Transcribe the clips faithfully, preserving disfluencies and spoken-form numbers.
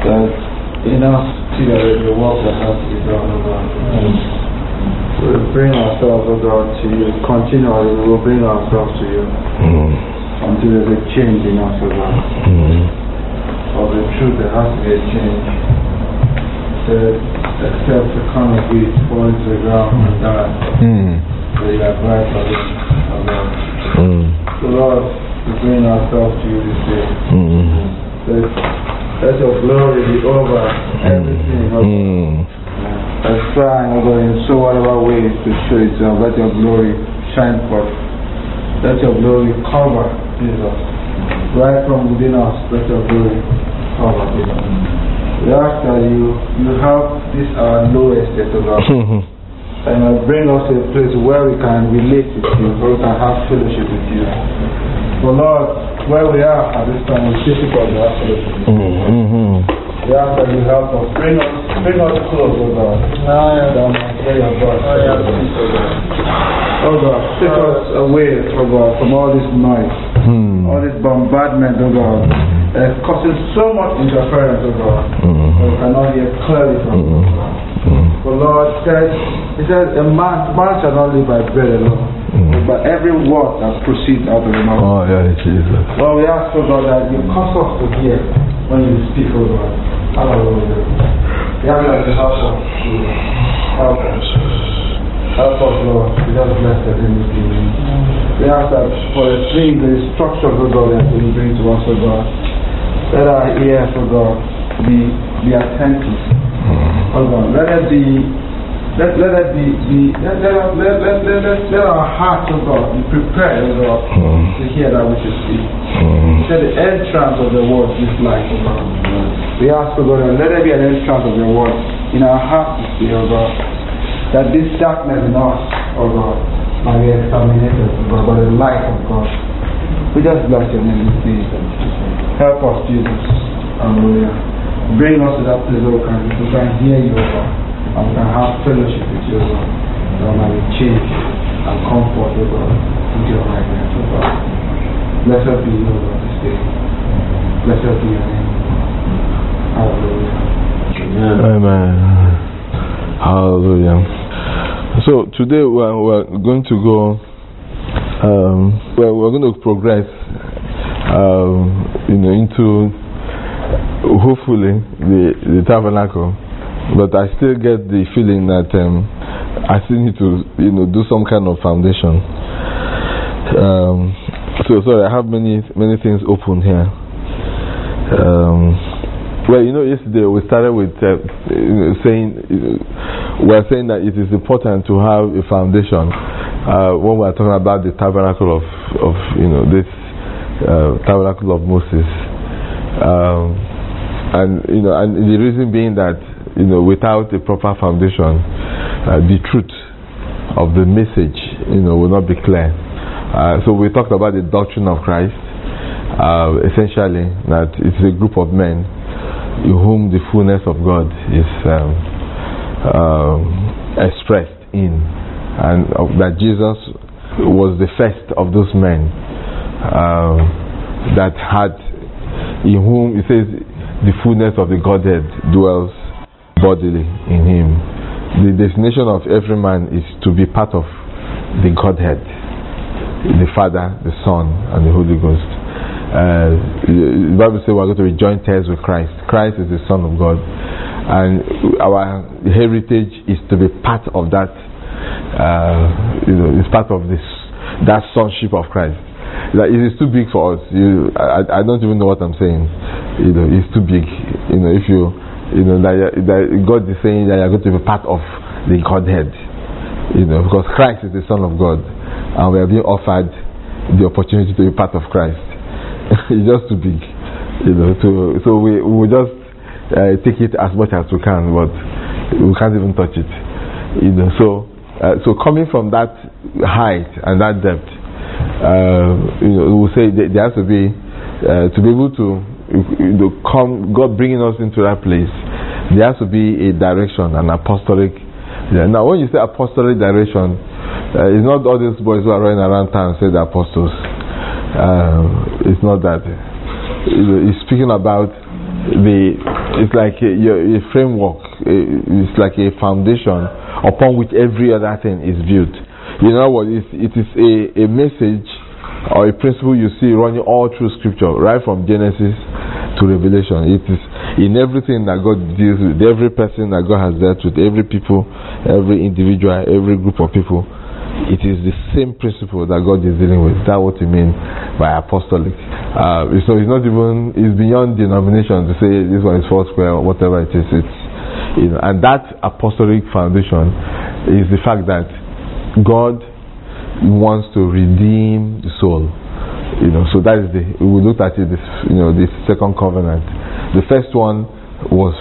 that in us see that the work that has to be done, oh God. Mm. We will bring ourselves, oh God, to you. Continually, we will bring ourselves to you. Mm. Until there's a change in us, oh God. Mm. Of the truth, there has to be a change. Said, except the corn of wheat fall into the ground and die. Mm. They are bright for it, oh God. Mm. So Lord, we bring ourselves to you this day. Mm. Let, let your glory be over everything, oh God. Mm. Let's try, oh God, in so whatever ways to show itself. Let your glory shine forth. Let your glory cover Jesus. Right from within us, let your glory cover Jesus. We ask that you, you help this our lowest state, oh God. And uh, bring us to a place where we can relate with you, where we can have fellowship with you. But Lord, where we are at this time, it's difficult to have fellowship with you. Mm-hmm. We ask that you help us. Bring us, bring us close, oh God. Oh, yeah. Down and hear your voice. Oh, yeah. Oh God, take us away, oh God, from all this noise, mm. all this bombardment, oh God. Uh, causing so much interference, oh God. Mm-hmm. We cannot hear clearly from you, mm-hmm. God. Mm-hmm. But Lord said, He said, a man, man shall not live by bread alone, mm-hmm. but every word that proceeds out of the mouth. Oh, yeah, Jesus. Lord, we ask, oh God, that you cause us to hear when you speak, oh God. Hallelujah. We ask that you help us. Help us. Help us, Lord. We just bless us in this evening. We ask that for the things, the instructions, oh God, that you bring to us, oh God. Let our ears, oh God, be be attentive. Oh God, let it be, let let it be, be let, let, let, let, let, let, let our hearts, oh God, be prepared, oh God, to hear that which you speak. Let the entrance of the word is life, oh God. We ask, oh God, let there be an entrance of your word in our hearts to see, oh God, that this darkness in us, oh God, might be exterminated, oh God, by the light of God. We just bless your name this day. Help us, Jesus. Hallelujah. Bring us to that place, oh God, we can hear you, oh God, and we can have fellowship with you, oh God. That might be change and comfort, oh God, with your likeness, oh God. Blessed be you, oh God, this day. Blessed be your name. Hallelujah. Amen. Hallelujah. So today we're, we're going to go, um, we're, we're going to progress, um, you know, into hopefully the, the tabernacle, but I still get the feeling that um, I still need to, you know, do some kind of foundation. Um, so sorry, I have many many things open here. Um, well, you know, yesterday we started with uh, you know, saying you know, we are saying that it is important to have a foundation uh, when we are talking about the tabernacle of of you know this uh, tabernacle of Moses. Um, And you know, and the reason being that you know, without a proper foundation, uh, the truth of the message, you know, will not be clear. Uh, so we talked about the doctrine of Christ. Uh, essentially, that it's a group of men in whom the fullness of God is um, um, expressed in, and uh, that Jesus was the first of those men uh, that had, in whom it says, the fullness of the Godhead dwells bodily in him. The destination of every man is to be part of the Godhead, the Father, the Son, and the Holy Ghost. Uh, the Bible says we are going to be joint heirs with Christ. Christ is the Son of God, and our heritage is to be part of that. Uh, you know, it's part of this that sonship of Christ. Like, it is too big for us. You, I, I don't even know what I'm saying. You know, it's too big. You know, if you, you know, that, that God is saying that you're going to be part of the Godhead. You know, because Christ is the Son of God, and we are being offered the opportunity to be part of Christ. It's just too big. You know, to, so we we will just uh, take it as much as we can, but we can't even touch it. You know, so uh, so coming from that height and that depth. Uh, you know, we say that there has to be uh, to be able to you know, come, God bringing us into that place. There has to be a direction, an apostolic. Yeah. Now, when you say apostolic direction, uh, it's not all these boys who are running around town and say they're apostles. Uh, it's not that. You know, it's speaking about the it's like a, a framework. It's like a foundation upon which every other thing is built. You know what? It, it is a, a message or a principle you see running all through Scripture, right from Genesis to Revelation. It is in everything that God deals with, every person that God has dealt with, every people, every individual, every group of people. It is the same principle that God is dealing with. That's what we mean by apostolic. Uh, so it's not even, it's beyond denomination to say this one is four square or whatever it is. It's, you know, and that apostolic foundation is the fact that God wants to redeem the soul. You know, so that is the, we looked at it, this, you know, this second covenant. The first one was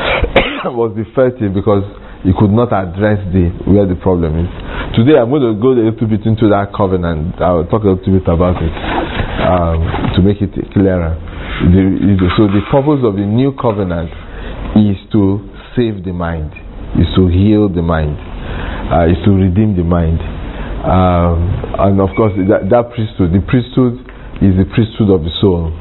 was the first thing because you could not address the where the problem is. Today I'm going to go a little bit into that covenant. I'll talk a little bit about it um, to make it clearer. The, so the purpose of the new covenant is to save the mind, is to heal the mind, uh, is to redeem the mind. Um, and of course that, that priesthood, the priesthood is the priesthood of the soul.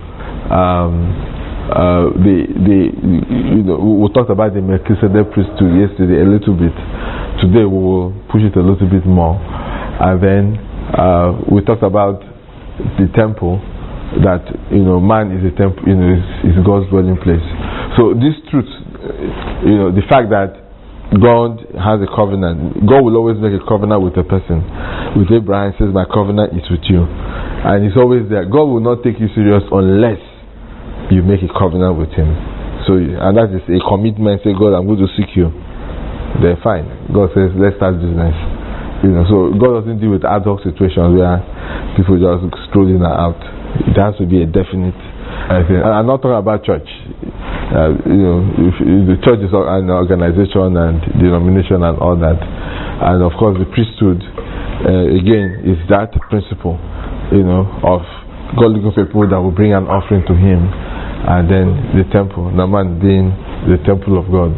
Um, Uh, the the you know we talked about the Melchizedek priesthood yesterday a little bit. Today we will push it a little bit more, and then uh, we talked about the temple, that you know man is a temple, you know is, is God's dwelling place. So this truth, you know, the fact that God has a covenant, God will always make a covenant with a person. With Abraham, he says, "My covenant is with you," and it's always there. God will not take you serious unless you make a covenant with him. So, and that is a commitment. Say, God, I'm going to seek you. They're fine. God says, let's start business. You know, so God doesn't deal with ad hoc situations where people just stroll in and out. It has to be a definite thing. I'm not talking about church. Uh, you know, if, if the church is an organization and denomination and all that, and of course the priesthood uh, again is that principle, you know, of God looking for people that will bring an offering to him. And then the temple, Naaman being the temple of God.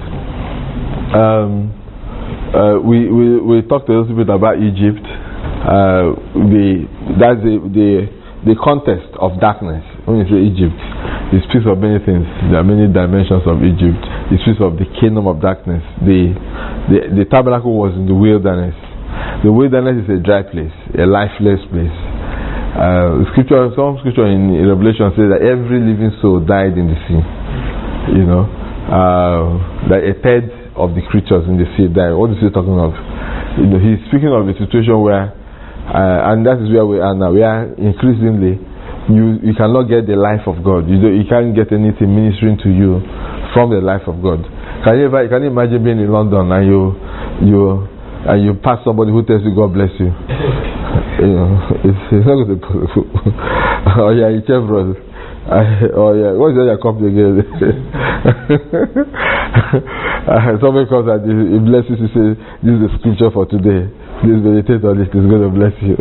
Um, uh, we, we we talked a little bit about Egypt. Uh, the that's the, the the context of darkness. When you say Egypt, it speaks of many things. There are many dimensions of Egypt. It speaks of the kingdom of darkness. The the, the tabernacle was in the wilderness. The wilderness is a dry place, a lifeless place. Uh, scripture, some scripture in Revelation says that every living soul died in the sea. You know, uh, that a third of the creatures in the sea died. What is he talking of? You know, he's speaking of a situation where, uh, and that is where we are now. We are increasingly, you you cannot get the life of God. You do, you can't get anything ministering to you from the life of God. Can you ever, can you imagine being in London and you you and you pass somebody who tells you God bless you? You know, it's, it's not going to be possible. Oh yeah, you check, brother. I, oh yeah, what's your company again? uh, somebody comes and he blesses you, say, this is the scripture for today. Please meditate on it, it's going to bless you.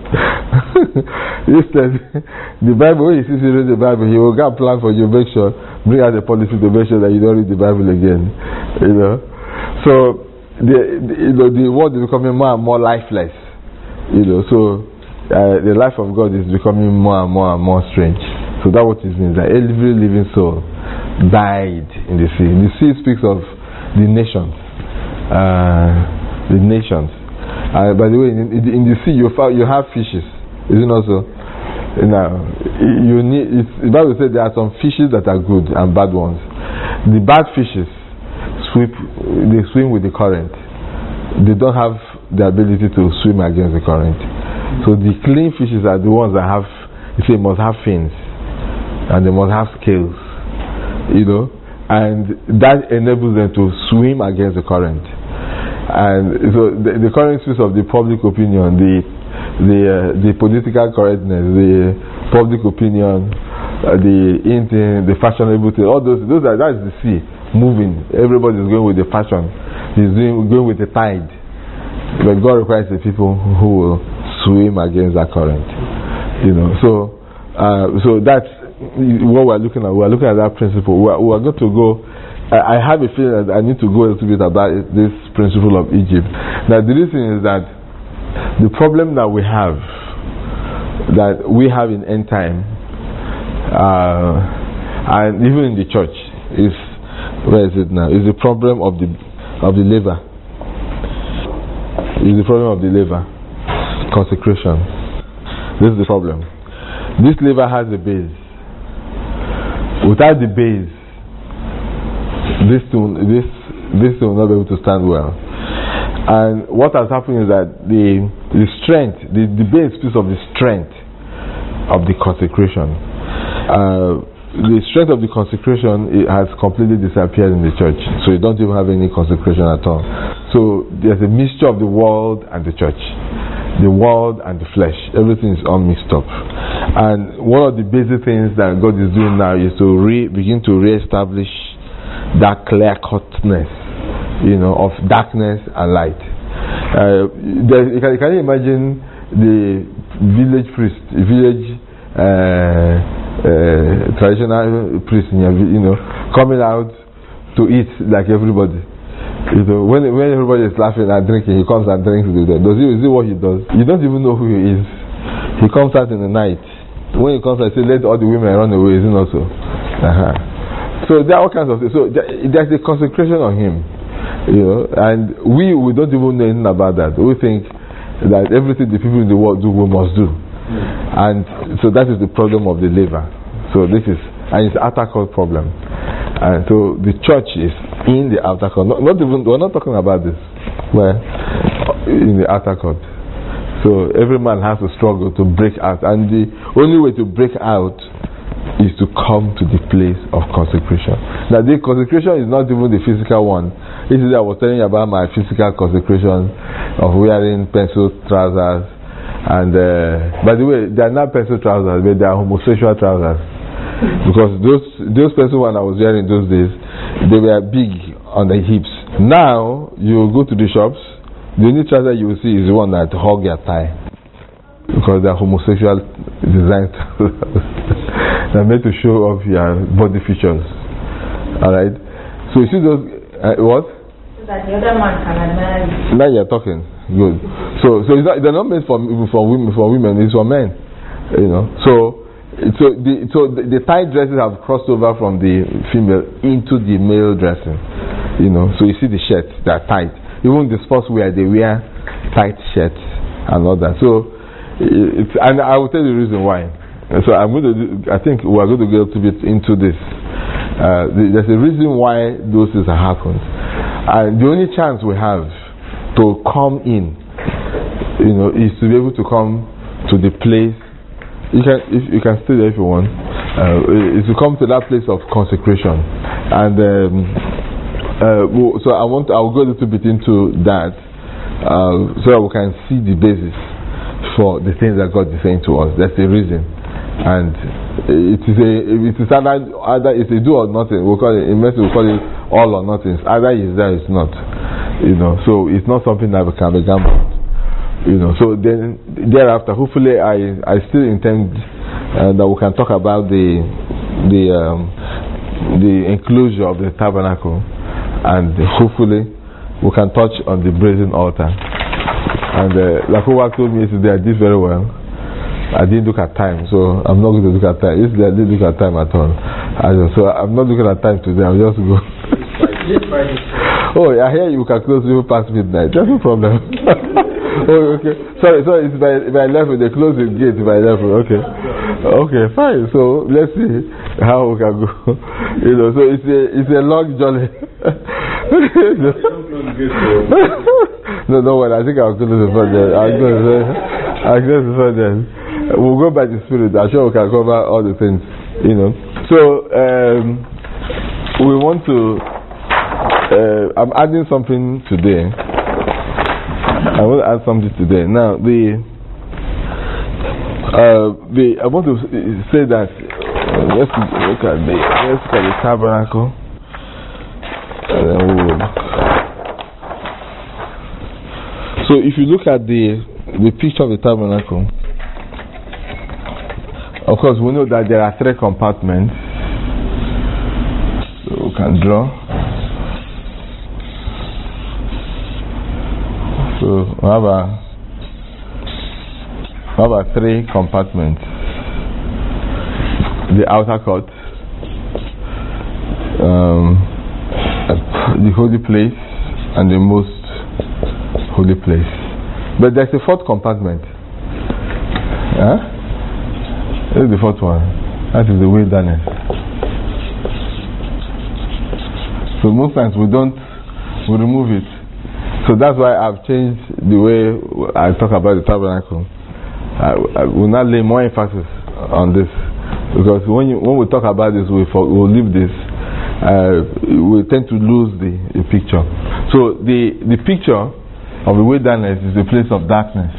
Instead, the Bible, when he sees you read the Bible, he will get a plan for you, make sure, bring out the policy to make sure that you don't read the Bible again. You know, so the, the, you know, the world is becoming more and more lifeless. You know, so uh, the life of God is becoming more and more and more strange. So that's what it means, that every living soul died in the sea. The sea speaks of the nations. Uh, the nations. Uh, by the way, in, in the sea you, found, you have fishes. Is it not so? Now, you need, it's, the Bible says there are some fishes that are good and bad ones. The bad fishes sweep, they swim with the current. They don't have the ability to swim against the current. So the clean fishes are the ones that have, you say, must have fins and they must have scales, you know, and that enables them to swim against the current. And so the, the current speaks of the public opinion, the the uh, the political correctness, the public opinion, uh, the in the fashionable thing, all those those are, that is the sea moving. Everybody is going with the fashion. He's doing, going with the tide. But God requires the people who will swim against that current. You know, so uh, so that's what we're looking at. We're looking at that principle. We're, we're going to go. I, I have a feeling that I need to go a little bit about it, this principle of Egypt. Now, the reason is that the problem that we have, that we have in end time, uh, and even in the church, is Where is it now? It's the problem of the of the laver. It's the problem of the laver. Consecration. This is the problem. This laver has a base. Without the base, this will, this this will not be able to stand well. And what has happened is that the the strength, the, the base piece of the strength of the consecration, uh, the strength of the consecration, it has completely disappeared in the church. So you don't even have any consecration at all. So there's a mixture of the world and the church, the world and the flesh. Everything is all mixed up. And one of the basic things that God is doing now is to re, begin to re-establish that clear-cutness, you know, of darkness and light. Uh, there, you can, can you imagine the village priest, village uh, uh, traditional priest, you know, coming out to eat like everybody. You know, when when everybody is laughing and drinking, he comes and drinks with them. Does he? Is it what he does? You don't even know who he is. He comes out in the night. When he comes out, he says, "Let all the women run away." Is it not so? Uh-huh. So there are all kinds of things. So there's a consecration on him. You know, and we we don't even know anything about that. We think that everything the people in the world do, we must do, and so that is the problem of the laver. So this is, and it's an outer court problem, and so the church is in the outer court. Not, not even we're not talking about this. Well, in the outer court. So every man has to struggle to break out, and the only way to break out is to come to the place of consecration. Now, the consecration is not even the physical one. This is I was telling you about my physical consecration of wearing pencil trousers. And uh, by the way, they are not pencil trousers, but they are homosexual trousers. Because those those pencil ones I was wearing those days, they were big on the hips. Now, you go to the shops, the only trouser you will see is the one that hug your thigh. Because they are homosexual design. They're meant to show off your body features. Alright? So you see those, uh, what? So that the other man can admire. Now you're talking. Good. So so it's not, they're not meant for, for women, for women, it's for men. You know? So so the so the, the tight dresses have crossed over from the female into the male dressing. You know, so you see the shirts, they're tight. Even the sports wear, they wear tight shirts and all that. So it's, and I will tell you the reason why. So I'm going to do, I think we are going to get a little bit into this. Uh, the, there's a reason why those things have happened. And the only chance we have to come in, you know, is to be able to come to the place. You can, if you can stay there if you want. Uh, is to come to that place of consecration. And um, uh, so I want, I will go a little bit into that, uh, so that we can see the basis for the things that God is saying to us. That's the reason. And it is a, it is either, either it's a do or nothing. We call it, in medicine we call it all or nothing. Either it's there, it's not. You know, so it's not something that can be gambled. You know, so then thereafter, hopefully, I I still intend uh, that we can talk about the the um, the enclosure of the tabernacle, and hopefully we can touch on the brazen altar. And uh, like who told me yesterday, I did very well. I didn't look at time, so I'm not going to look at time. Yesterday I didn't look at time at all. I just, so I'm not looking at time today. I'm just go. Oh, I hear you can close even past midnight. That's no problem. Oh, okay. Sorry, sorry. It's by by eleven. They close the gate by eleven. Okay. Okay, fine. So let's see how we can go. You know, so it's a it's a long journey. No, no one. I think I'll close the front there. I'll close the I'll close the front there. We'll go by the Spirit. I'm sure we can cover all the things. You know. So um, we want to. Uh, I'm adding something today. I want to add something today. Now, the uh, the I want to say that uh, let's look at the let's look at the tabernacle, and then we will. So, if you look at the the picture of the tabernacle, of course, we know that there are three compartments. So we can draw. So we have a we have a three compartments. The outer court, um, the holy place and the most holy place. But there's a fourth compartment. Huh? This is the fourth one. That is the wilderness. So most times we don't, we remove it. So that's why I've changed the way I talk about the tabernacle. I, I will not lay more emphasis on this, because when you, when we talk about this, we for, we'll leave this. Uh, we tend to lose the, the picture. So the the picture of the wilderness is the place of darkness.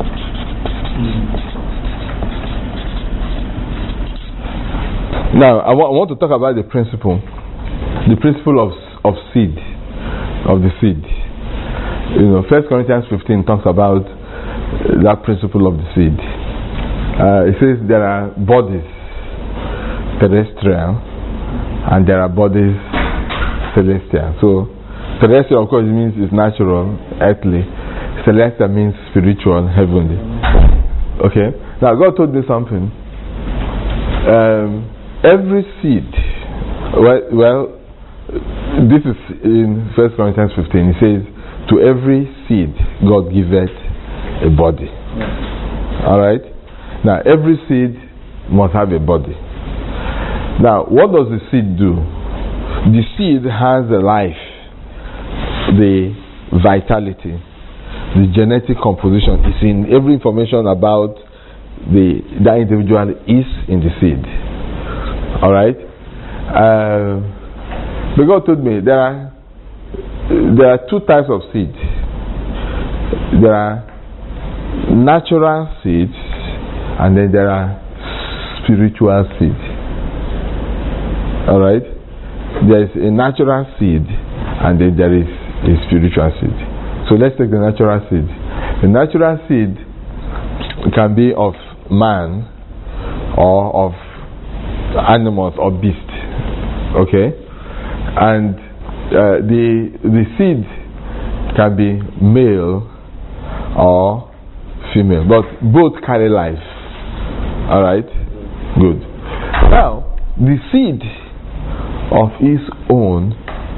Now I, wa- I want to talk about the principle, the principle of of seed, of the seed. You know, First Corinthians fifteen talks about that principle of the seed. Uh, it says there are bodies terrestrial and there are bodies celestial. So terrestrial, of course, it means it's natural, earthly. Celestial means spiritual, heavenly. Okay. Now God told me something. Um, every seed. Well, well, this is in First Corinthians fifteen. It says, "To every seed God giveth a body." All right. Now every seed must have a body. Now what does the seed do? The seed has a life, the vitality, the genetic composition is in every information about the that individual is in the seed. All right. Uh, but God told me there are there are two types of seed. There are natural seeds, and then there are spiritual seed. All right. There is a natural seed, and then there is a spiritual seed. So let's take the natural seed. The natural seed can be of man or of animals or beasts. Okay, and uh, the the seed can be male or female, but both carry life. All right, good. Now the seed of his own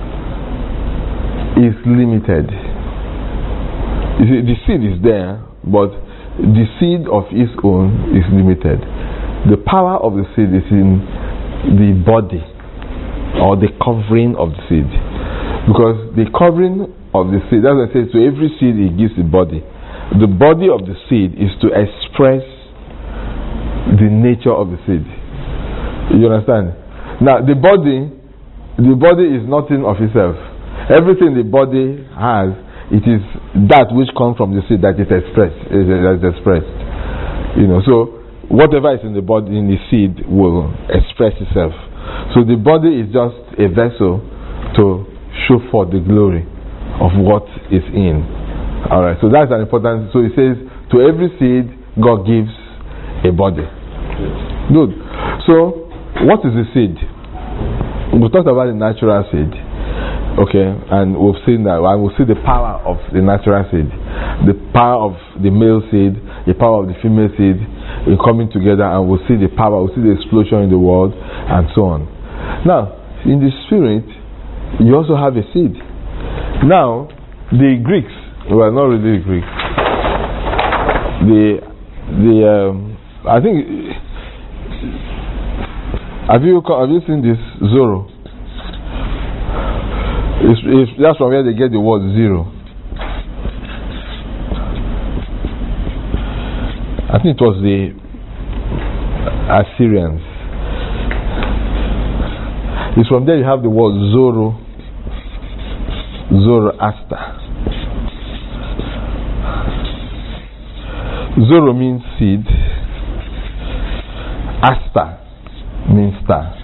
is limited. You see, the seed is there, but the seed of his own is limited. The power of the seed is in the body or the covering of the seed, because the covering of the seed, as I said, to every seed it gives a body. The body of the seed is to express the nature of the seed. You understand? Now the body, the body is nothing of itself. Everything the body has, it is that which comes from the seed that is expressed. Is, is expressed. You know, so whatever is in the body, in the seed, will express itself. So the body is just a vessel to show forth the glory of what is in. All right. So that's an important. So it says, to every seed, God gives a body. Good. So what is the seed? We talked about the natural seed. Okay, and we've seen that. I will see the power of the natural seed, the power of the male seed, the power of the female seed in coming together, and we'll see the power, we'll see the explosion in the world, and so on. Now, in the spirit, you also have a seed. Now, the Greeks, well, not really the Greeks, the the um, I think, have you have you seen this Zorro? It's, it's, that's from where they get the word zero. I think it was the Assyrians. It's from there you have the word Zoro, Zoroaster. Zoro means seed. Asta means star.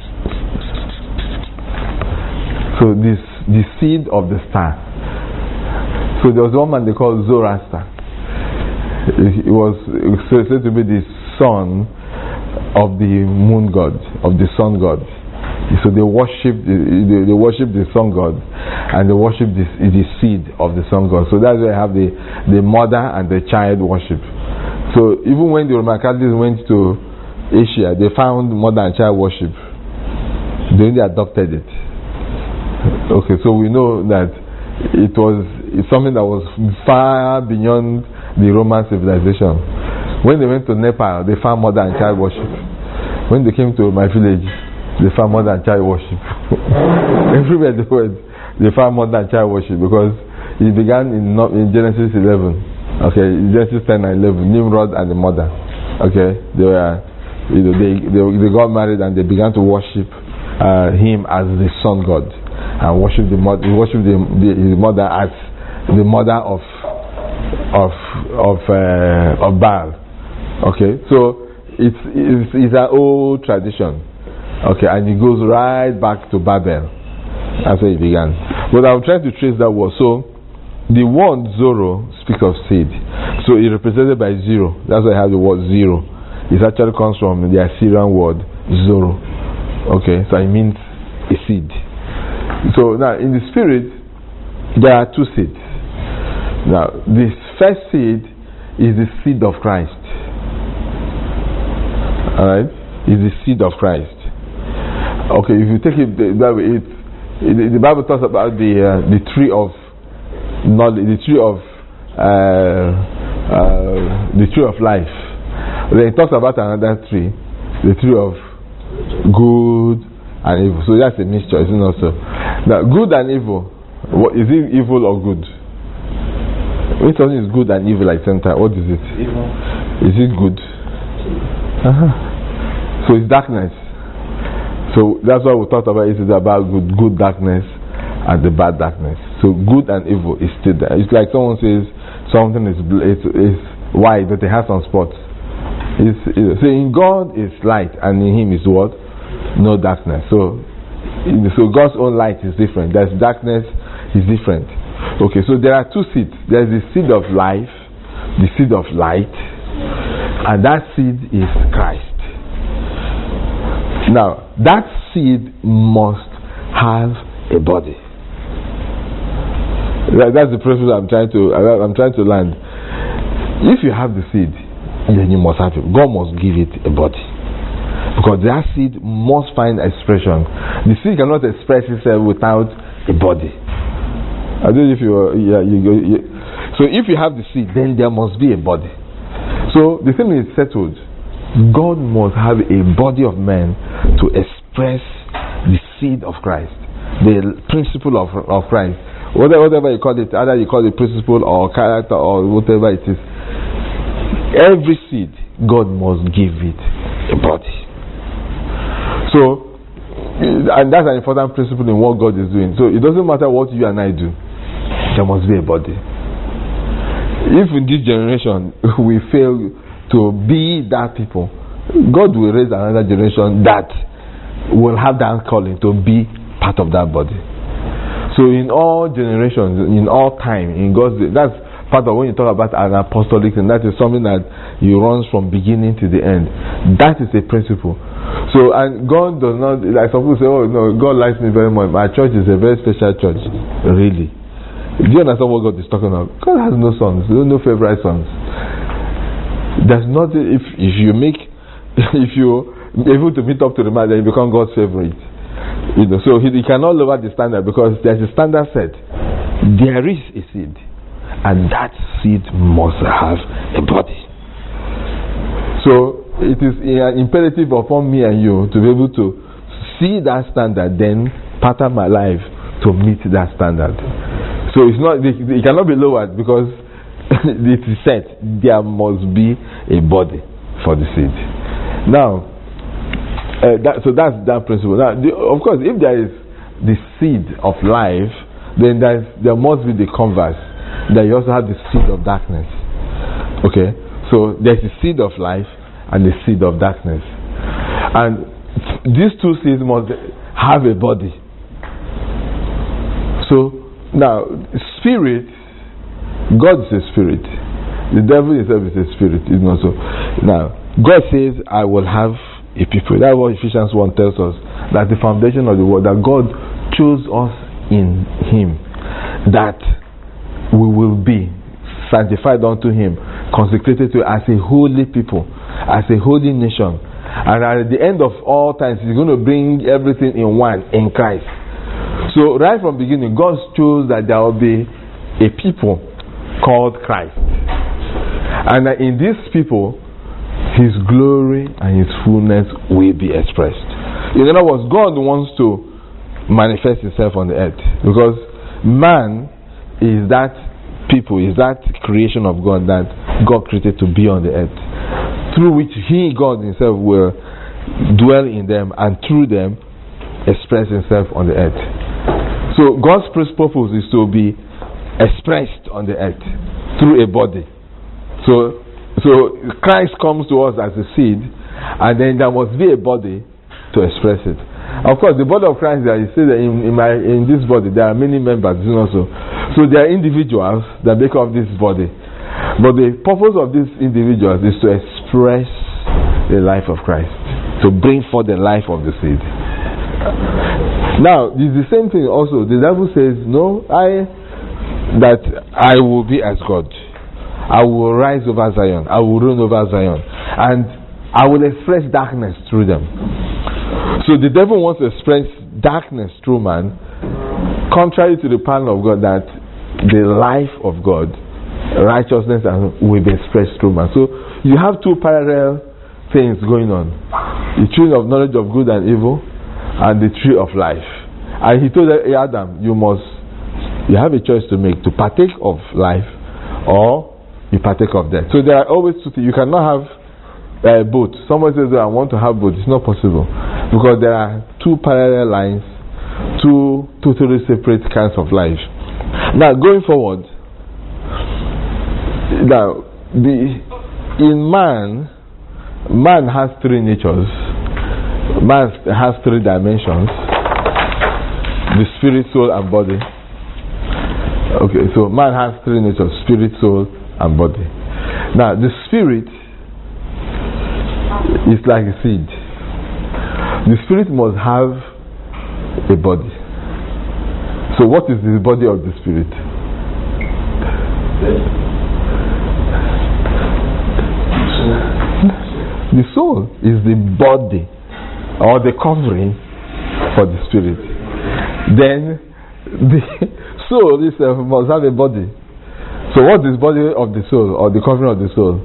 So this the seed of the star. So there was one man they called Zoroaster. He was said to be the son of the moon god, of the sun god. So they worship they, they worship the sun god, and they worship the, the seed of the sun god. So that's why they have the, the mother and the child worship. So even when the Roman Catholics went to Asia, they found mother and child worship. They only adopted it. Okay, so we know that it was it's something that was far beyond the Roman civilization. When they went to Nepal, they found mother and child worship. When they came to my village, they found mother and child worship. Everywhere they went, they found mother and child worship, because it began in, in Genesis eleven. Okay, Genesis ten and eleven, Nimrod and the mother. Okay, they were, you know, they they, they got married and they began to worship uh, him as the sun god, and worship the mother, worship the, the his mother as the mother of of of uh, of Baal. Okay, so it's, it's it's an old tradition. Okay, and it goes right back to Babel. That's where it began. But I'm trying to trace that word. So the word Zoro speaks of seed. So it's represented by zero. That's why I have the word zero. It actually comes from the Assyrian word Zoro. Okay, so it means a seed. So now in the spirit, there are two seeds. Now, this first seed is the seed of Christ. Alright? Is the seed of Christ. Okay, if you take it that way, it, it, the Bible talks about the uh, the tree of knowledge, the tree of uh, uh, the tree of life. Then it talks about another tree, the tree of good and evil. So that's a mixture, isn't it? Also, now good and evil. What, is it evil or good? When something is good and evil like center, what is it? Evil. Is it good? Uh-huh. So it's darkness. So that's why we talked about. It is about good, good darkness and the bad darkness. So good and evil is still there. It's like someone says something is it's, it's white, but it has some spots. It's, it's, so in God is light, and in Him is what? No darkness. So, so God's own light is different. There's darkness is different. Okay, so there are two seeds. There's the seed of life, the seed of light, and that seed is Christ. Now, that seed must have a body. That, that's the principle I'm trying to I'm trying to land. If you have the seed, then you must have it. God must give it a body, because that seed must find expression. The seed cannot express itself without a body. I don't know if you are, yeah, you go. Yeah. So if you have the seed, then there must be a body. So the thing is settled. God must have a body of men to express the seed of Christ, the principle of of Christ. Whatever, whatever you call it, either you call it principle or character or whatever it is. Every seed, God must give it a body. So, and that's an important principle in what God is doing. So it doesn't matter what you and I do. There must be a body. If in this generation we fail to be that people, God will raise another generation that will have that calling to be part of that body. So in all generations, in all time, in God's, that's part of when you talk about an apostolic, and that is something that you runs from beginning to the end. That is a principle. So, and God does not, like some people say, oh no, God likes me very much. My church is a very special church. Really? Do you understand what God is talking about? God has no sons, no favorite sons. There's not, if if you make, if you able to meet up to the man, then you become God's favorite. You know, so he, he cannot lower the standard, because there's a standard set. There is a seed, and that seed must have a body. So it is an imperative upon me and you to be able to see that standard, then pattern my life to meet that standard. So it's not, it cannot be lowered, because it is set. There must be a body for the seed. Now, uh, that, so that's that principle. Now, the, of course, if there is the seed of life, then there, is, there must be the converse. That you also have the seed of darkness. Okay, so there's the seed of life and the seed of darkness, and these two seeds must have a body. So now, spirit, God is a spirit. The devil himself is a spirit. Is not so. Now, God says, "I will have a people." That's what Ephesians one tells us. That the foundation of the world, that God chose us in Him, that we will be sanctified unto Him, consecrated to as a holy people, as a holy nation, and at the end of all times, He's going to bring everything in one in Christ. So right from the beginning, God chose that there will be a people called Christ. And that in these people, His glory and His fullness will be expressed. In other words, God wants to manifest Himself on the earth. Because man is that people, is that creation of God that God created to be on the earth. Through which He, God Himself, will dwell in them and through them express Himself on the earth. So God's first purpose is to be expressed on the earth through a body. So, so Christ comes to us as a seed, and then there must be a body to express it. Of course, the body of Christ, there you see that in, in my in this body there are many members, you know. So, so there are individuals that make up this body, but the purpose of these individuals is to express the life of Christ, to bring forth the life of the seed. Now, it's the same thing also. The devil says, no, I, that I will be as God. I will rise over Zion. I will reign over Zion. And I will express darkness through them. So the devil wants to express darkness through man, contrary to the plan of God that the life of God, righteousness, will be expressed through man. So you have two parallel things going on. The tree of knowledge of good and evil, and the tree of life. And He told Adam, you must, you have a choice to make, to partake of life or you partake of death. So there are always two things. You cannot have uh, both. Someone says, I want to have both. It's not possible. Because there are two parallel lines, two totally separate kinds of life. Now, going forward, now, the, in man, man has three natures. Man has three dimensions: the spirit, soul, and body. Okay, so man has three natures: spirit, soul, and body. Now, the spirit is like a seed. The spirit must have a body. So, what is the body of the spirit? The soul is the body or the covering for the spirit. Then the soul itself must have a body. So what is the body of the soul or the covering of the soul?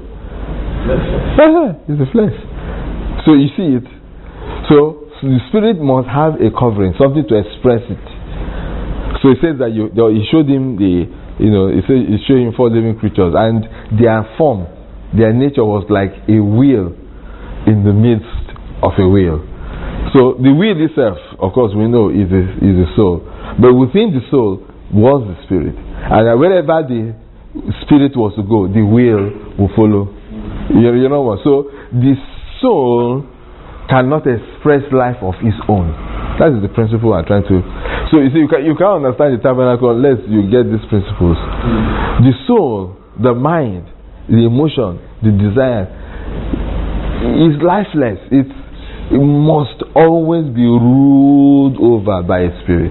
It's the flesh. So you see it. So, so the spirit must have a covering, something to express it. So he says that you, he showed him the, you know, he said he showed him four living creatures, and their form, their nature was like a wheel in the midst of a wheel. So the wheel itself, of course, we know is a, is a soul. But within the soul was the spirit. And wherever the spirit was to go, the wheel will follow. You, you know what? So the soul cannot express life of its own. That is the principle I'm trying to... So you see, you, can, you can't understand the tabernacle unless you get these principles. Mm. The soul, the mind, the emotion, the desire is lifeless. It's It must always be ruled over by a spirit.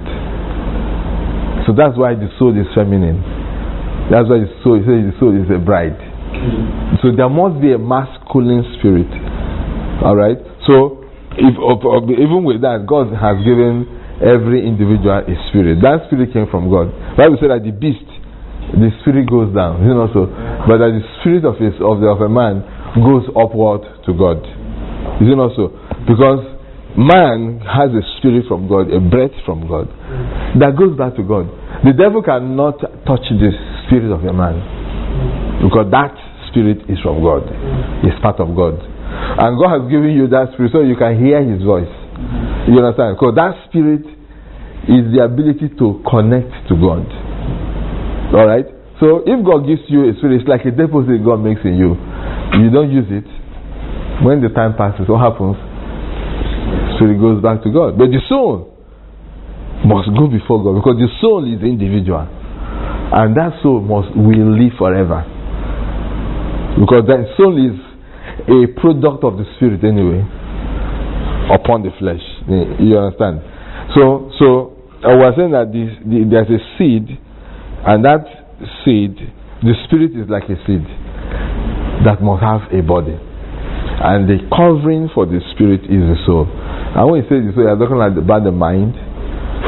So that's why the soul is feminine. That's why the soul, the soul is a bride. So there must be a masculine spirit. Alright? So if, even with that, God has given every individual a spirit. That spirit came from God. The Bible said that the beast, the spirit goes down. You know, so, but that the spirit of, his, of, the, of a man goes upward to God. Is it not so? Because man has a spirit from God, a breath from God, that goes back to God. The devil cannot touch the spirit of a man, because that spirit is from God. It's part of God. And God has given you that spirit so you can hear His voice. You understand? Because that spirit is the ability to connect to God. Alright? So if God gives you a spirit, it's like a deposit God makes in you. You don't use it. When the time passes, what happens? Spirit goes back to God. But the soul must go before God, because the soul is individual, and that soul must will live forever, because that soul is a product of the spirit anyway upon the flesh. You understand? So so I was saying that this, the, there's a seed, and that seed, the spirit is like a seed that must have a body, and the covering for the spirit is the soul. And when you say the soul, you're talking about the mind,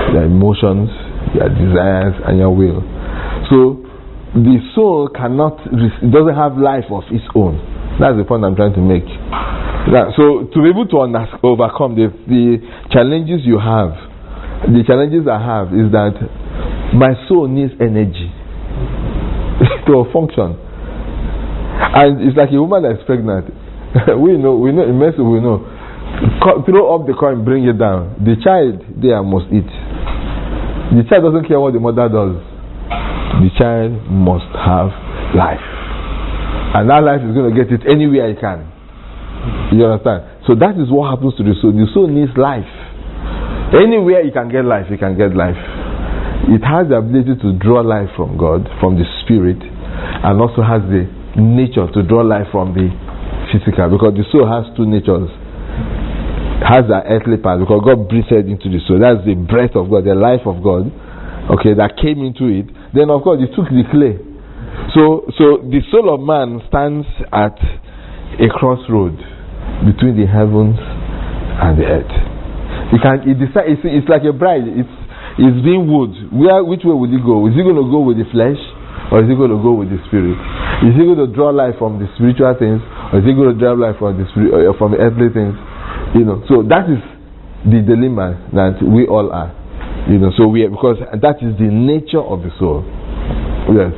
your emotions, your desires, and your will. So the soul cannot, it doesn't have life of its own. That's the point I'm trying to make. Now, so to be able to under, overcome the, the challenges you have, the challenges I have is that my soul needs energy to function. And it's like a woman that's pregnant. we know, we know, in medicine we know. Co- throw up the coin, bring it down. The child there must eat. The child doesn't care what the mother does. The child must have life. And that life is going to get it anywhere it can. You understand? So that is what happens to the soul. The soul needs life. Anywhere it can get life, it can get life. It has the ability to draw life from God, from the spirit, and also has the nature to draw life from the physical, because the soul has two natures. Has the earthly part, because God breathed into the soul. That's the breath of God, the life of God, okay, that came into it. Then of course He took the clay. So, so the soul of man stands at a crossroad between the heavens and the earth. It can, it decide, it's, it's like a bride. It's, it's being wooed. Where, which way will he go? Is he going to go with the flesh, or is he going to go with the spirit? Is he going to draw life from the spiritual things, or is he going to draw life from the spirit, uh, from the earthly things? You know, so that is the dilemma that we all are. You know, so we are, because that is the nature of the soul. Yes.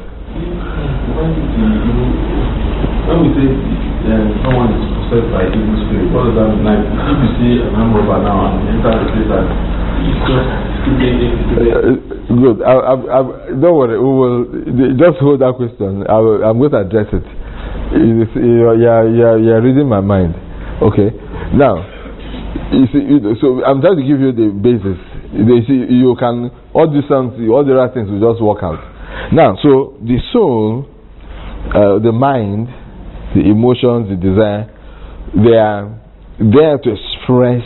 When we say uh, someone is possessed by evil spirit, what does that mean? Like, if you see a member of now and enter the place that it's just uh, good. I, I, I, don't worry. We will just hold that question. I will, I'm going to address it. It's, you're, you're, you're reading my mind. Okay. Now, you see, you, so I'm trying to give you the basis. You see, you can all these things, all the right things will just work out. Now, so the soul, uh, the mind, the emotions, the desire, they are there to express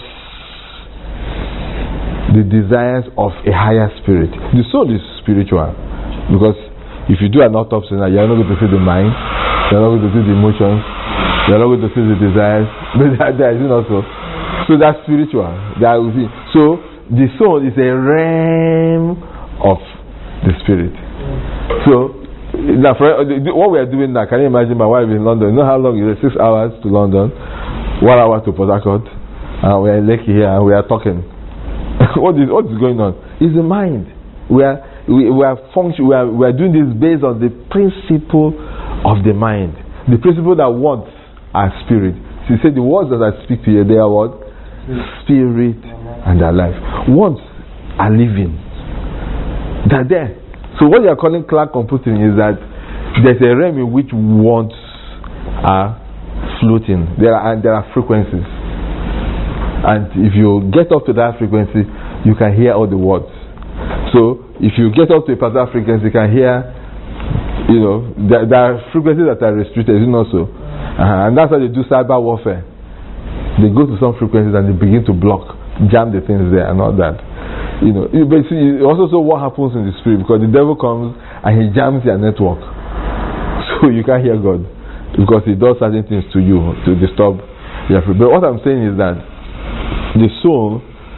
the desires of a higher spirit. The soul is spiritual, because if you do an autopsy now, you're not going to see the mind, you're not going to see the emotions, you're not going to see the desires, but there is also. So that's spiritual. That will be. So the soul is a realm of the spirit. So now, for, what we are doing now, can you imagine my wife in London? You know how long it is? Six hours to London, one hour to Port Harcourt, and we are in Lekki here and we are talking. what is what is going on? It's the mind. We are we, we are function. We are we are doing this based on the principle of the mind, the principle that words are spirit. She said the words that I speak to you, they are what? Spirit and their life. Words are living. They're there. So what you are calling cloud computing is that there's a realm in which words are floating. There are there are frequencies, and if you get up to that frequency, you can hear all the words. So if you get up to a particular frequency, you can hear, you know, there, there are frequencies that are restricted, you know, so uh, and that's how they do cyber warfare. They go to some frequencies and they begin to block, jam the things there and all that. You know, but see, also so what happens in the spirit, because the devil comes and he jams your network, so you can't hear God, because he does certain things to you to disturb your spirit. But what I'm saying is that the soul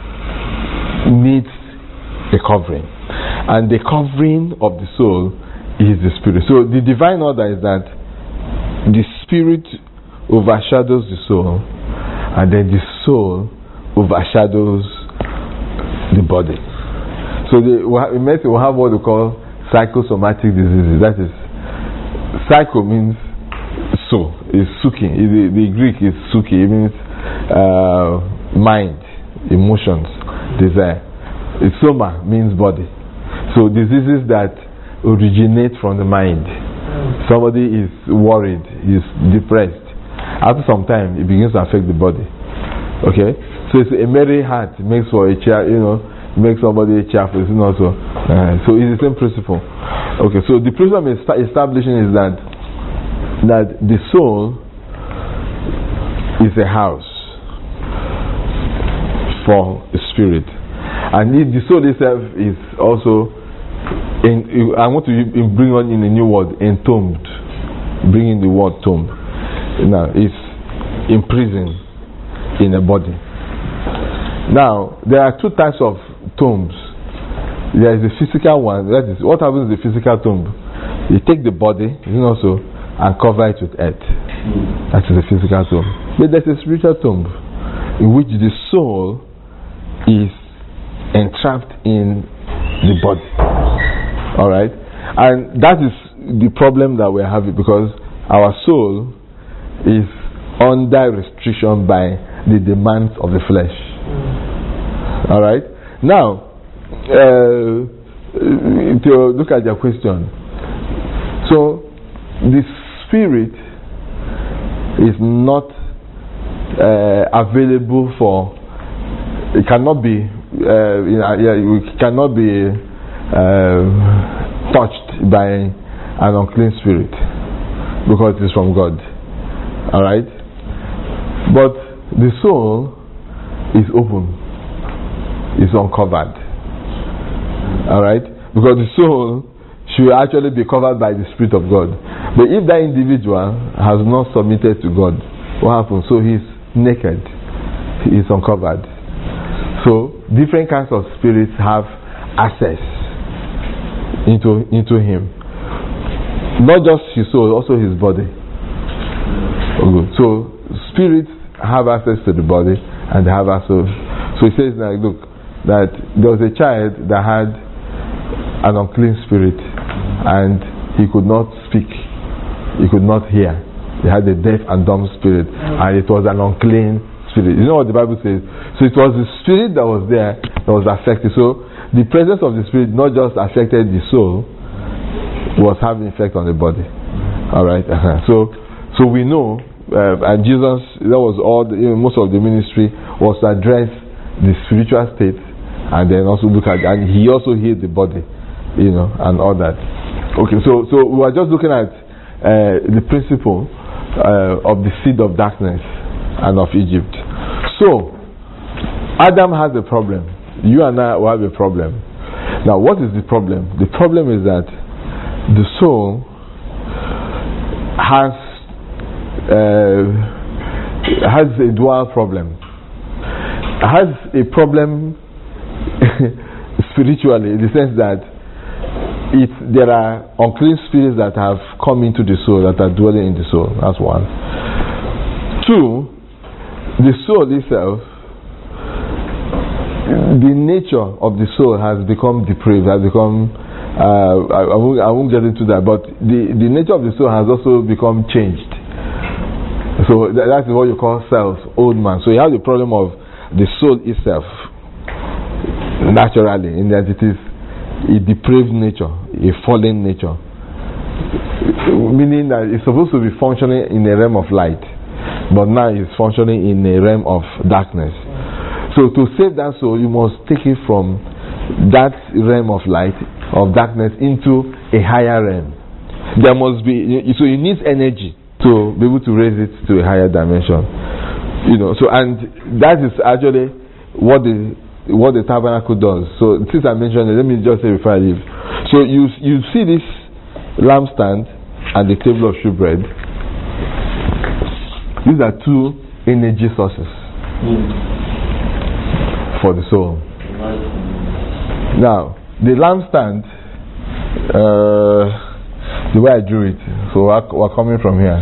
needs a covering, and the covering of the soul is the spirit. So the divine order is that the spirit overshadows the soul, and then the soul overshadows the body. So the, we may say we have what we call psychosomatic diseases. That is, psycho means soul, is suki. The, the Greek is suki. It means uh, mind, emotions, desire. Soma means body. So diseases that originate from the mind. Somebody is worried, is depressed. After some time, it begins to affect the body. Okay, so it's a merry heart makes for a chair, you know, makes somebody cheerful. You know, so uh, so it's the same principle. Okay, so the principle I'm establishing is that that the soul is a house for the spirit, and the soul itself is also. In, I want to bring on in a new word, entombed. Bring in the word tomb. Now, it's imprisoned in a body. Now, there are two types of tombs. there is a physical one. That is what happens in the physical tomb. You take the body, you know, so, and cover it with earth. Mm. That is a physical tomb. But there's a spiritual tomb in which the soul is entrapped in the body. All right, and that is the problem that we're having, because our soul is under restriction by the demands of the flesh. Mm. All right. Now, uh, to look at your question, so the spirit is not uh, available for. It cannot be. Uh, you know, yeah, it cannot be uh, touched by an unclean spirit because it is from God. All right. But the soul is open, is uncovered. All right, because the soul should actually be covered by the Spirit of God. But if that individual has not submitted to God, what happens? So he's naked, he is uncovered. So different kinds of spirits have access into into him. Not just his soul, also his body. So spirits have access to the body, and they have access. So he says, like, look, that there was a child that had an unclean spirit, and he could not speak, he could not hear. He had a deaf and dumb spirit, and it was an unclean spirit. You know what the Bible says? So it was the spirit that was there that was affected. So the presence of the spirit not just affected the soul, was having effect on the body. All right. Uh-huh. So, so we know, uh, and Jesus, that was all. The, you know, most of the ministry was to address the spiritual state, and then also look at, and he also healed the body, you know, and all that. Okay. So, so we are just looking at uh, the principle uh, of the seed of darkness and of Egypt. So, Adam has a problem. You and I will have a problem. Now, what is the problem? The problem is that the soul has uh, has a dual problem. Has a problem spiritually, in the sense that it there are unclean spirits that have come into the soul, that are dwelling in the soul. That's one. Two, the soul itself, the nature of the soul has become depraved, has become uh, I, I, won't, I won't get into that, but the, the nature of the soul has also become changed. So that, that's what you call self, old man. So you have the problem of the soul itself, naturally, in that it is a depraved nature, a fallen nature, meaning that it's supposed to be functioning in a realm of light, but now it's functioning in a realm of darkness. So to save that soul, you must take it from that realm of light, of darkness, into a higher realm. There must be, so it needs energy to be able to raise it to a higher dimension. You know, so, and that is actually what the what the tabernacle does. So since I mentioned it, let me just say before I leave. So you you see this lampstand and the table of shewbread. These are two energy sources mm. for the soul. Now, the lampstand, uh, the way I drew it, so we're, we're coming from here.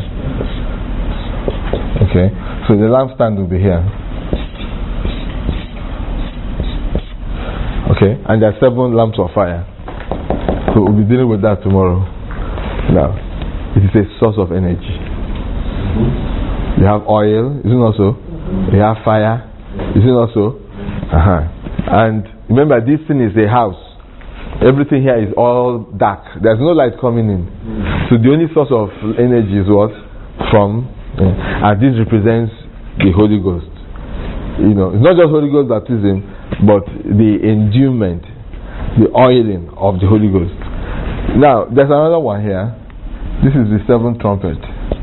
Okay, so the lampstand will be here. Okay, and there are seven lamps of fire. So we'll be dealing with that tomorrow. Now, it is a source of energy. Mm-hmm. You have oil, isn't it also? Mm-hmm. You have fire, isn't it also? Uh-huh. And remember, this thing is a house. Everything here is all dark. There's no light coming in. Mm-hmm. So the only source of energy is what? From, uh, and this represents the Holy Ghost. You know, it's not just Holy Ghost baptism, but the endowment, the oiling of the Holy Ghost. Now, there's another one here. This is the seventh trumpet.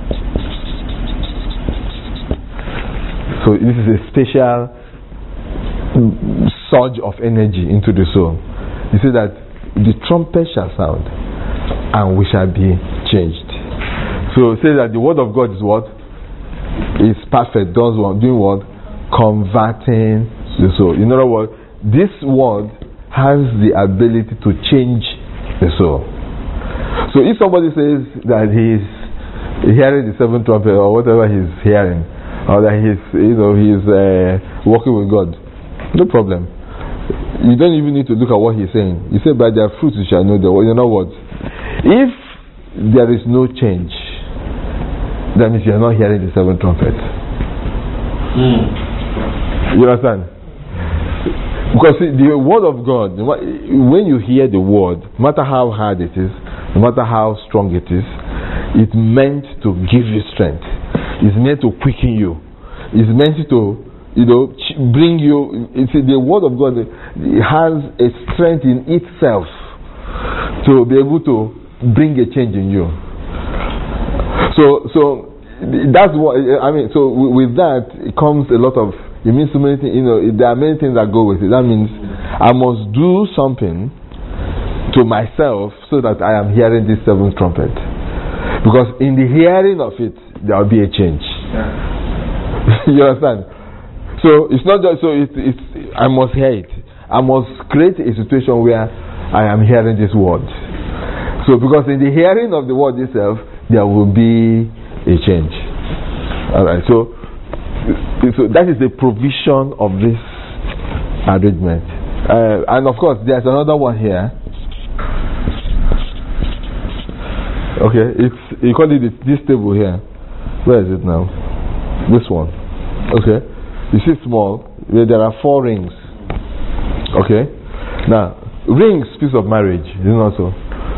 So this is a special surge of energy into the soul. You see that the trumpet shall sound, and we shall be changed. So it says that the word of God is what? Is perfect. Does what? Doing what? Converting the soul. In other words, this word has the ability to change the soul. So if somebody says that he's hearing the seventh trumpet or whatever he's hearing, or that he's, you know, he's uh, walking with God, no problem. You don't even need to look at what he's saying. You say, by their fruits you shall know them. Well, you know what? If there is no change, that means you are not hearing the seventh trumpet. Mm. You understand? Because see, the word of God, when you hear the word, no matter how hard it is, no matter how strong it is, it's meant to give you strength. It's meant to quicken you. It's meant to, you know, bring you. It's the word of God has a strength in itself to be able to bring a change in you. So, so that's what I mean. So with that, it comes a lot of. It means so many things. You know, there are many things that go with it. That means I must do something to myself so that I am hearing this seventh trumpet. Because in the hearing of it, there will be a change. Yeah. You understand? So it's not just so. It's, it's I must hear it. I must create a situation where I am hearing this word. So because in the hearing of the word itself, there will be a change. All right. So, so that is the provision of this arrangement. Uh, and of course, there's another one here. Okay, it's you call it this table here. Where is it now? This one. Okay, you see small. Where there are four rings. Okay, now rings speaks of marriage. You know so.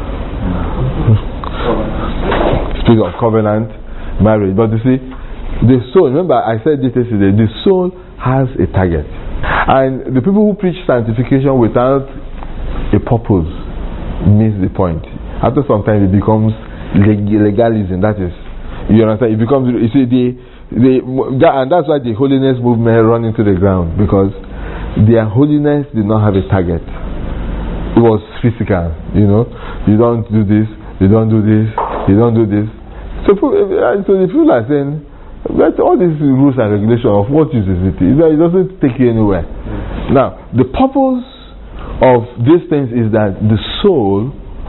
Speaks of covenant, marriage. But you see, the soul. Remember, I said this yesterday. The soul has a target, and the people who preach sanctification without a purpose miss the point. After some time, it becomes legalism. That is, you understand? It becomes. You see, the the that, and that's why the holiness movement run into the ground, because their holiness did not have a target. It was physical. You know, you don't do this, you don't do this, you don't do this. So, so the people are saying, but all these rules and regulations, of what use is it? It doesn't take you anywhere. Now, the purpose of these things is that the soul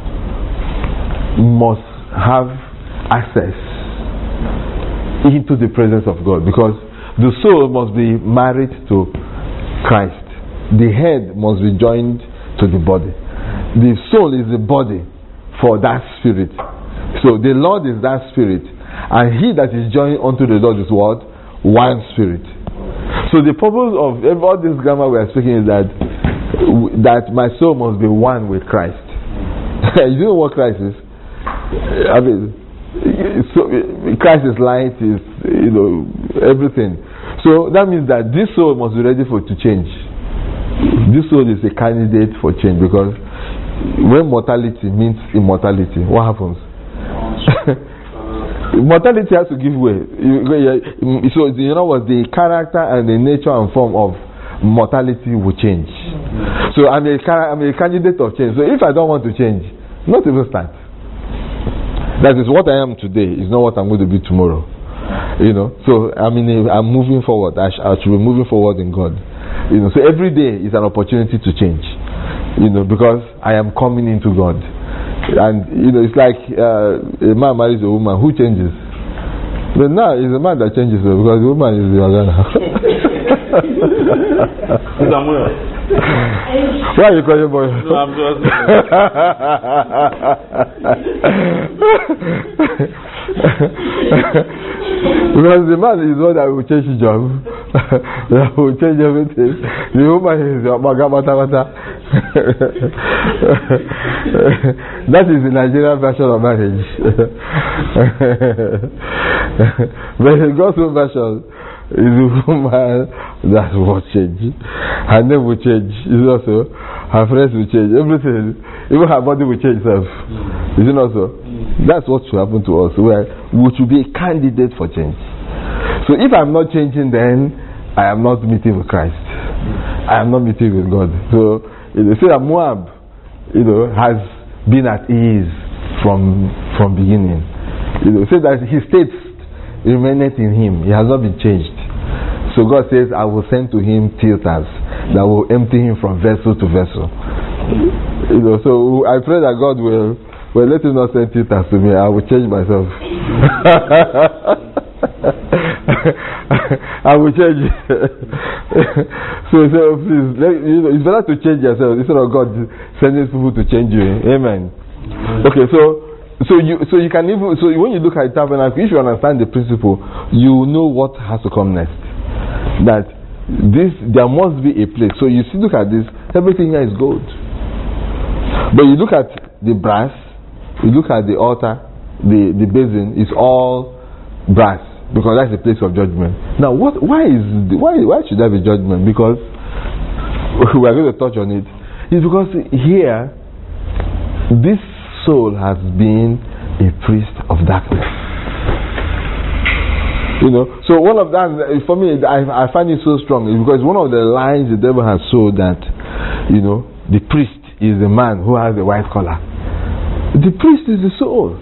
must have access into the presence of God, because the soul must be married to Christ. The head must be joined to the body. The soul is the body for that spirit. So the Lord is that spirit, and he that is joined unto the Lord is what? One spirit. So the purpose of all this grammar we are speaking is that that my soul must be one with Christ. You know what Christ is? I mean, so Christ is light, is, you know, everything. So that means that this soul must be ready for to change. This soul is a candidate for change, because when mortality means immortality, what happens? Mortality has to give way. So you know what? The character and the nature and form of mortality will change. So I'm a, I'm a candidate of change. So if I don't want to change, not even start. That is what I am today. Is not what I'm going to be tomorrow. You know. So I mean, I'm moving forward. I, sh- I should be moving forward in God. You know. So every day is an opportunity to change. You know, because I am coming into God. And you know, it's like uh, a man marries a woman who changes. But now it's a man that changes, because the woman is the organa. Why are you calling boy? No, I'm just. Because the man is the one that will change the job, that will change everything. The woman is the magamata. That is the Nigerian version of marriage. But the gospel version is the woman that will change. Her name will change. Is also her friends will change. Everything, even her body will change itself. Is it not so? That's what should happen to us. Where we should be a candidate for change. So if I'm not changing, then I am not meeting with Christ. I am not meeting with God. So they say that Moab, you know, has been at ease from from beginning. You know, say that his state remaineth in him. He has not been changed. So God says, I will send to him tilters that will empty him from vessel to vessel. You know, so I pray that God will, well, let him not send tutors to me. I will change myself. I will change. so, so please, let, you know, it's better to change yourself instead of God sending people to change you. Amen. Okay, so so you so you can even so when you look at tabernacle, if you understand the principle, you know what has to come next. That this there must be a place. So you see, look at this. Everything here is gold. But you look at the brass, you look at the altar, the the basin is all brass. Because that's the place of judgment. Now, what? Why is the, why why should there be judgment? Because we are going to touch on it. It's because here, this soul has been a priest of darkness. You know. So one of that, for me, I, I find it so strong because one of the lies the devil has sold that, you know, the priest is the man who has the white collar. The priest is the soul.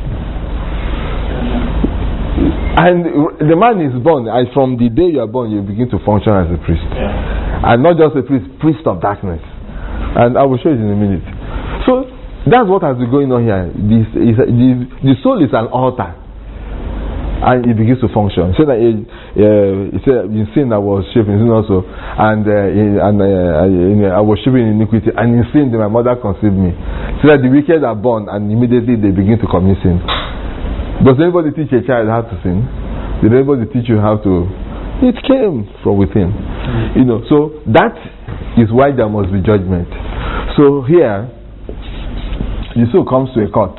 And the man is born, and from the day you are born, you begin to function as a priest. Yeah. And not just a priest, priest of darkness. And I will show you in a minute. So, that's what has been going on here. This is, the, the soul is an altar. And it begins to function. So that it, uh, it said, in sin I was shaped in sin also. And, uh, in, and uh, in, uh, I was shaped in iniquity. And in sin, my mother conceived me. So that the wicked are born, and immediately they begin to commit sin. Does anybody teach a child how to sin? Did anybody teach you how to? It came from within. You know, so that is why there must be judgment. So here, the soul comes to a court.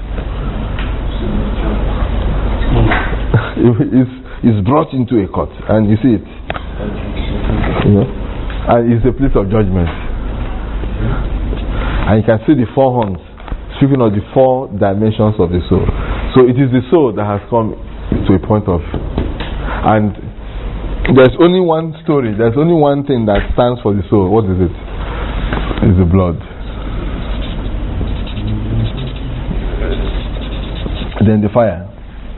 it's, it's brought into a court, and you see it. You know, and it's a place of judgment. And you can see the four horns, speaking of the four dimensions of the soul. So it is the soul that has come to a point of, and there's only one story, there's only one thing that stands for the soul. What is it? It's the blood. Then the fire.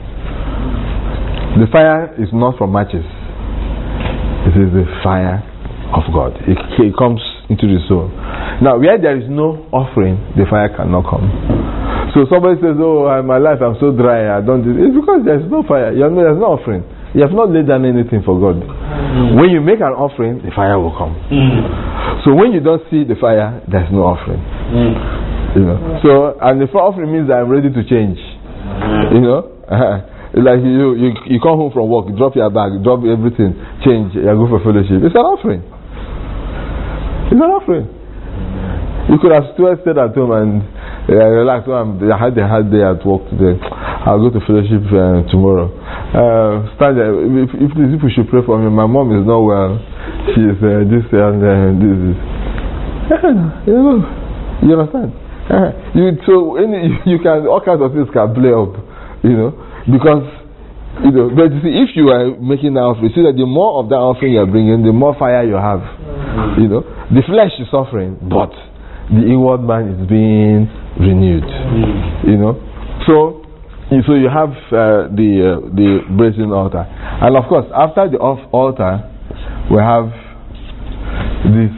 The fire is not from matches. It is the fire of God. It, it comes into the soul. Now, where there is no offering, the fire cannot come. So somebody says, oh, my life, I'm so dry, I don't do it. It's because there's no fire. You know, there's no offering. You have not laid down anything for God. Mm. When you make an offering, the fire will come. Mm. So when you don't see the fire, there's no offering. Mm. You know. So, and the offering means that I'm ready to change. Mm. You know. Like you, you, you come home from work, you drop your bag, drop everything, change, you go for fellowship. It's an offering. It's an offering. You could have still stayed at home and uh, relax. Oh, I had a hard day at work today. I'll go to fellowship uh, tomorrow. Uh, stand there. If, if these people should pray for me, my mom is not well. She is uh, this and uh, this. Is. You know, you understand? Uh, you so any, you can all kinds of things can play up. You know, because you know. But you see, if you are making that offering, see that the more of that offering you are bringing, the more fire you have. Mm-hmm. You know, the flesh is suffering, but the inward man is being renewed. Mm. You know, so so you have uh, the uh, the brazen altar, and of course after the off altar we have this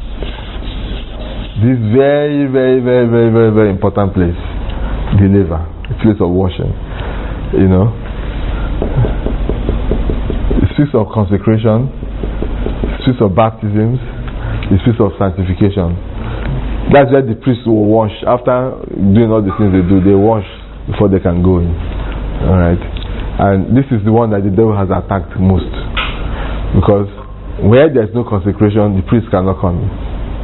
this very very very very very very important place, the laver, the place of washing. You know, the place of consecration, the place of baptisms, the place of sanctification. That's where the priests will wash. After doing all the things they do, they wash before they can go in. Alright? And this is the one that the devil has attacked most. Because where there's no consecration, the priest cannot come in.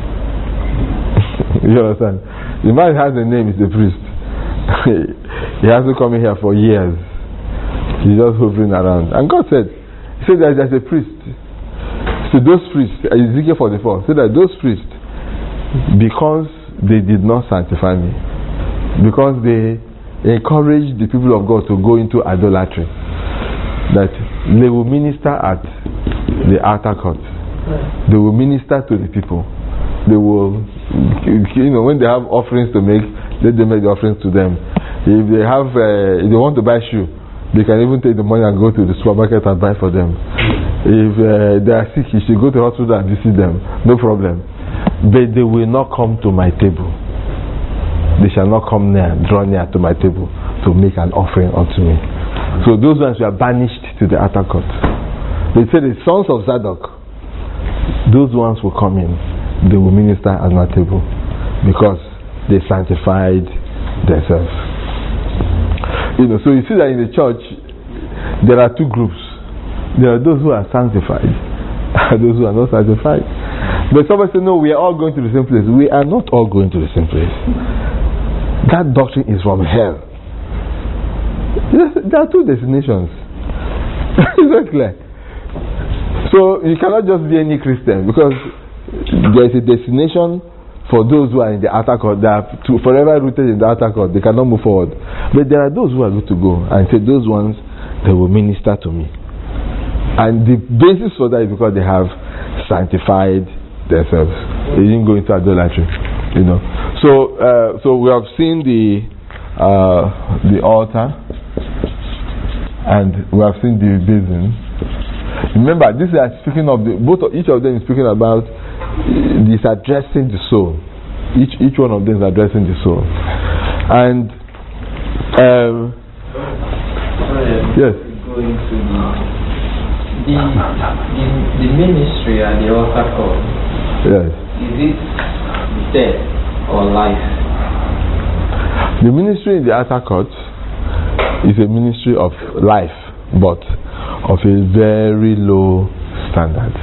You understand? The man has a name, is the priest. He hasn't come in here for years. He's just hovering around. And God said, He said that there's a priest. So those priests, Ezekiel forty-four, said that those priests, because they did not sanctify me, because they encouraged the people of God to go into idolatry, that they will minister at the outer court, they will minister to the people, they will, you know, when they have offerings to make, let them make the offerings to them. If they have, uh, if they want to buy shoe, they can even take the money and go to the supermarket and buy for them. If uh, they are sick, you should go to the hospital and visit them, no problem. but they will not come to my table. They shall not come near, draw near to my table to make an offering unto me. So those ones were banished to the outer court. They said the sons of Zadok, those ones will come in, they will minister at my table because they sanctified themselves. You know, so you see that in the church there are two groups. There are those who are sanctified and those who are not sanctified. But somebody said, no, we are all going to the same place. We are not all going to the same place. That doctrine is from hell. Yes, there are two destinations. Is that clear? So you cannot just be any Christian because there is a destination for those who are in the outer court. They are to forever rooted in the outer court. They cannot move forward. But there are those who are good to go, and say those ones, they will minister to me. And the basis for that is because they have sanctified themselves. They didn't go into idolatry, you know. So, uh, so we have seen the uh, the altar, and we have seen the basin. Remember, this is speaking of the both. Of, each of them is speaking about uh, this addressing the soul. Each each one of them is addressing the soul, and um, yes. Going to the, the the the ministry at the altar call. Yes. Is it death or life? The ministry in the outer court is a ministry of life, but of a very low standard.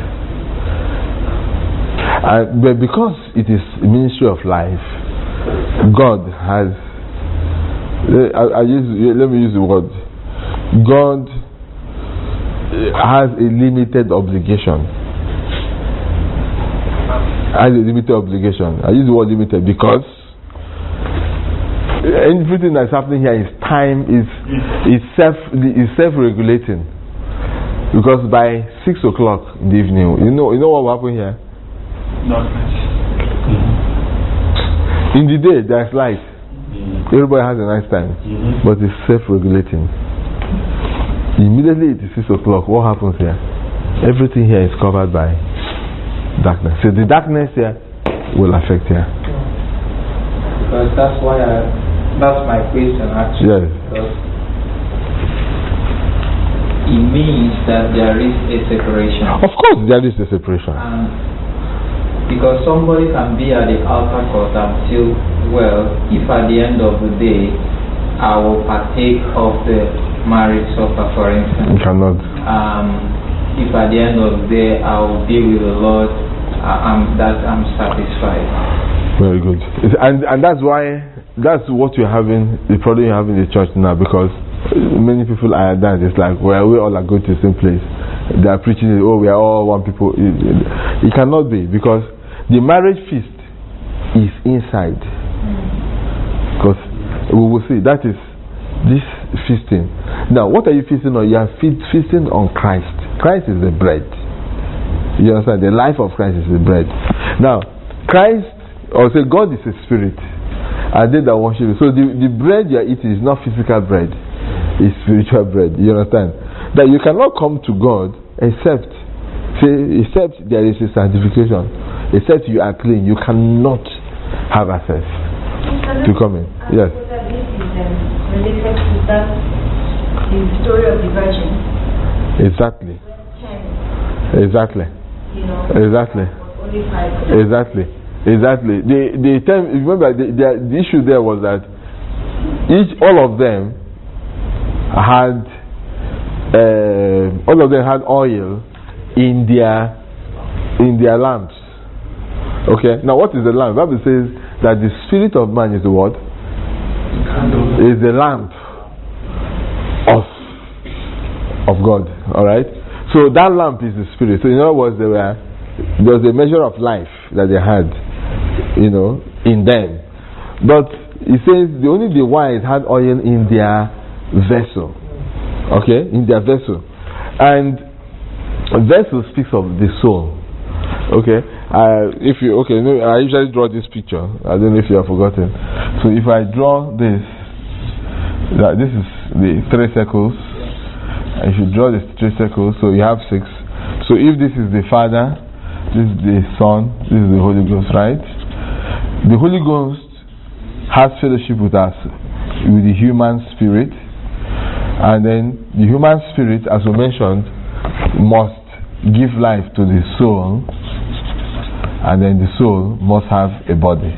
And, but because it is a ministry of life, God has. I, I use, let me use the word. God has a limited obligation. Has a limited obligation. I use the word limited because everything that's happening here is time is is self is self-regulating. Because by six o'clock in the evening, you know you know what will happen here? Darkness. In the day there's light. Mm-hmm. Everybody has a nice time, mm-hmm. But it's self-regulating. Immediately it is six o'clock. What happens here? Everything here is covered by darkness. So the darkness here will affect here. Because that's why I, that's my question actually. Yes. Because it means that there is a separation. Of course, there is a separation. And because somebody can be at the altar court and feel, well, if at the end of the day I will partake of the marriage supper, for instance. You cannot. Um, if at the end of the day I will be with the Lord, uh, I'm, that I'm satisfied. Very good. And and that's why that's what you're having. The problem you have in the church now, because many people are that. It's like, well, we all are going to the same place. They are preaching, oh, we are all one people. It, it cannot be, because the marriage feast is inside. Because we will see that is this feasting. Now, what are you feasting on? You are feasting on Christ. Christ is the bread. You understand? The life of Christ is the bread. Now, Christ, or say God is a spirit, and they that worship Him. So the, the bread you are eating is not physical bread, it's spiritual bread. You understand? That you cannot come to God except, say, except there is a sanctification, except you are clean. You cannot have access to come in. Yes. Related to that, the story of the Virgin. Exactly. Exactly. You know, exactly. Only five. Exactly. Exactly. The the term. Remember, the, the the issue there was that each all of them had uh, all of them had oil in their in their lamps. Okay. Now, what is the lamp? The Bible says that the spirit of man is the what? Is the lamp of of God. All right. So that lamp is the spirit. So in other words, there were there was a measure of life that they had, you know, in them. But it says the only the wise had oil in their vessel. Okay, in their vessel, and vessel speaks of the soul. Okay, uh, if you okay, I usually draw this picture. I don't know if you have forgotten. So if I draw this, that this is the three circles. If you draw the three circles, so you have six. So if this is the Father, this is the Son, this is the Holy Ghost, right? The Holy Ghost has fellowship with us, with the human spirit, and then the human spirit, as we mentioned, must give life to the soul, and then the soul must have a body.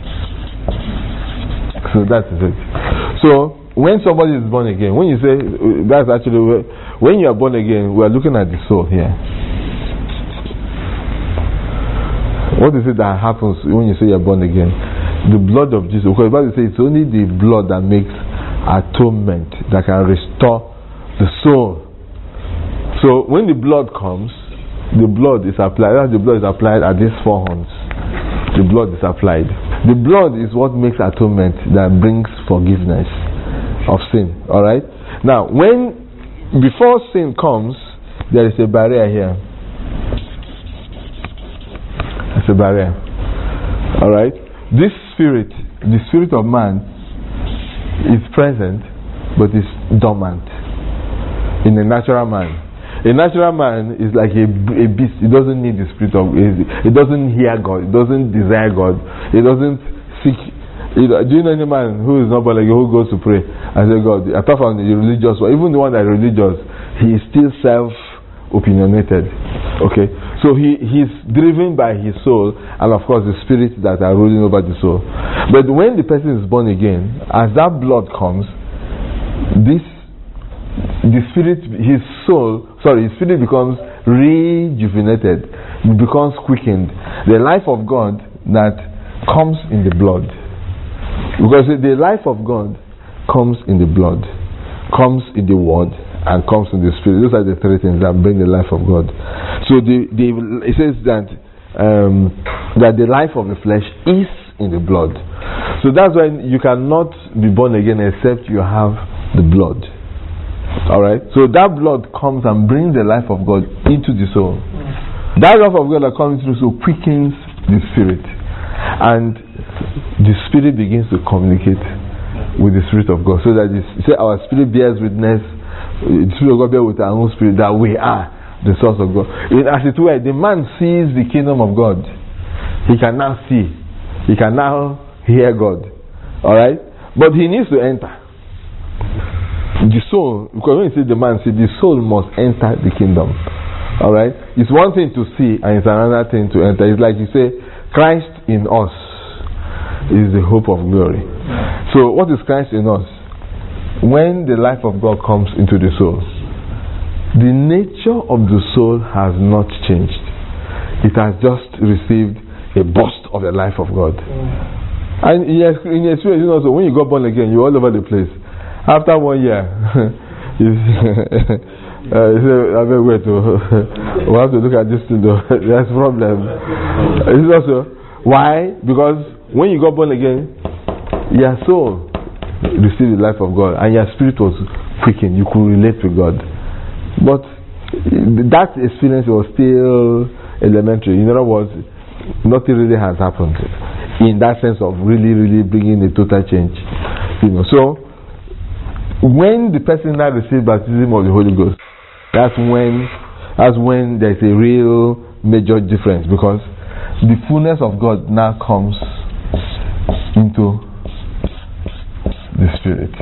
So that is it. So when somebody is born again, when you say, that's actually, when you are born again, we are looking at the soul here. What is it that happens when you say you are born again? The blood of Jesus. Because the Bible says it's only the blood that makes atonement, that can restore the soul. So when the blood comes, the blood is applied. The blood is applied at these four horns. The blood is applied. The blood is what makes atonement, that brings forgiveness of sin. All right. Now, when before sin comes, there is a barrier here. There's a barrier. All right. This spirit, the spirit of man, is present, but is dormant in a natural man. A natural man is like a, a beast. It doesn't need the spirit of. It doesn't hear God. It doesn't desire God. It doesn't seek. You know, do you know any man who is not born again, who goes to pray and say, God, apart from the religious one, even the one that is religious, he is still self-opinionated. Okay, so he he's driven by his soul, and of course the spirits that are ruling over the soul. But when the person is born again, as that blood comes, this the spirit, his soul, sorry, his spirit becomes rejuvenated, it becomes quickened. The life of God that comes in the blood. Because the life of God comes in the blood, comes in the word, and comes in the spirit. Those are the three things that bring the life of God. So the, the, it says that um, that the life of the flesh is in the blood. So that's why you cannot be born again except you have the blood. Alright? So that blood comes and brings the life of God into the soul. That life of God that comes into the soul quickens the spirit. And the spirit begins to communicate with the spirit of God. So that this, say our spirit bears witness, the spirit of God bears with our own spirit that we are the source of God. In, as it were, the man sees the kingdom of God. He can now see. He can now hear God. Alright? But he needs to enter. The soul, because when you see the man, see the soul must enter the kingdom. Alright? It's one thing to see and it's another thing to enter. It's like you say, Christ in us is the hope of glory. So what is Christ in us? When the life of God comes into the soul, the nature of the soul has not changed. It has just received a burst of the life of God. And in your, in your experience, you know, so when you got born again, you're all over the place. After one year, you uh, you say, I mean, wait, we have to look at this thing though. There's a problem. It's also, why? Because when you got born again, your soul received the life of God and your spirit was quickened. You could relate to God. But that experience was still elementary. In other words, nothing really has happened in that sense of really, really bringing a total change. You know, so when the person now receives baptism of the Holy Ghost, that's when that's when there's a real major difference, because the fullness of God now comes into the spirit.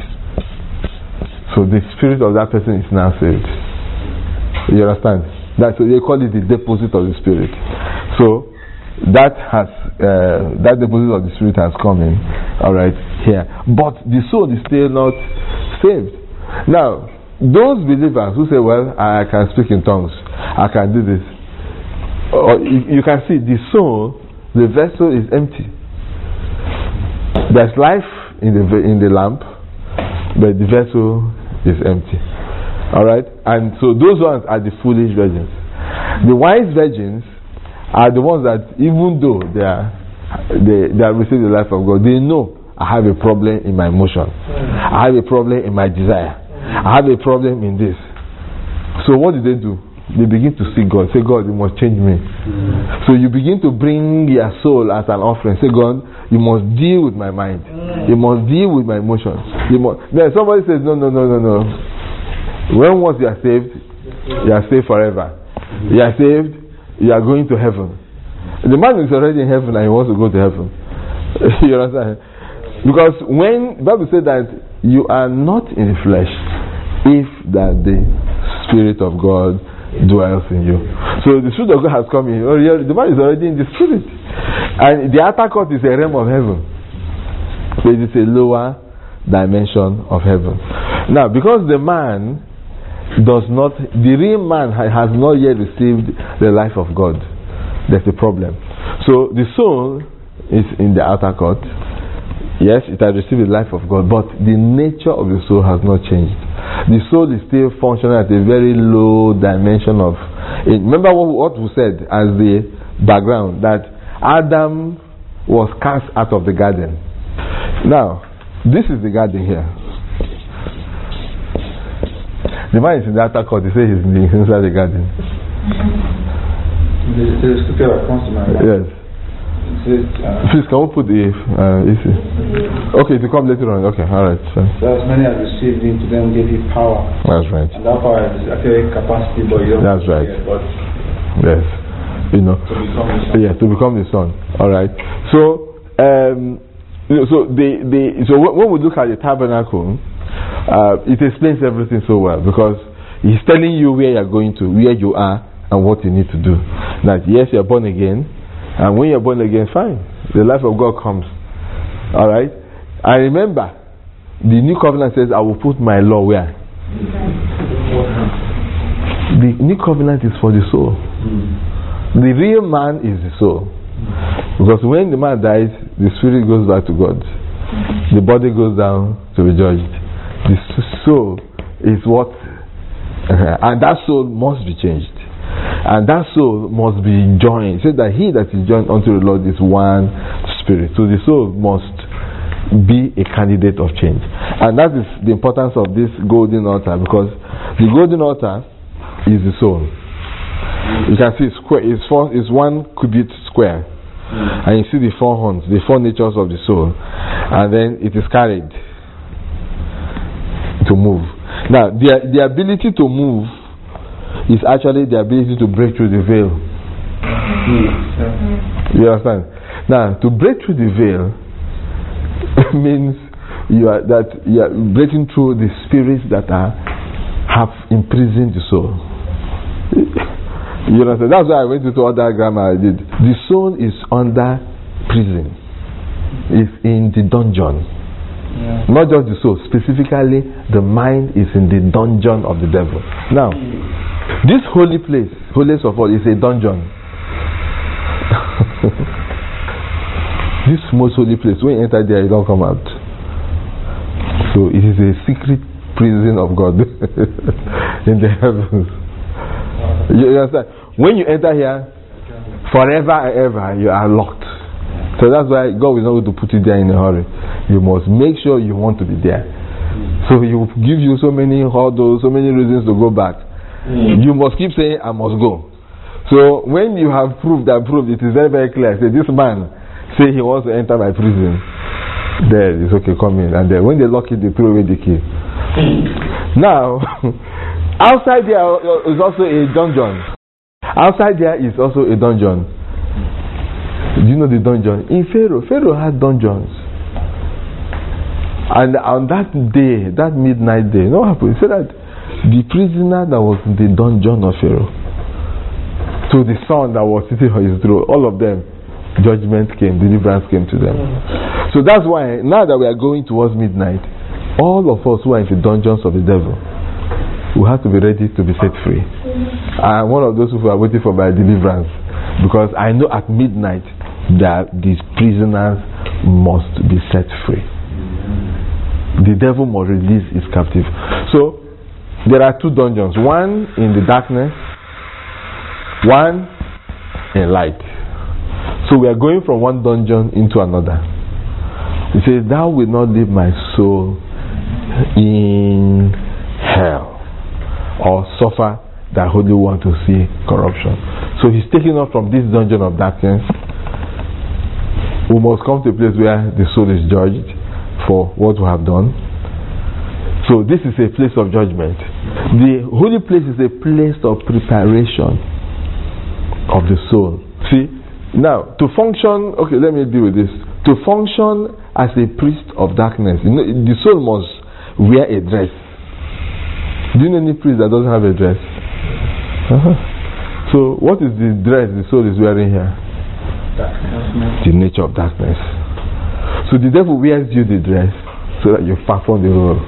So the spirit of that person is now saved. You understand? That's what they call it, the deposit of the spirit. So that has uh, that deposit of the spirit has come in, all right, here. But the soul is still not saved. Now, those believers who say, well, I can speak in tongues, I can do this, or you, you can see the soul, the vessel is empty. There's life in the in the lamp, but the vessel is empty. All right, and so those ones are the foolish virgins. The wise virgins are the ones that, even though they are they they have received the life of God, they know I have a problem in my emotion, I have a problem in my desire, I have a problem in this. So what do they do? They begin to seek God. Say, God, you must change me. Mm. So you begin to bring your soul as an offering. Say, God, you must deal with my mind. Mm. You must deal with my emotions. You must. Then somebody says, no, no, no, no, no. When once you are saved, you are saved forever. You are saved, you are going to heaven. The man is already in heaven and he wants to go to heaven. You understand? Because when the Bible said that you are not in the flesh, if that the Spirit of God dwells in you. So the Spirit of God has come in. The man is already in the Spirit. And the outer court is a realm of heaven. So it is a lower dimension of heaven. Now, because the man does not, the real man has not yet received the life of God, there's a problem. So the soul is in the outer court. Yes, it has received the life of God, but the nature of the soul has not changed. The soul is still functioning at a very low dimension of. Remember what we said as the background, that Adam was cast out of the garden. Now, this is the garden here. The man is in the outer court. He says he's inside the garden. The, the scripture that comes to my mind. Yes. Says, uh, Please, can we put the uh, issue? Okay, to come later on. Okay, all right. So, so as many as received him, to them gave him power. That's right. And that power is actually capacity, but you don't. That's right. It, but yes, you know. To become the son. Yeah, to become the son. All right. So, um, so the the so when we look at the tabernacle, uh, it explains everything so well, because he's telling you where you're going to, where you are, and what you need to do. That yes, you're born again. And when you're born again, fine. The life of God comes. Alright? And remember, the new covenant says, I will put my law where? The new covenant is for the soul. Mm. The real man is the soul. Mm. Because when the man dies, the spirit goes back to God. Mm. The body goes down to be judged. The soul is what, uh, and that soul must be changed. And that soul must be joined. It says that he that is joined unto the Lord is one spirit. So the soul must be a candidate of change. And that is the importance of this golden altar, because the golden altar is the soul. You can see it's square, it's, four, it's one cubit square. And you see the four horns, the four natures of the soul. And then it is carried to move. Now, the, the ability to move is actually the ability to break through the veil. Mm. You understand? Now, to break through the veil means you are that you are breaking through the spirits that are have imprisoned the soul. You understand? That's why I went into all that grammar I did. The soul is under prison. It's in the dungeon. Yeah. Not just the soul, specifically the mind is in the dungeon of the devil. Now, this holy place, holiest of all, is a dungeon. This most holy place, when you enter there, you don't come out. So it is a secret prison of God in the heavens. You understand? When you enter here, forever and ever, you are locked. So that's why God is not going to put you there in a hurry. You must make sure you want to be there. So He will give you so many hurdles, so many reasons to go back. Mm. You must keep saying, I must go. So when you have proved and proved, it is very, very clear. Say, this man say he wants to enter my prison. There, it's okay, come in. And then when they lock it, they throw away the key. Now, outside there is also a dungeon. Outside there is also a dungeon. Do you know the dungeon? In Pharaoh, Pharaoh had dungeons. And on that day, that midnight day, you know what happened? He said that the prisoner that was in the dungeon of Pharaoh, to the son that was sitting on his throne, all of them, judgment came, deliverance came to them. So that's why, now that we are going towards midnight, all of us who are in the dungeons of the devil, we have to be ready to be set free. I'm one of those who are waiting for my deliverance, because I know at midnight that these prisoners must be set free. The devil must release his captive. So there are two dungeons, one in the darkness, one in light. So we are going from one dungeon into another. He says, thou wilt not leave my soul in hell, or suffer thy Holy One to see corruption. So he's taking us from this dungeon of darkness. We must come to a place where the soul is judged for what we have done. So this is a place of judgment. The holy place is a place of preparation of the soul. See, Now, to function, okay, let me deal with this. To function as a priest of darkness, you know, the soul must wear a dress. Do you know any priest that doesn't have a dress? Uh-huh. So, what is the dress the soul is wearing here? Darkness. The nature of darkness. So, the devil wears you the dress so that you perform the role.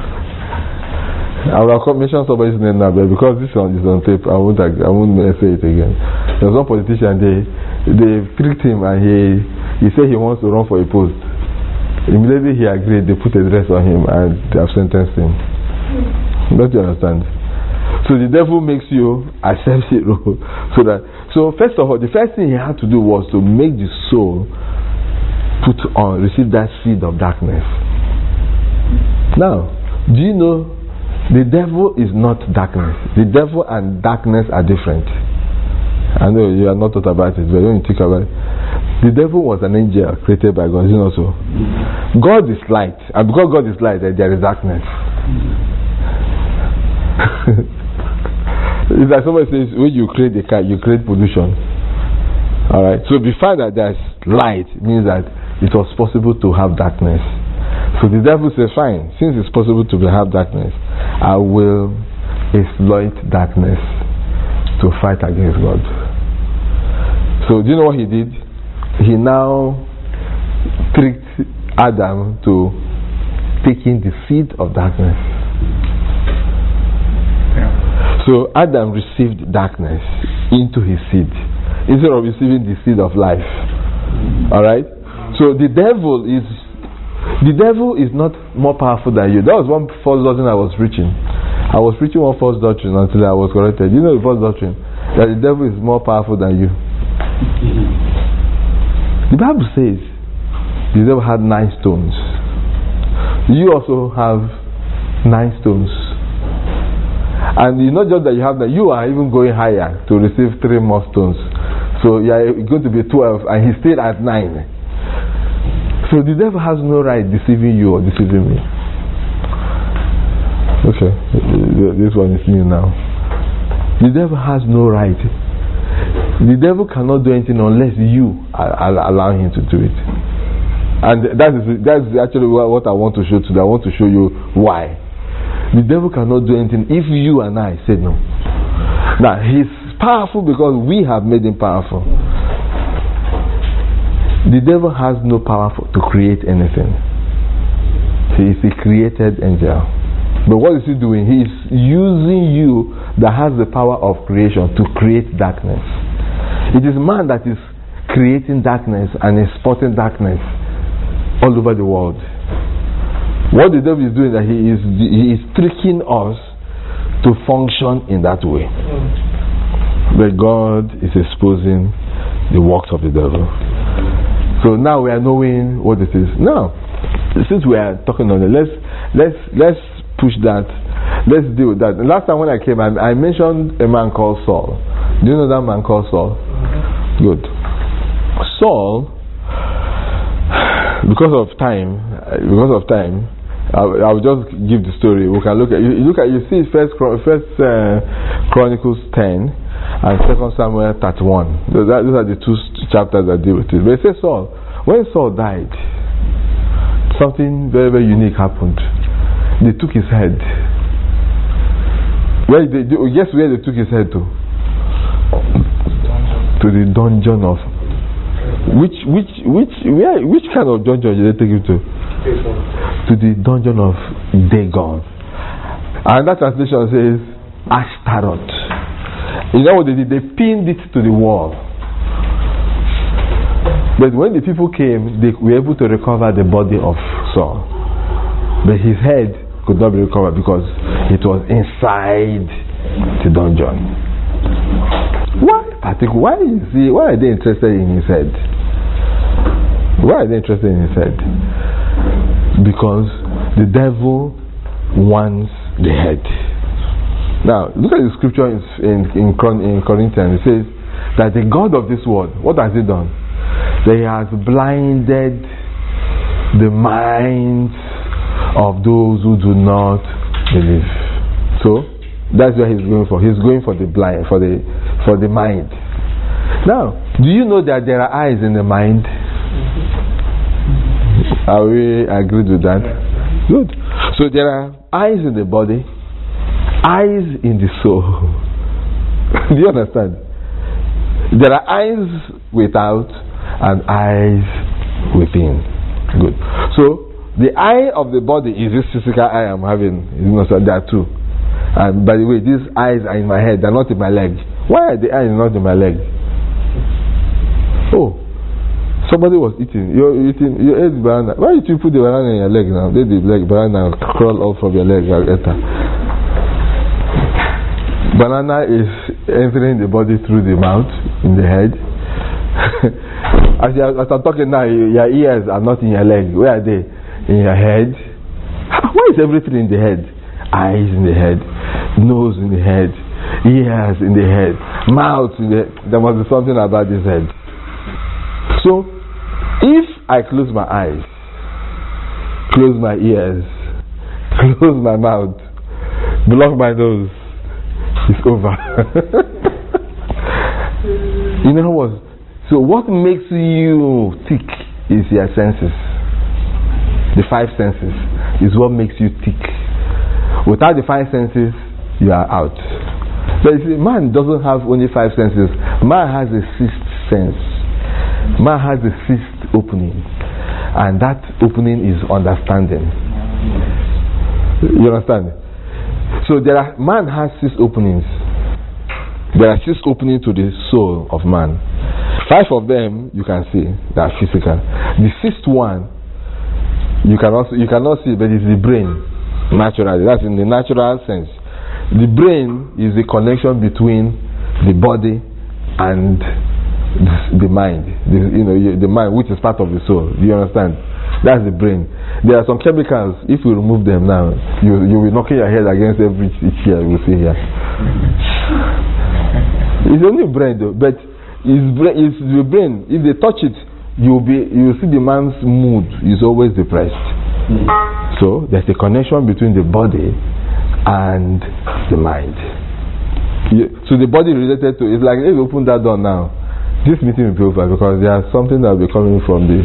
I will mention somebody's name now, but because this one is on tape, I won't, I won't say it again. There was one politician, they, they tricked him and he, he said he wants to run for a post. Immediately he agreed, they put a dress on him and they have sentenced him. Don't you understand? So the devil makes you accept it. So that so first of all, the first thing he had to do was to make the soul put on, receive that seed of darkness. Now, do you know the devil is not darkness? The devil and darkness are different. I know you are not thought about it, but when you think about it, the devil was an angel created by God. You know so. God is light, and because God is light, there is darkness. It's like somebody says, when you create a car, you create pollution. Alright, so the fact that there's light means that it was possible to have darkness. So the devil says, fine, since it's possible to have darkness, I will exploit darkness to fight against God. So do you know what he did? He now tricked Adam to taking the seed of darkness. So Adam received darkness into his seed instead of receiving the seed of life. Alright? So the devil is the devil is not more powerful than you. That was one false doctrine I was preaching. I was preaching one false doctrine until I was corrected. You know the false doctrine? That the devil is more powerful than you. The Bible says the devil had nine stones. You also have nine stones. And it's not just that you have that, you are even going higher to receive three more stones. So you are going to be twelve, and he stayed at nine. So the devil has no right deceiving you or deceiving me. Okay, this one is new now. The devil has no right. The devil cannot do anything unless you allow him to do it. And that is that's actually what I want to show today. I want to show you why. The devil cannot do anything if you and I say no. Now, he's powerful because we have made him powerful. The devil has no power for, to create anything. He is a created angel. But what is he doing? He is using you that has the power of creation to create darkness. It is man that is creating darkness and exporting darkness all over the world. What the devil is doing is that he is he is tricking us to function in that way. But God is exposing the works of the devil. So now we are knowing what it is. Now, since we are talking on it, let's let's let's push that. Let's deal with that. The last time when I came, I, I mentioned a man called Saul. Do you know that man called Saul? Good. Saul, because of time, because of time. I'll, I'll just give the story. We can look at you. Look at you see first first uh, Chronicles ten and Second Samuel thirty-one. Those are, those are the two chapters that deal with it. But it says Saul. When Saul died, something very very unique happened. They took his head. Where they guess where they took his head to? To the dungeon of which which which where which kind of dungeon did they take him to? To the dungeon of Dagon. And that translation says Ashtaroth. You know what they did? They pinned it to the wall. But when the people came, they were able to recover the body of Saul. But his head could not be recovered because it was inside the dungeon. Why? Why is he, why are they interested in his head? Why are they interested in his head? Because the devil wants the head. Now, look at the scripture in, in, in, in Corinthians. It says that the God of this world, what has he done? That he has blinded the minds of those who do not believe. So, that's what he's going for. He's going for the blind, for the, for the mind. Now, Do you know that there are eyes in the mind? Are we agreed with that? Good. So there are eyes in the body, eyes in the soul. Do you understand? There are eyes without and eyes within. Good. So the eye of the body is this physical eye I'm having. You know, so there are two. And by the way, these eyes are in my head, they're not in my leg. Why are the eyes not in my leg? Oh, somebody was eating. You're eating. You ate banana. Why did you put the banana in your leg now? They did like banana crawl off from your leg. Banana is entering the body through the mouth, in the head. As, you, as I'm talking now, your ears are not in your leg. Where are they? In your head. Why is everything in the head? Eyes in the head, nose in the head, ears in the head, mouth in the head. There must be something about this head. So, if I close my eyes, close my ears, close my mouth, block my nose, it's over. You know what? So what makes you tick is your senses. The five senses is what makes you tick. Without the five senses, you are out. But you see, man doesn't have only five senses. Man has a sixth sense. Man has a sixth opening, and that opening is understanding. You understand? So there are, man has six openings. There are six openings to the soul of man. Five of them you can see, they are physical. The sixth one you can also you cannot see, but it's the brain. Naturally, that's in the natural sense. The brain is the connection between the body and the, the mind. The, you know, the mind, which is part of the soul. Do you understand? That's the brain. There are some chemicals. If you remove them now, you you will knock your head against every chair you see here. It's only brain though, but it's, brain, it's the brain. If they touch it, you'll be you see the man's mood is always depressed. Mm. So there's a connection between the body and the mind. You, so the body related to it's like if you open that door now, this meeting will be over because there's something that will be coming from the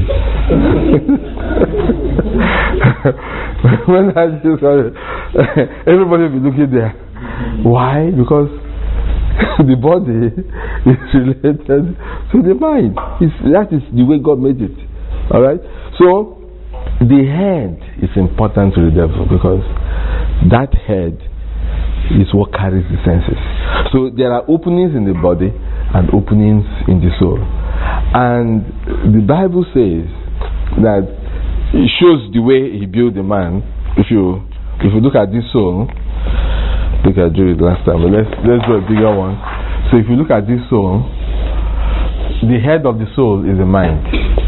when I just everybody will be looking there. Why? Because the body is related to the mind. It's, that is the way God made it. Alright? So, the head is important to the devil because that head is what carries the senses. So, there are openings in the body and openings in the soul. And the Bible says that it shows the way He built the man. If you, if you look at this soul, I think I drew it last time, but let's let's draw a bigger one. So if you look at this soul, the head of the soul is the mind.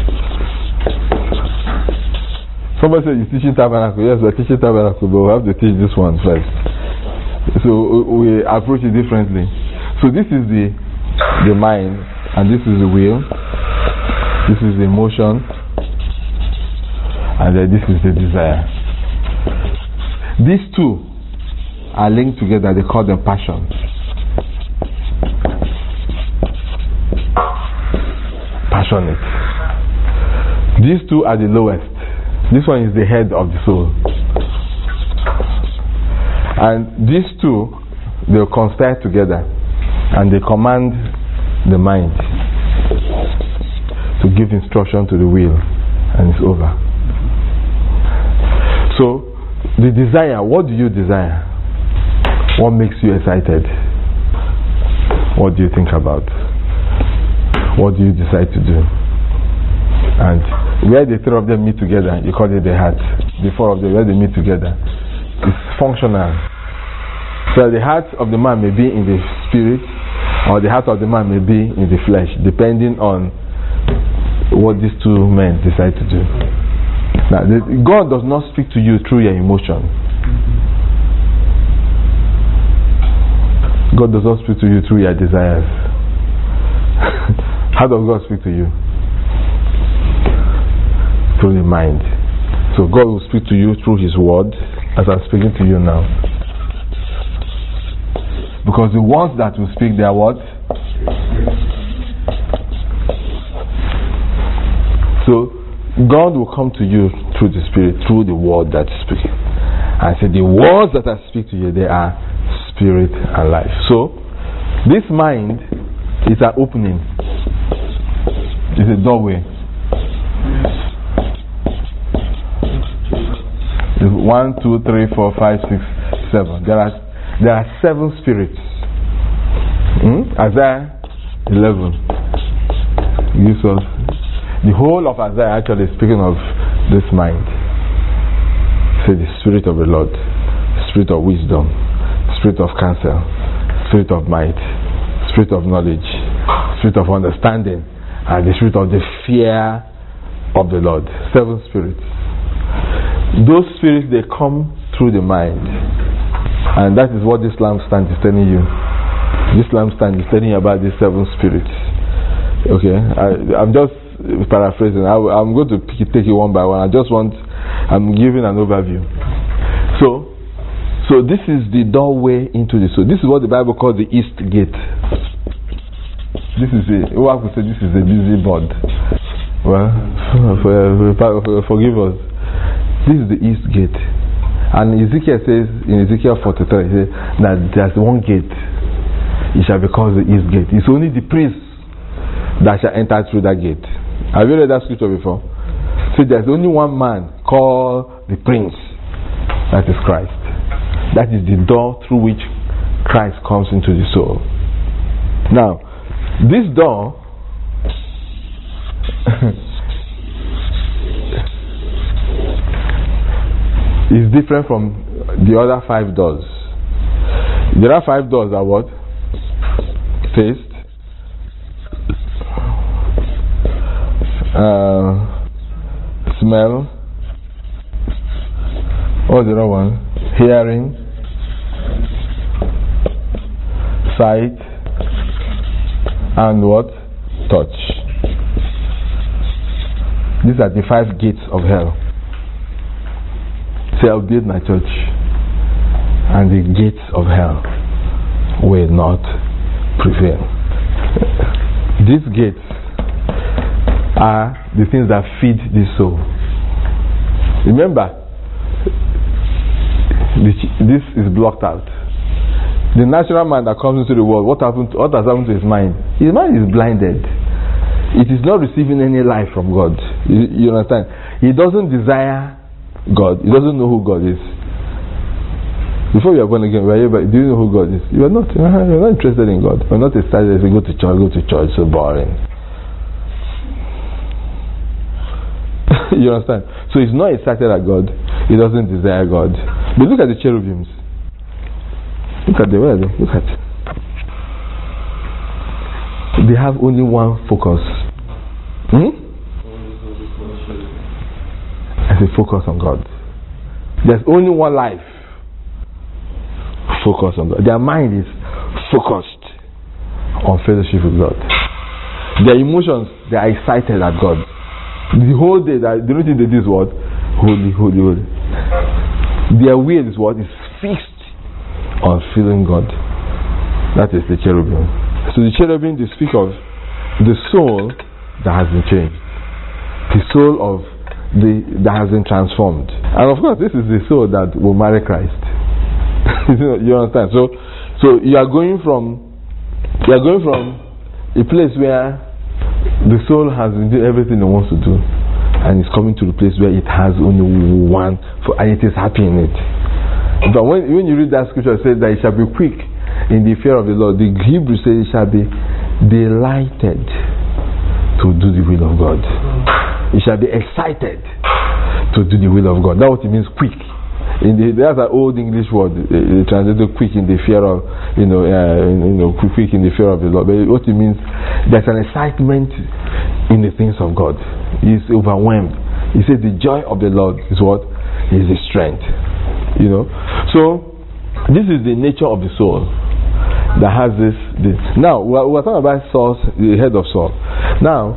Somebody said you're teaching tabernacle. Yes, we're teaching tabernacle, but we have to teach this one first. So we approach it differently. So this is the the mind, and this is the will. This is the emotion, and then this is the desire. These two are linked together. They call them passions. Passionate. These two are the lowest. This one is the head of the soul. And these two, they conspire together and they command the mind to give instruction to the will, and it's over. So, the desire, what do you desire? What makes you excited? What do you think about? What do you decide to do? And where the three of them meet together, you call it the heart. The four of them, where they meet together, it's functional. So the heart of the man may be in the spirit, or the heart of the man may be in the flesh, depending on what these two men decide to do. Now, the, God does not speak to you through your emotion. God does not speak to you through your desires. How does God speak to you? Through the mind. So God will speak to you through His word, as I'm speaking to you now. Because the ones that will speak their word, So God will come to you through the Spirit, through the word that is speaking. And say the words that I speak to you, they are spirit and life. So this mind is an opening. It's a doorway. It's one, two, three, four, five, six, seven. There are there are seven spirits. Hmm? Isaiah eleven gives us the whole of Isaiah actually is speaking of this mind. Say the spirit of the Lord, spirit of wisdom, spirit of counsel, spirit of might, spirit of knowledge, spirit of understanding, and the spirit of the fear of the Lord. Seven spirits. Those spirits, they come through the mind, and that is what this lampstand is telling you. This lampstand is telling you about these seven spirits. Okay, I, I'm just paraphrasing. I, I'm going to pick, take it one by one. I just want, I'm giving an overview. So, so this is the doorway into the soul. This is what the Bible calls the east gate. This is a, we have to say this is a busy board. Well, for, for, for, forgive us. This is the east gate. And Ezekiel says, in Ezekiel forty-three, he says that there's one gate. It shall be called the east gate. It's only the priests that shall enter through that gate. Have you read that scripture before? So there's only one man called the prince. That is Christ. That is the door through which Christ comes into the soul. Now, this door is different from the other five doors. The other five doors are what? Taste, uh, smell, what's the other one? Hearing, sight, and what? Touch. These are the five gates of hell. Say, I'll build my church, and the gates of hell will not prevail. These gates are the things that feed the soul. Remember, this is blocked out. The natural man that comes into the world, what happened to, what has happened to his mind? His mind is blinded. It is not receiving any life from God. You, you understand? He doesn't desire God. He doesn't know who God is. Before you are born again, do you know who God is? You are not. You are not interested in God. You are not excited if you go to church. Go to church. So boring. You understand? So he's not excited at God. He doesn't desire God. But look at the cherubims. Look at them. Where are they? Look at. They have only one focus. Hmm? I say focus on God. There's only one life. Focus on God. Their mind is focused on fellowship with God. Their emotions, they are excited at God. The whole day, the only thing they do is what? Holy, holy, holy. Their will is what? Is fixed on feeling God. That is the cherubim. So the cherubim, they speak of the soul that has been changed. The soul of the that has been transformed. And of course, this is the soul that will marry Christ. You understand? So, so you are going from you are going from a place where the soul has been doing everything it wants to do, and it's coming to the place where it has only one, for, and it is happy in it. But when when you read that scripture, it says that it shall be quick in the fear of the Lord. The Hebrew says it shall be delighted to do the will of God. It shall be excited to do the will of God. That's what it means, quick. In the, that's an old English word, uh, translated quick in the fear of, you know, uh, you know, quick in the fear of the Lord. But what it means, there's an excitement in the things of God. He's overwhelmed. He said the joy of the Lord is what? Is his strength. You know. So this is the nature of the soul that has this. this. Now we're, we're talking about Saul, the head of Saul. Now,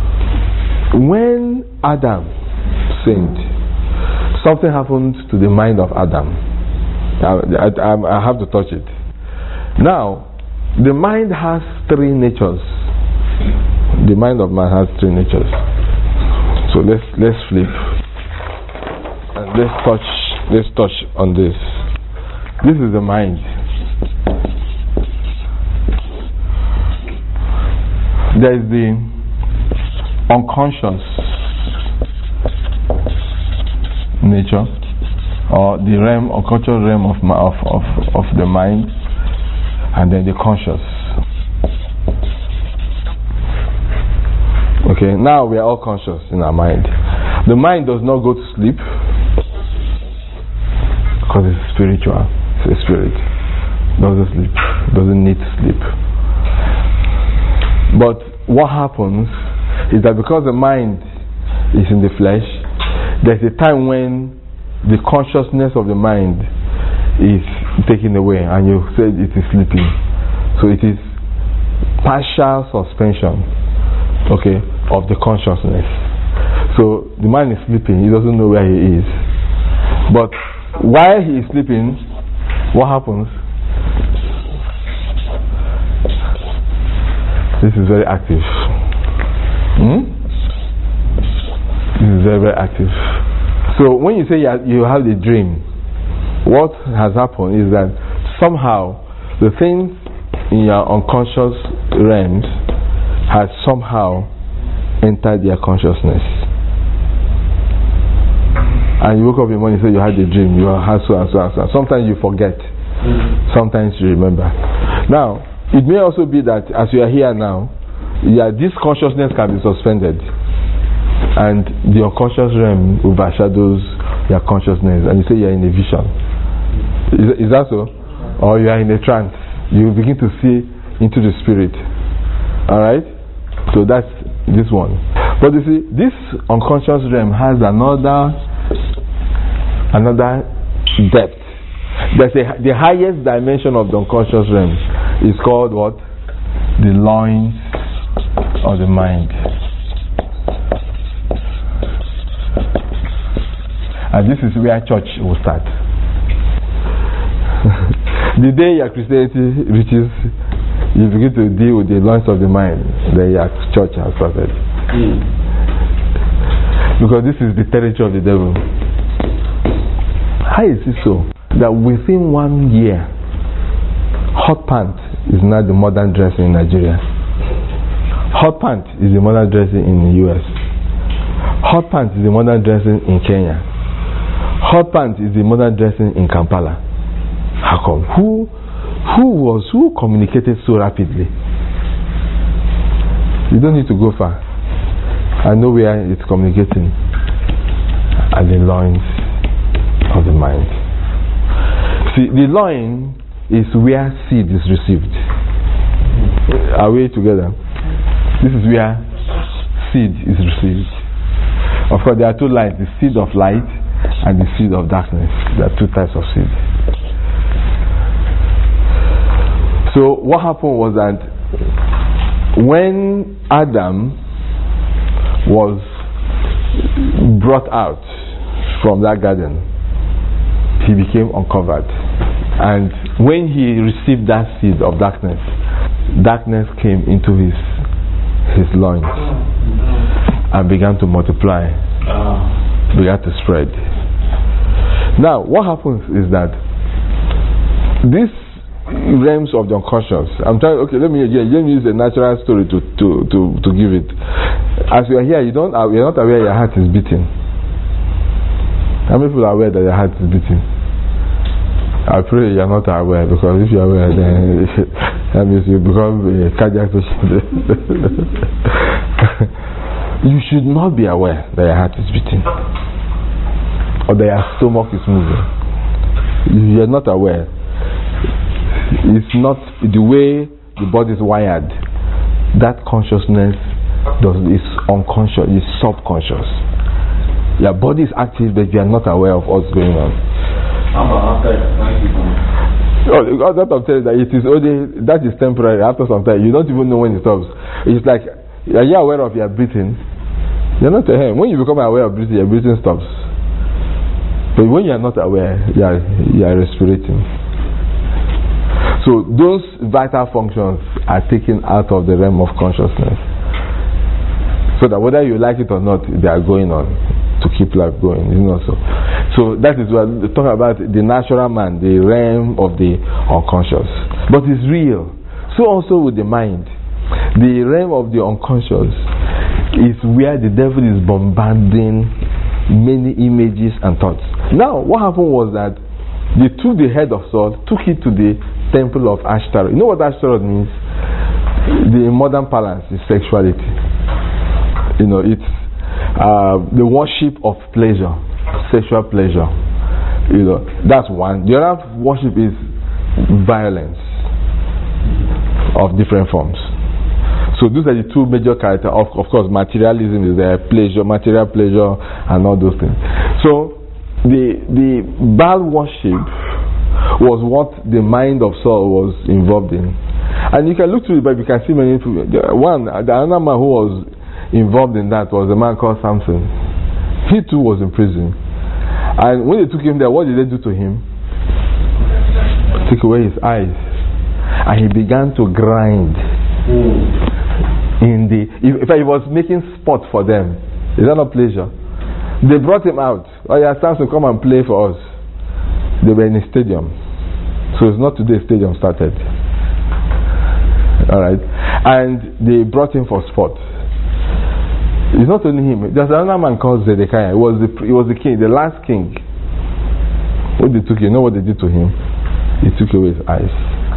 when Adam sinned, something happened to the mind of Adam. I, I, I have to touch it. Now, the mind has three natures. The mind of man has three natures. So let's let's flip and let's touch let's touch on this. This is the mind. There is the unconscious nature, or the realm, unconscious realm of, of of of the mind, and then the conscious. Okay, now we are all conscious in our mind. The mind does not go to sleep because it's spiritual. It's a spirit. Doesn't sleep. Doesn't need to sleep. But what happens is that because the mind is in the flesh, there's a time when the consciousness of the mind is taken away and you say it is sleeping. So it is partial suspension, okay, of the consciousness. So the mind is sleeping, he doesn't know where he is. But while he is sleeping, what happens? This is very active. Hmm? This is very, very active. So when you say you have the dream, what has happened is that somehow the things in your unconscious realms has somehow entered your consciousness. And you woke up in the morning and say you had a dream, you had so and so and so. Sometimes you forget, mm-hmm. sometimes you remember. Now, it may also be that as you are here now, yeah, this consciousness can be suspended, and the unconscious realm overshadows your consciousness, and you say you are in a vision. Is, is that so? Or you are in a trance. You begin to see into the spirit. Alright? So that's this one. But you see, this unconscious realm has another another depth. There's a, the highest dimension of the unconscious realm is called what? The loins of the mind. And this is where church will start. The day your Christianity reaches, you begin to deal with the loins of the mind, then your church has started. Mm. Because this is the territory of the devil. How is it so that within one year, hot pant is not the modern dressing in Nigeria? Hot pant is the modern dressing in the U S. Hot pant is the modern dressing in Kenya. Hot pant is the modern dressing in Kampala. How come? Who, who was, who communicated so rapidly? You don't need to go far. I know where it's communicating. At the loins of the mind. See, the loin is where seed is received. Are we together? This is where seed is received. Of course, there are two lines: the seed of light and the seed of darkness. There are two types of seed. So what happened was that when Adam was brought out from that garden, he became uncovered. And when he received that seed of darkness, darkness came into his his loins and began to multiply, began to spread. Now, what happens is that these realms of the unconscious, I'm trying, okay, let me, yeah, let me use a natural story to, to, to, to give it. As you are here, you don't, you're not aware your heart is beating. How many people are aware that your heart is beating? I pray you're not aware, because if you're aware, then that means you become a cardiac patient. You should not be aware that your heart is beating or that your stomach is moving. If you're not aware, it's not the way the body is wired. That consciousness does is unconscious, is subconscious. Your body is active, but you are not aware of what's going on. Oh, that I'm telling you that it is only, that is temporary. After some time, you don't even know when it stops. It's like, are you aware of your breathing? You're not aware. When you become aware of breathing, your breathing stops. But when you are not aware, you are, you are respirating. So those vital functions are taken out of the realm of consciousness. So that whether you like it or not, they are going on to keep life going. You know, so so that is what we're talking about, the natural man, the realm of the unconscious. But it's real. So also with the mind. The realm of the unconscious is where the devil is bombarding many images and thoughts. Now, what happened was that they took the head of Saul, took it to the temple of Ashtaroth. You know what Ashtaroth means? The modern balance is sexuality. You know, it's uh, the worship of pleasure, sexual pleasure. You know, that's one. The other worship is violence of different forms. So those are the two major characters. Of, of course, materialism is there, pleasure, material pleasure, and all those things. So the the Baal worship was what the mind of Saul was involved in. And you can look through the Bible, you can see many people. One, the other man who was involved in that was a man called Samson. He too was in prison. And when they took him there, what did they do to him? Take away his eyes. And he began to grind. Mm. In the, if, if he was making sport for them, is that not pleasure? They brought him out. Oh yeah, Samson, come and play for us. They were in a stadium. So it's not today stadium started. Alright. And they brought him for sport. It's not only him. There's another man called Zedekiah. It was the it was the king, the last king. What they took, you know what they did to him? They took away his eyes.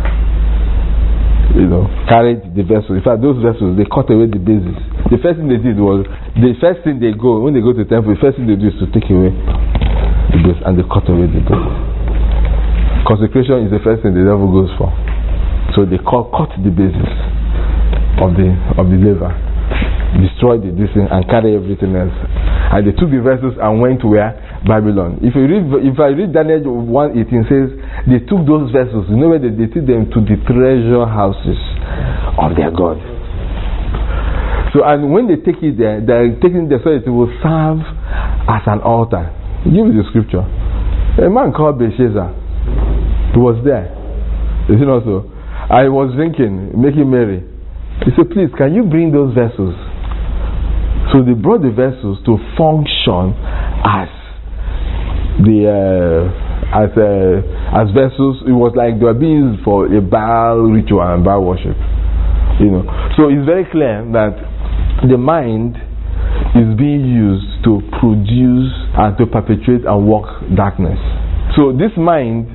You know, carried the vessels. In fact, those vessels, they cut away the bases. The first thing they did was, the first thing they go, when they go to the temple, the first thing they do is to take away the base, and they cut away the base. Consecration is the first thing the devil goes for. So they cut, cut the bases of the of the liver, destroyed the this thing, and carry everything else. And they took the vessels and went to where? Babylon. If you read, if I read Daniel one eighteen, says they took those vessels. You know where they, they took them to the treasure houses of their God. So, and when they take it there, they're taking it there so it will serve as an altar. Give me the scripture. A man called Belshazzar, he was there. You see also, I was drinking, making merry. He said, please, can you bring those vessels? So they brought the vessels to function as the uh, as uh, as vessels. It was like they were being used for a Baal ritual and Baal worship. You know, so it's very clear that the mind is being used to produce and to perpetuate and work darkness. So this mind,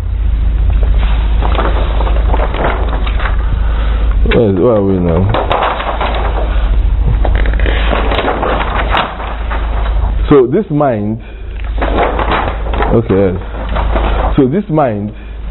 where, is, where are we now? So this mind, okay, so this mind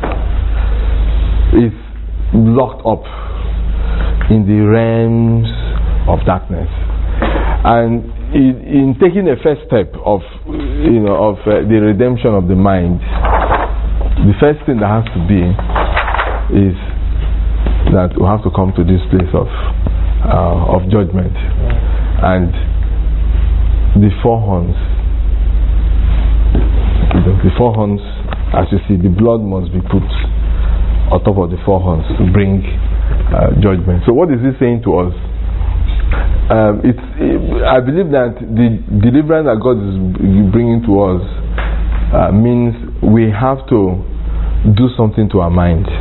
is locked up in the realms of darkness, and in, in taking the first step of, you know, of uh, the redemption of the mind, the first thing that has to be is that we have to come to this place of uh, of judgment, and the four horns. The four horns, as you see, the blood must be put on top of the four horns to bring uh, judgment. So what is this saying to us? Um, it's, it, I believe that the deliverance that God is bringing to us uh, means we have to do something to our mind.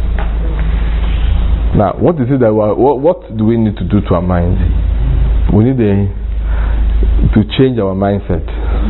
Now, what is it that we are, what, what do we need to do to our mind? We need a, to change our mindset.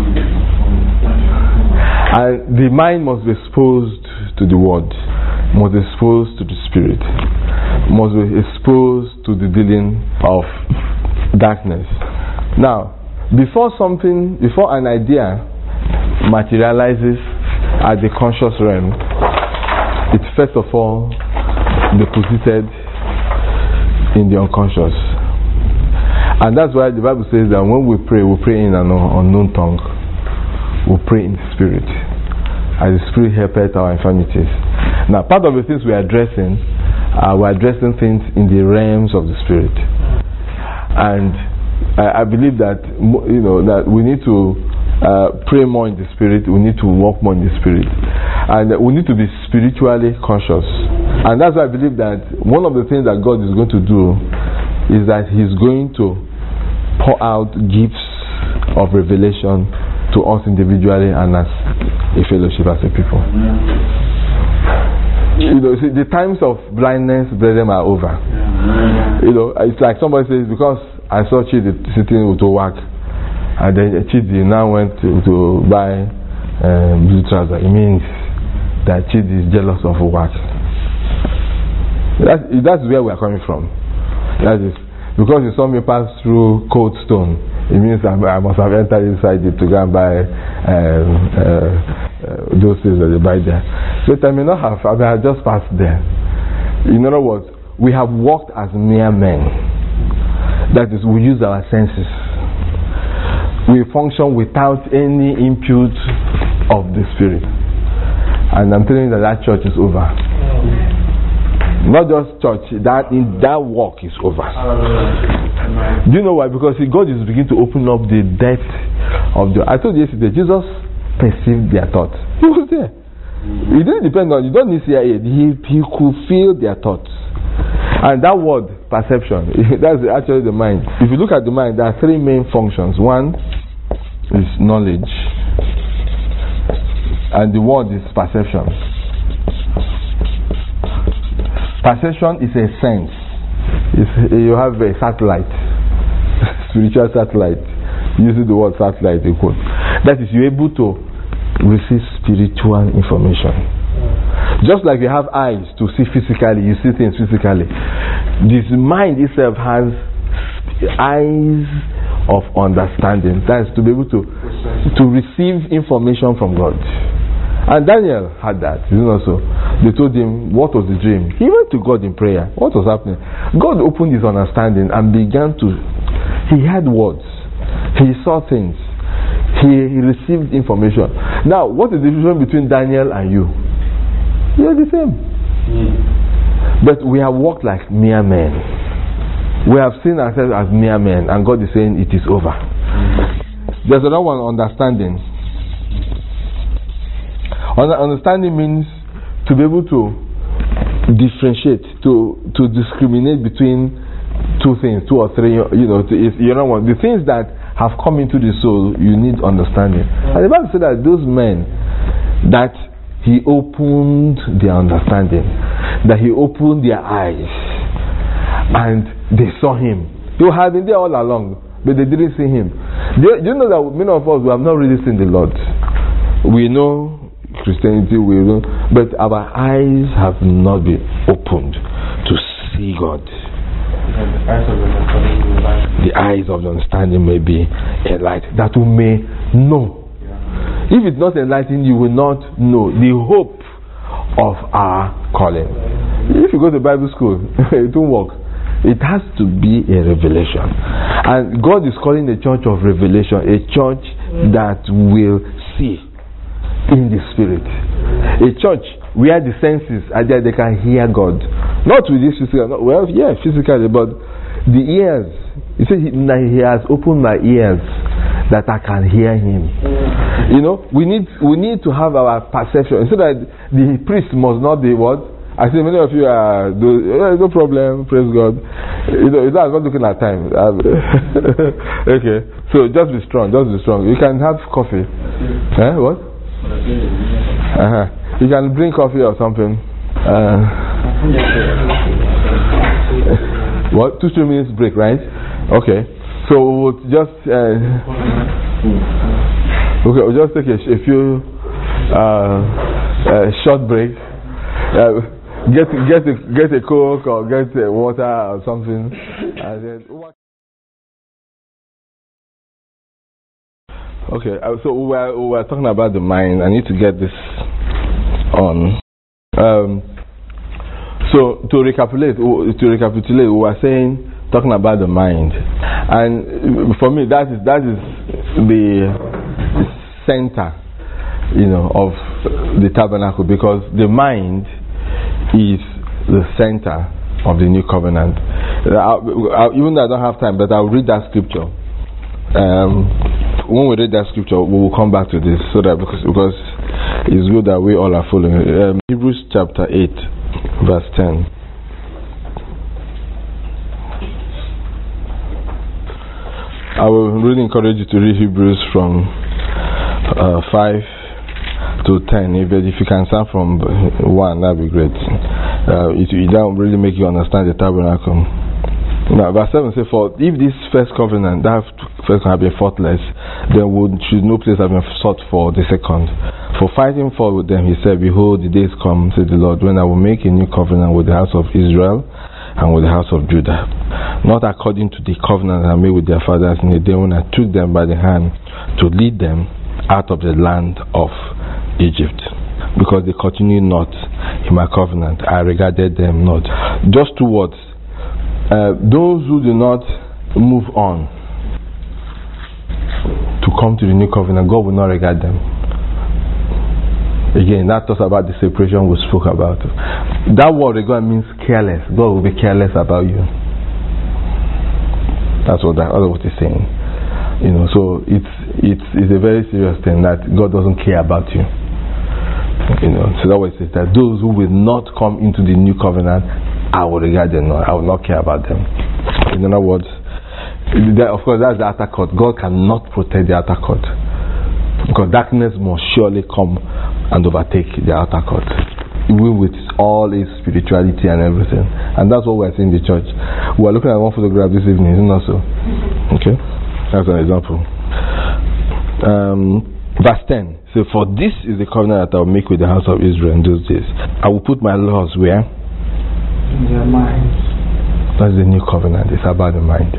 And the mind must be exposed to the word, must be exposed to the spirit, must be exposed to the dealing of darkness. Now, before something, before an idea materializes at the conscious realm, it's first of all deposited in the unconscious. And that's why the Bible says that when we pray, we pray in an unknown tongue. We pray in the Spirit, as the Spirit helpeth our infirmities. Now, part of the things we are addressing, uh, we're addressing things in the realms of the Spirit, and uh, I believe that, you know, that we need to uh, pray more in the Spirit. We need to walk more in the Spirit, and we need to be spiritually conscious. And that's why I believe that one of the things that God is going to do is that He's going to pour out gifts of revelation to us individually and as a fellowship, as a people. You know, see, the times of blindness, brethren, are over. You know, it's like somebody says, because I saw Chidi sitting to work, and then Chidi now went to, to buy um, blue trousers. It means that Chidi is jealous of work. That's, that's where we are coming from. That is, because you saw me pass through Cold Stone, it means I, I must have entered inside it to go and buy um, uh, uh, those things that they buy there. But I may not have, I may have just passed there. In other words, we have walked as mere men. That is, we use our senses. We function without any input of the Spirit. And I'm telling you that that church is over. Not just church, that in that walk is over. Do you know why? Because see, God is beginning to open up the depth of the. I told you yesterday, Jesus perceived their thoughts. He was there. It didn't depend on you. Don't need C I A. He he could feel their thoughts. And that word, perception, that's actually the mind. If you look at the mind, there are three main functions. One is knowledge, and the word is perception. Perception is a sense. It's, you have a satellite, spiritual satellite, using the word satellite in quote. That is, you're able to receive spiritual information. Just like you have eyes to see physically, you see things physically. This mind itself has eyes of understanding. That is, to be able to to receive information from God. And Daniel had that, you know. So they told him what was the dream. He went to God in prayer. What was happening? God opened his understanding and began to. He had words. He saw things. He, he received information. Now, what is the difference between Daniel and you? You are the same. Mm. But we have walked like mere men. We have seen ourselves as mere men, and God is saying it is over. Mm. There's another one, understanding. Understanding means to be able to differentiate, to to discriminate between two things, two or three. You know, to, you know what? The things that have come into the soul, you need understanding. And the Bible said that those men, that He opened their understanding, that He opened their eyes, and they saw Him. They had been there all along, but they didn't see Him. Do you, do you know that many of us, we have not really seen the Lord? We know Christianity, we know, but our eyes have not been opened to see God. The eyes of the understanding may be enlightened, that we may know. If it's not enlightened, you will not know the hope of our calling. If you go to Bible school, it won't work. It has to be a revelation. And God is calling a church of revelation, a church that will see in the Spirit. A church where the senses are there, they can hear God. Not with this physical, not, well, yeah, physically, but the ears. He said, he, he has opened my ears that I can hear Him. You know, we need we need to have our perception, so that the priest must not be what? I see many of you are, do, eh, no problem, praise God. You know, I'm not looking at time. Okay, so just be strong, just be strong. You can have coffee. Eh, what? Uh-huh. You can bring coffee or something. Uh, what? Two, three minutes break, right? Okay. So we'll just uh, okay. We'll just take a, a few uh, uh, short break. Uh, get get a get a Coke or get a water or something. And then, okay, uh, so we were, we were talking about the mind. I need to get this on. Um, so to recapitulate, to recapitulate, we were saying, talking about the mind, and for me, that is that is the center, you know, of the tabernacle, because the mind is the center of the new covenant. I, I, even though I don't have time, but I'll read that scripture. Um, when we read that scripture, we will come back to this, so that because because it's good that we all are following. Um, Hebrews chapter eight, verse ten. I will really encourage you to read Hebrews from uh, five to ten. If, if you can start from one, that would be great. Uh, it will really make you understand the tabernacle. Now, verse seven says, "For if this first covenant, that first covenant had been faultless, then would should no place have been sought for the second. For fighting fault with them, he said, Behold, the days come, said the Lord, when I will make a new covenant with the house of Israel and with the house of Judah, not according to the covenant I made with their fathers in the day when I took them by the hand to lead them out of the land of Egypt, because they continued not in my covenant, I regarded them not." Just two words. Uh, those who do not move on to come to the new covenant, God will not regard them. Again, that talks about the separation we spoke about. That word regard means careless. God will be careless about you. That's what that that's what it's saying. You know, so it's it's it's a very serious thing that God doesn't care about you. You know, so that way it says that those who will not come into the new covenant, I will regard them not. I will not care about them. In other words, that, of course, that's the outer court. God cannot protect the outer court, because darkness must surely come and overtake the outer court, even with all its spirituality and everything. And that's what we're seeing in the church. We're looking at one photograph this evening, isn't it so? Okay, that's an example. Um, verse ten. So, "For this is the covenant that I will make with the house of Israel in those days. I will put my laws where? In their minds." That's the new covenant. It's about the mind.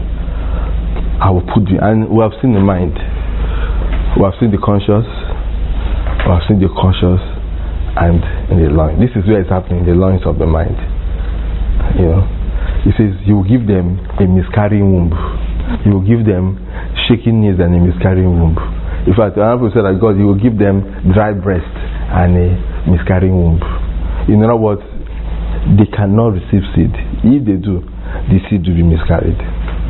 I will put the, and we have seen the mind. We have seen the conscious. We have seen the conscious, and in the loins. This is where it's happening. The loins of the mind. You know, He says you will give them a miscarrying womb. You will give them shaking knees and a miscarrying womb. In fact, another people said that God, He will give them dry breast and a miscarrying womb. In other words, they cannot receive seed. If they do, the seed will be miscarried.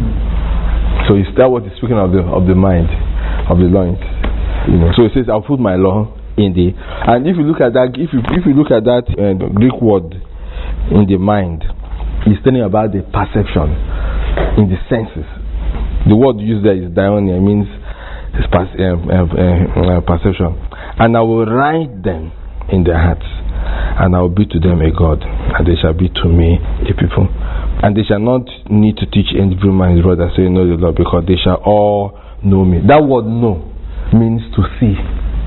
So is that what is speaking of the of the mind, of the loins? You know. So it says, "I'll put my law in the." And if you look at that, if you if you look at that uh, Greek word in the mind, it's telling about the perception in the senses. The word used there is dione, means uh, uh, uh, perception. "And I will write them in their hearts, and I will be to them a God, and they shall be to me a people. And they shall not need to teach every man his brother, saying, Know the Lord, because they shall all know me." That word "know" means to see.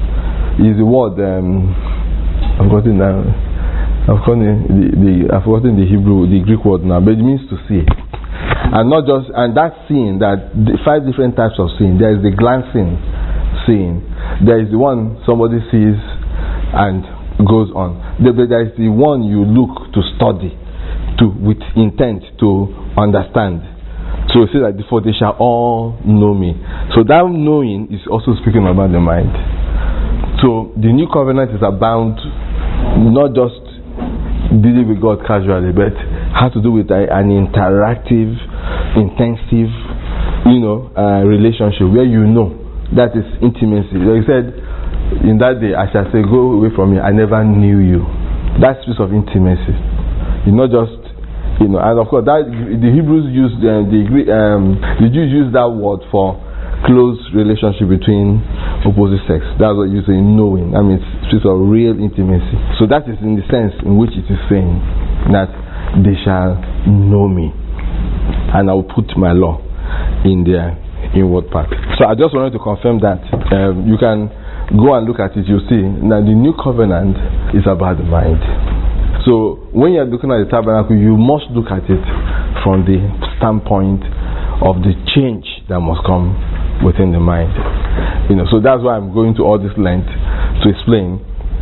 Is the word um, I've forgotten now. I've forgotten the, the I've forgotten the Hebrew, the Greek word now, but it means to see. And not just and that seeing, that the five different types of seeing. There is the glancing seeing. There is the one somebody sees and goes on. There, there is the one you look to study, to with intent to understand. So it says that before they shall all know me. So that knowing is also speaking about the mind. So the new covenant is about not just dealing with God casually, but has to do with a, an interactive, intensive, you know, uh, relationship where you know. That is intimacy. Like I said, in that day I shall say, "Go away from me, I never knew you." That piece of intimacy. It's not just, you know, and of course that the Hebrews used uh, the um, the Jews used that word for close relationship between opposite sex. That's what you say, knowing. I mean, it's piece of real intimacy. So that is in the sense in which it is saying that they shall know me, and I will put my law in their inward part. So I just wanted to confirm that. Um, you can go and look at it. You'll see now the new covenant is about the mind. So when you're looking at the tabernacle, you must look at it from the standpoint of the change that must come within the mind. You know, so that's why I'm going to all this length to explain.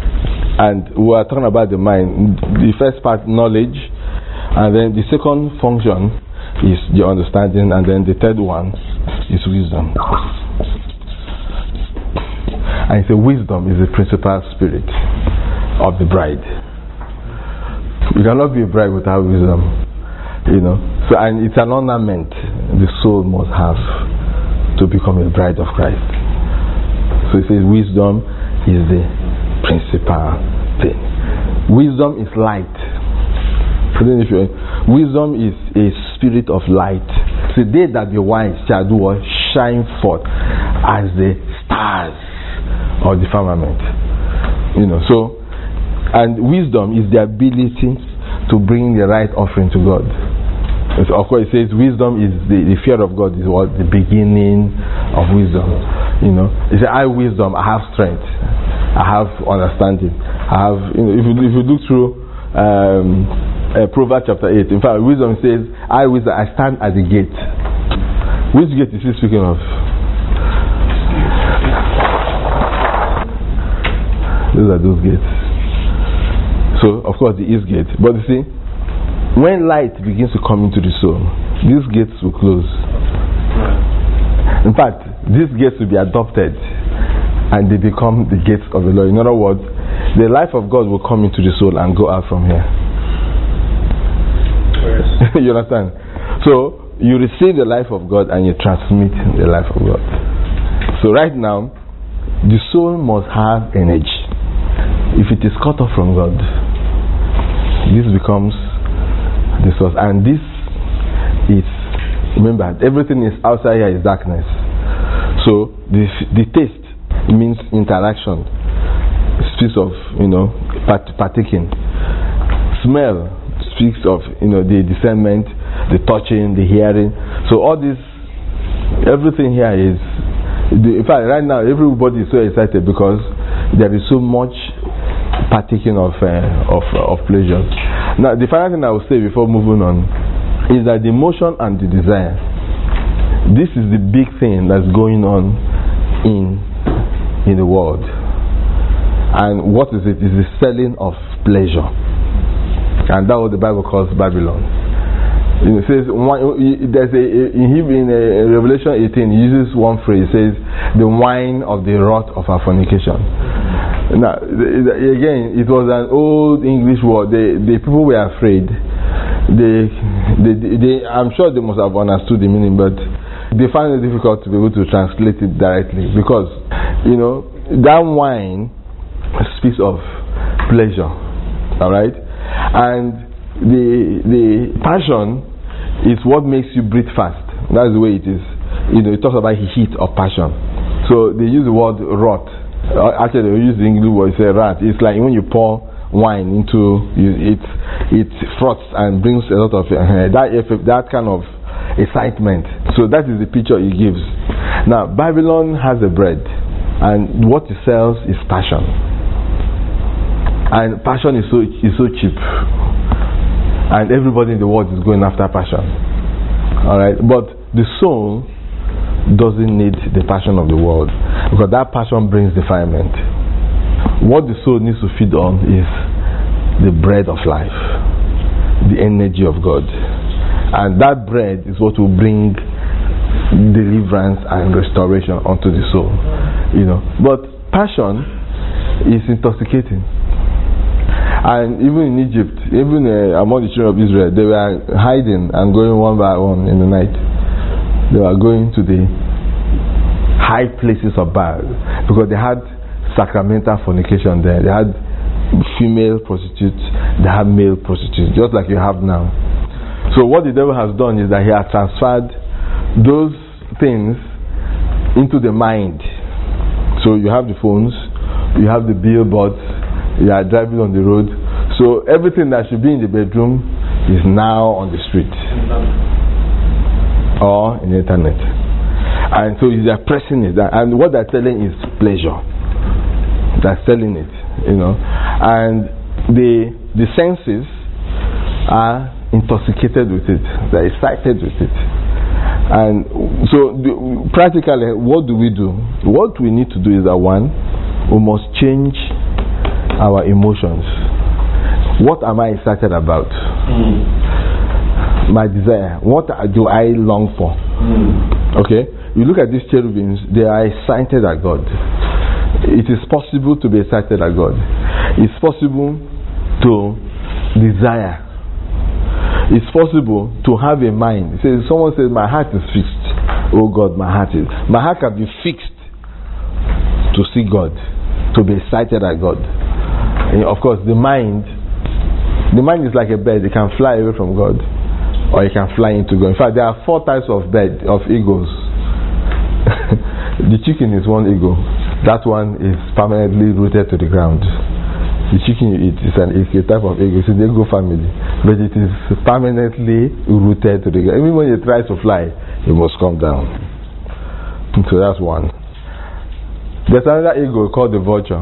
And we are talking about the mind. The first part, knowledge, and then the second function is the understanding, and then the third one is wisdom. And so wisdom is the principal spirit of the bride. You cannot be a bride without wisdom, you know. So, and it's an ornament the soul must have to become a bride of Christ. So it says wisdom is the principal thing. Wisdom is light. Wisdom is a spirit of light. So they that be wise shall do what? shine forth as the stars of the firmament. You know, so, and wisdom is the ability to bring the right offering to God. So of course, it says wisdom is the, the fear of God is what the beginning of wisdom. You know, it says, I wisdom, I have strength, I have understanding, I have. You know, if you if you look through um, uh, Proverbs chapter eight, in fact, wisdom says, I wisdom, I stand at the gate. Which gate is he speaking of? Those are those gates. So, of course, the east gate. But you see, when light begins to come into the soul, these gates will close. In fact, these gates will be adopted and they become the gates of the Lord. In other words, the life of God will come into the soul and go out from here. You understand? So, you receive the life of God and you transmit the life of God. So, right now, the soul must have energy. If it is cut off from God, this becomes the source. And this is, remember, everything is outside here is darkness. So the the taste means interaction. It speaks of, you know, part, partaking. Smell speaks of, you know, the discernment, the touching, the hearing. So all this, everything here is, the, in fact, right now everybody is so excited because there is so much partaking of uh, of of pleasure. Now, the final thing I will say before moving on is that the emotion and the desire. This is the big thing that's going on in in the world. And what is it? Is the selling of pleasure, and that's what the Bible calls Babylon. It says there's a in in a Revelation eighteen. He uses one phrase. It says the wine of the wrath of our fornication. Now, again, it was an old English word. The, the people were afraid. They, they, they, I'm sure they must have understood the meaning, but they found it difficult to be able to translate it directly because, you know, that wine speaks of pleasure, all right? And the the passion is what makes you breathe fast. That's the way it is. You know, it talks about heat of passion. So they use the word wrath. Actually, they use the English word, say rat. It's like when you pour wine into it, it froths and brings a lot of uh, that effect, that kind of excitement. So that is the picture it gives. Now, Babylon has a bread, and what it sells is passion. And passion is so is so cheap, and everybody in the world is going after passion. All right, but the soul doesn't need the passion of the world, because that passion brings defilement. What the soul needs to feed on is the bread of life, the energy of God, and that bread is what will bring deliverance and restoration unto the soul. You know, but passion is intoxicating, and even in Egypt, even uh, among the children of Israel, they were hiding and going one by one in the night. They were going to the high places of Baal because they had sacramental fornication there. They had female prostitutes, they had male prostitutes, just like you have now. So what the devil has done is that he has transferred those things into the mind. So you have the phones, you have the billboards, you are driving on the road. So everything that should be in the bedroom is now on the street or in the internet. And so they are pressing it, and what they're selling is pleasure. They're selling it, you know, and the the senses are intoxicated with it. They're excited with it. And so the, practically, what do we do? What we need to do is that, one, we must change our emotions. What am I excited about? Mm. My desire. What do I long for? Mm. Okay? You look at these cherubims, they are excited at God. It is possible to be excited at God. It's possible to desire. It's possible to have a mind. It says, someone says, my heart is fixed. Oh God, my heart is. My heart can be fixed to see God, to be excited at God. And of course, the mind, the mind is like a bird. It can fly away from God, or it can fly into God. In fact, there are four types of bird, of eagles. The chicken is one ego. That one is permanently rooted to the ground. The chicken you eat is an it's a type of ego. It's an ego family, but it is permanently rooted to the ground. Even when it tries to fly, it must come down. So that's one. There's another ego called the vulture.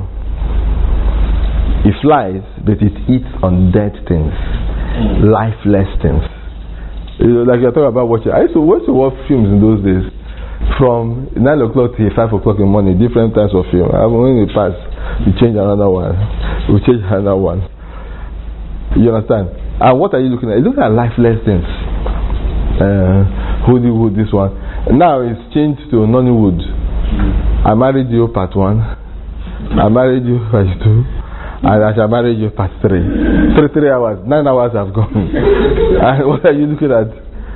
It flies, but it eats on dead things, mm. lifeless things. You know, like you're talking about watching. I used to watch, to watch films in those days. From nine o'clock to five o'clock in the morning, different types of film. I when we pass, we change another one. We change another one. You understand? And what are you looking at? You look at lifeless things. Uh, Hollywood, this one. Now it's changed to Nollywood. I married you part one. I married you part two. And I shall marry you part three. Three, three hours. Nine hours have gone. And what are you looking at?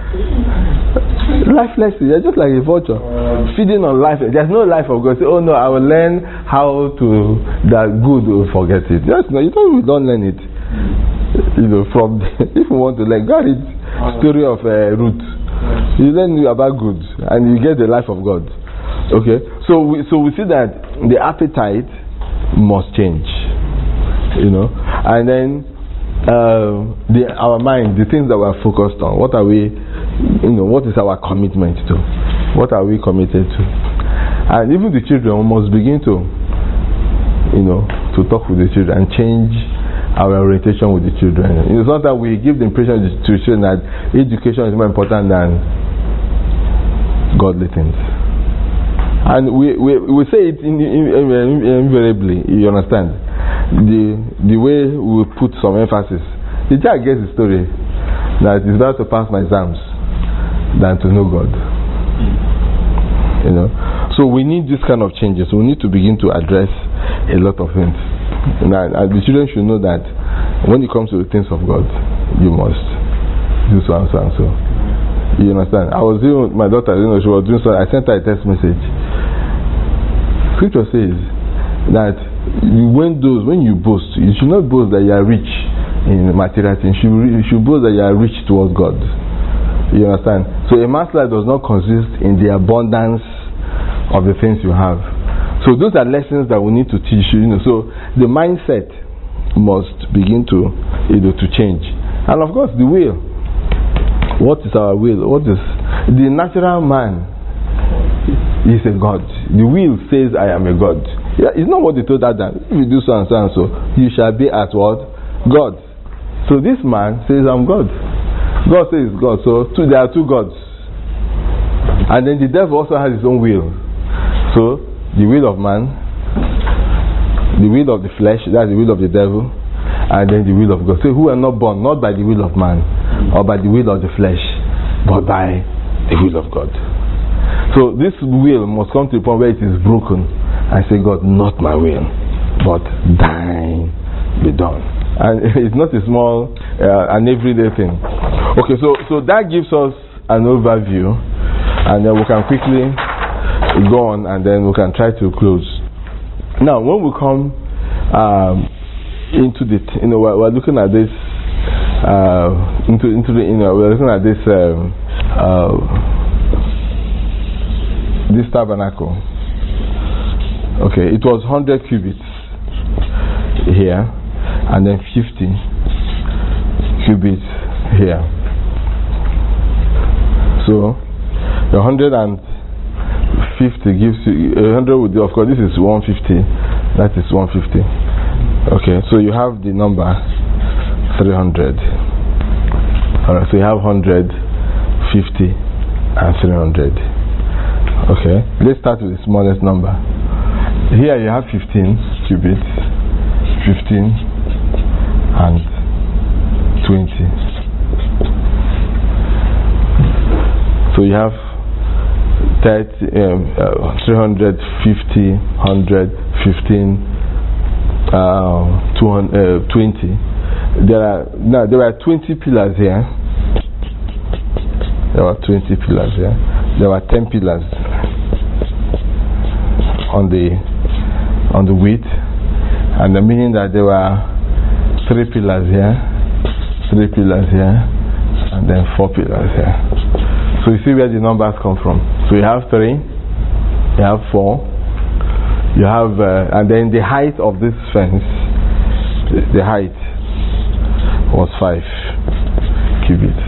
Lifeless. You're just like a vulture. Feeding on life. There's no life of God. Say, oh no, I will learn how to that good will forget it. Yes, no, you don't, you don't learn it. You know, from the, if you want to learn, go read story of uh, Ruth. You learn about good and you get the life of God. Okay, so we so we see that the appetite must change, you know, and then uh, the our mind, the things that we are focused on. What are we, you know, what is our commitment to? What are we committed to? And even the children must begin to, you know, to talk with the children and change our orientation with the children. It's not that we give the impression to the children that education is more important than godly things. And we, we, we say it in, in, in, invariably, you understand? The the way we put some emphasis. The child gets the story that it's better to pass my exams than to know God. You know? So we need this kind of changes. We need to begin to address a lot of things. And, and the children should know that when it comes to the things of God, you must do so and so and so. You understand? I was doing with my daughter, you know, she was doing so. I sent her a text message. Scripture says that when those when you boast, you should not boast that you are rich in material things. You should, you should boast that you are rich towards God. You understand? So a man's life does not consist in the abundance of the things you have. So those are lessons that we need to teach you. You know, so the mindset must begin to, you know, to change, and of course the will. What is our will? What is the natural man? Is a God. The will says, I am a God. Yeah, it's not what they told Adam. If you do so and so and so, you shall be as what? God. So this man says, I'm God. God says God. So two, there are two gods. And then the devil also has his own will. So the will of man, the will of the flesh, that's the will of the devil, and then the will of God. So who are not born not by the will of man or by the will of the flesh, but by the will of God. So this will must come to the point where it is broken and say, God, not my will, but thine be done. And it's not a small, uh, an everyday thing. Okay, so so that gives us an overview, and then we can quickly go on, and then we can try to close. Now, when we come um, into the, you know, we're, we're looking at this, uh, into into the, you know, we're looking at this. Um, uh, This tabernacle, okay, it was one hundred cubits here, and then fifty cubits here. So the one hundred fifty gives you one hundred. With the, of course, this is one hundred fifty. That is one hundred fifty. Okay, so you have the number three hundred. All right, so you have one hundred, fifty, and three hundred. Okay, let's start with the smallest number. Here you have fifteen cubits, fifteen and twenty. So you have thirty, um, uh, three hundred fifty, one hundred, fifteen, uh, two hundred, uh, twenty. There are now there are twenty pillars here. There are twenty pillars here. There were ten pillars on the on the width, and the meaning that there were three pillars here, three pillars here, and then four pillars here. So you see where the numbers come from. So you have three, You have four. You have, uh, and then the height of this fence, the height was five cubits.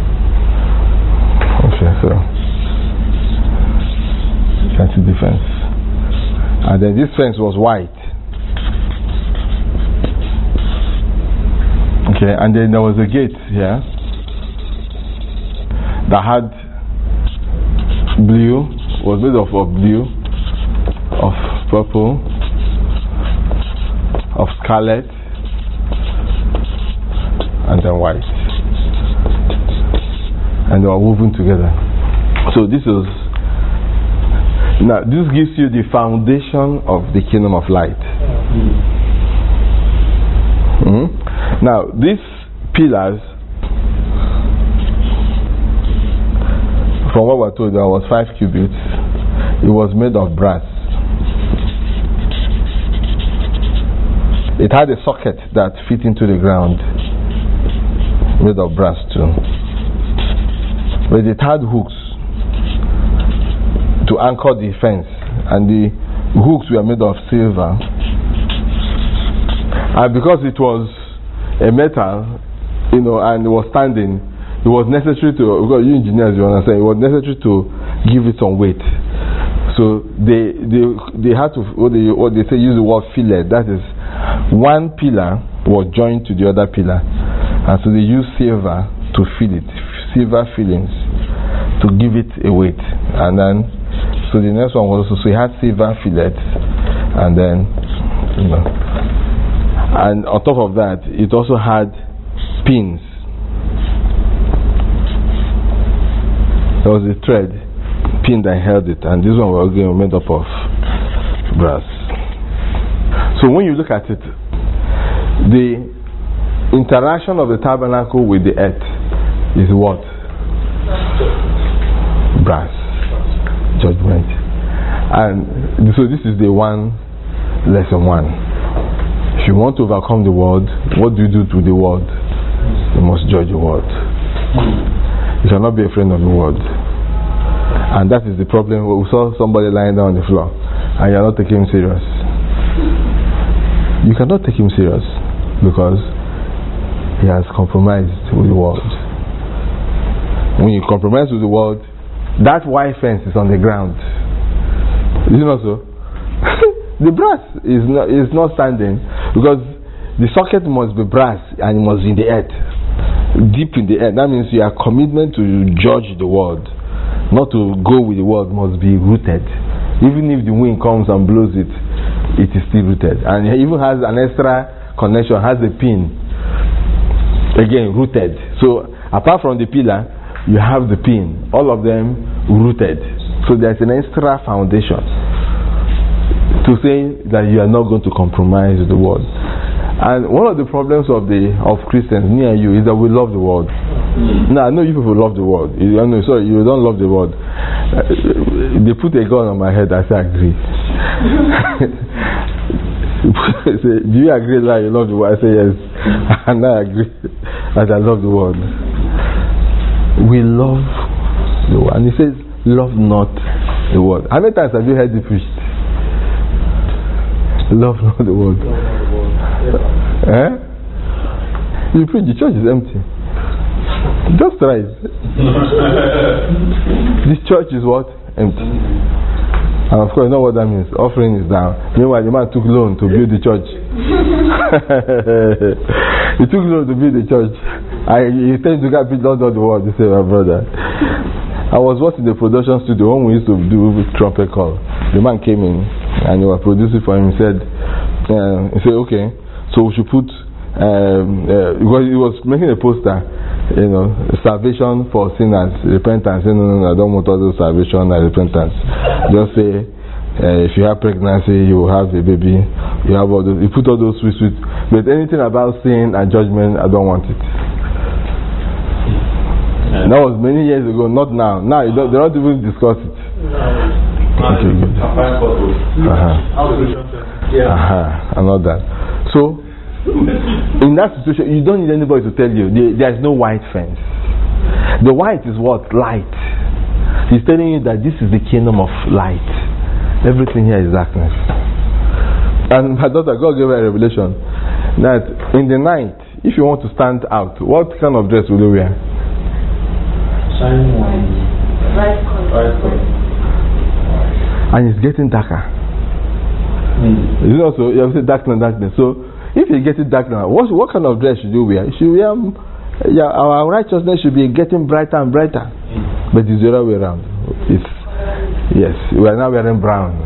Okay, so you can see the fence. And then this fence was white. Okay, and then there was a gate here that had blue, was made of, of blue, of purple, of scarlet, and then white. And they were woven together. So this is, now this gives you the foundation of the kingdom of light. Mm-hmm. Now these pillars, from what we're told, there was five cubits. It was made of brass. It had a socket that fit into the ground, made of brass too. But it had hooks to anchor the fence, and the hooks were made of silver. And because it was a metal, you know, and it was standing, it was necessary to, because you engineers, you understand, it was necessary to give it some weight. So they they they had to, what they, what they say, use the word fillet. That is, one pillar was joined to the other pillar, and so they used silver to fill it, silver fillings, to give it a weight. And then, so the next one was also, so it had silver fillets, and then, you know, and on top of that, it also had pins. There was a thread pin that held it, and this one was again made up of brass. So when you look at it, the interaction of the tabernacle with the earth is what? Brass. Judgment. And so this is the one, lesson one. If you want to overcome the world, what do you do to the world? You must judge the world. You shall not be a friend of the world. And that is the problem. We saw somebody lying down on the floor, and you are not taking him serious. You cannot take him serious because he has compromised with the world. When you compromise with the world, that white fence is on the ground. Is it not so? The brass is not, is not standing because the socket must be brass and it must be in the earth, deep in the earth. That means your commitment to judge the world, not to go with the world, must be rooted. Even if the wind comes and blows it, it is still rooted. And it even has an extra connection, has a pin, again rooted. So apart from the pillar, you have the pin, all of them rooted. So there's an extra foundation to say that you are not going to compromise with the world. And one of the problems of the of Christians near you is that we love the world. Now I know you people love the world. You know, sorry, you don't love the world. Uh, they put a gun on my head. I say I agree. Say, do you agree that you love the world? I say yes, and I agree that I love the world. We love the world, and he says, "Love not the world." How many times have you heard it preached? Love not the world. Eh? You preach, the church is empty. Just try it. This church is what? Empty. And of course, you know what that means. Offering is down. Meanwhile, the man took loan to build the church. He took loan to build the church. I, he tends to get build all the world. He said, my brother. I was watching the production studio when we used to do trumpet call. The man came in and they were producing for him. He said, uh, he said, okay, so we should put, um, uh, because he was making a poster, you know, salvation for sinners, repentance. No, no, no, I don't want all those salvation and repentance. Just say, uh, if you have pregnancy, you will have a baby. You have all those. You put all those sweet, sweet. But anything about sin and judgment, I don't want it. Yeah. That was many years ago, not now. Now you don't, they don't even discuss it. No. Okay, good. Uh-huh. Yeah. Uh-huh. And all that. So, in that situation, you don't need anybody to tell you there is no white fence. The white is what? Light. He's telling you that this is the kingdom of light. everything here is darkness. And my daughter, God gave her a revelation that in the night, if you want to stand out, what kind of dress will you wear? Shining one. Right color. Right color. And it's getting darker. Mm. You know, so you have to say darkness, darkness. So if you get it darker, what what kind of dress should you wear? You should wear, um, yeah, our righteousness should be getting brighter and brighter. Mm. But it's the other way around. It's yes, we are now wearing brown,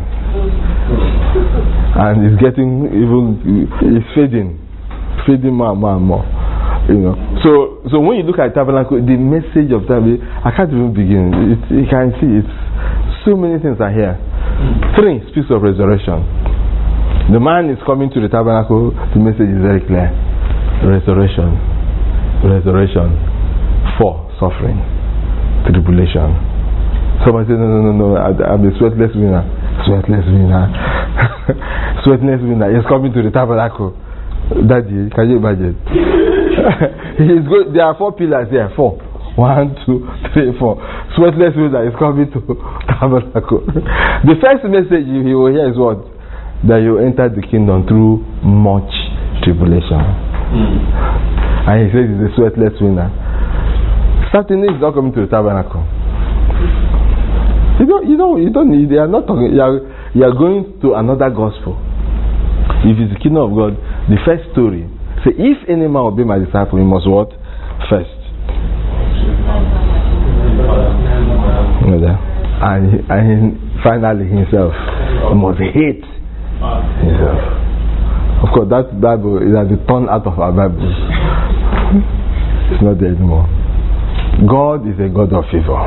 and it's getting even it's fading, fading more and more and more. You know. So so when you look at tabernacle, the message of tabernacle, I can't even begin. It, you can see it's so many things are here. Three speaks of resurrection. The man is coming to the tabernacle. The message is very clear: resurrection, resurrection. Four, suffering, tribulation. Somebody said, no, no, no, no, I, I'm a sweatless winner. Sweatless winner. Sweatless winner. He's coming to the tabernacle. Daddy, can you imagine? He's going, there are four pillars here. Four. One, two, three, four. Sweatless winner is coming to tabernacle. The first message he will hear is what? That you enter the kingdom through much tribulation. Mm. And he says he's a sweatless winner. Certainly he's not coming to the tabernacle. You don't, you don't, you don't need, they are not talking, you are, you are going to another gospel. If it's the kingdom of God, the first story, say, if any man will be my disciple, he must what? First. And, and finally himself, he must hate himself. Of course, that Bible is at the turn out of our Bible. It's not there anymore. God is a God of favor.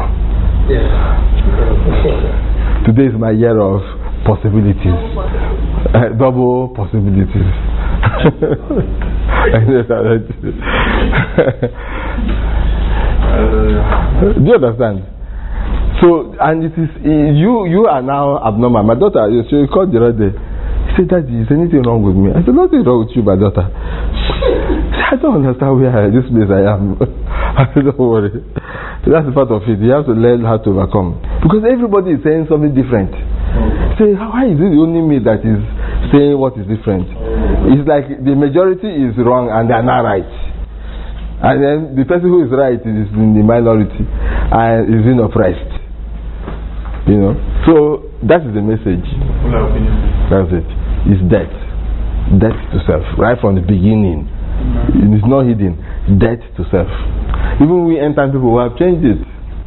Today is my year of possibilities, uh, double possibilities. Do you understand? So, and it is you. You are now abnormal. My daughter, she called the other day. She said, "Daddy, is anything wrong with me?" I said, "Nothing wrong with you, my daughter." I don't understand where this place I am. I said, "Don't worry. That's part of it. You have to learn how to overcome." Because everybody is saying something different. Say, why is it only me that is saying what is different? It's like the majority is wrong and they are not right. And then the person who is right is in the minority and is in oppressed. You know? So that is the message. That's it. It's death. Death to self. Right from the beginning. It is not hidden. Death to self. Even we end time people who have changed it.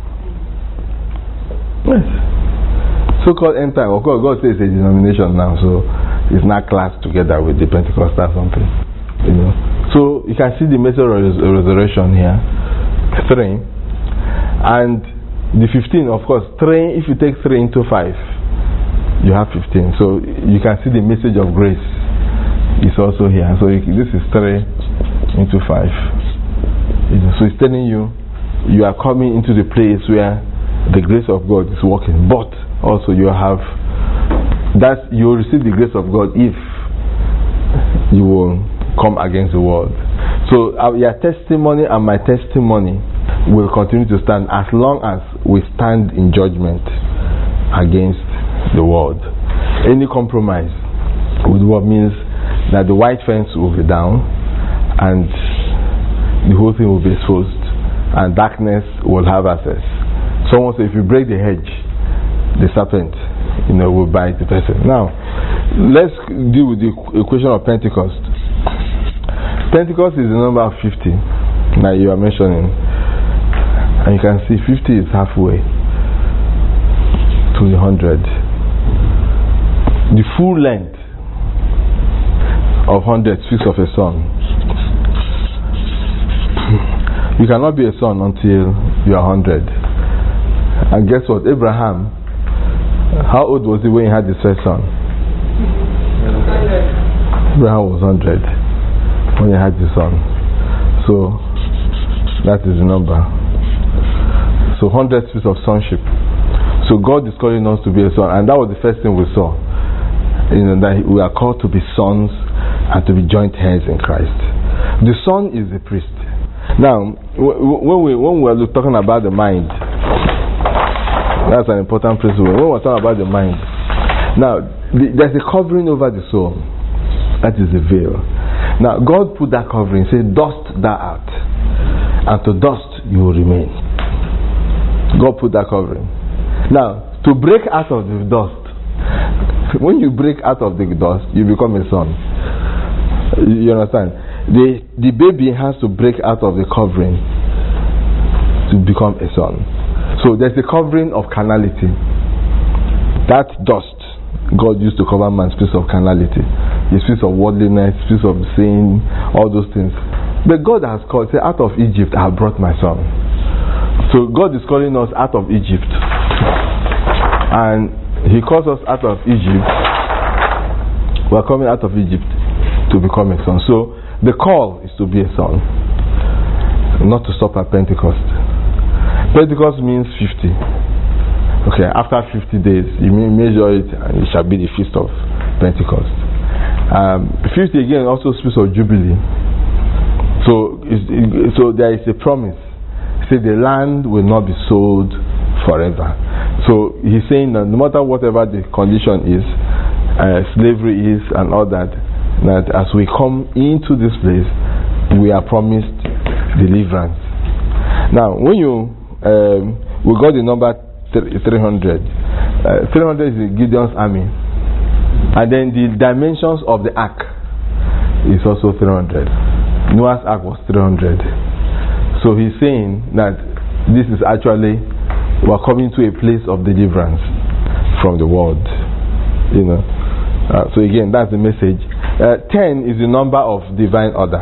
Yes. So-called end time. Of course, God says it's a denomination now, so it's not classed together with the Pentecostal something. You know. So you can see the message of res- resurrection here. Three. And the fifteen, of course, three, if you take three into five, you have fifteen. So you can see the message of grace is also here. So you, this is three into five. So it's telling you, you are coming into the place where the grace of God is working. But also you have, that you will receive the grace of God if you will come against the world. So uh, your testimony and my testimony will continue to stand as long as we stand in judgment against the world. Any compromise with what means that the white fence will be down and the whole thing will be exposed and darkness will have access. Someone said if you break the hedge, the serpent, you know, will bite the person. Now, let's deal with the equation of Pentecost. Pentecost is the number of fifty that you are mentioning. And you can see fifty is halfway to the hundred. The full length of hundred speaks of a son. You cannot be a son until you are hundred. And guess what? Abraham, how old was he when he had his first son? Abraham was hundred when he had his son. So that is the number. So hundred speaks of sonship. So God is calling us to be a son, and that was the first thing we saw. You know, that we are called to be sons and to be joint heirs in Christ. The son is the priest. Now, when we when we are talking about the mind, that's an important principle. When we're talking about the mind, Now, the, there's a covering over the soul. That is the veil. Now, God put that covering. He said, dust that out. And to dust you will remain. God put that covering. Now, to break out of the dust, when you break out of the dust, you become a son. You understand? The, the baby has to break out of the covering to become a son. So there's a covering of carnality. That dust God used to cover man's piece of carnality, his piece of worldliness, piece of sin, all those things. But God has called, say, out of Egypt I have brought my son. So God is calling us out of Egypt. And He calls us out of Egypt. We are coming out of Egypt to become a son. So the call is to be a son, not to stop at Pentecost. Pentecost means fifty. Okay, after fifty days, you may measure it, and it shall be the feast of Pentecost. Um, fifty again also speaks of Jubilee. So, it's, so there is a promise. Say the land will not be sold forever. So he's saying that no matter whatever the condition is, uh, slavery is, and all that, that as we come into this place, we are promised deliverance. Now, when you um, we got the number three hundred. Uh, three hundred is Gideon's army, and then the dimensions of the ark is also three hundred. Noah's ark was three hundred. So he's saying that this is actually, we're coming to a place of deliverance from the world. You know. Uh, so again, that's the message. Uh, ten is the number of divine order.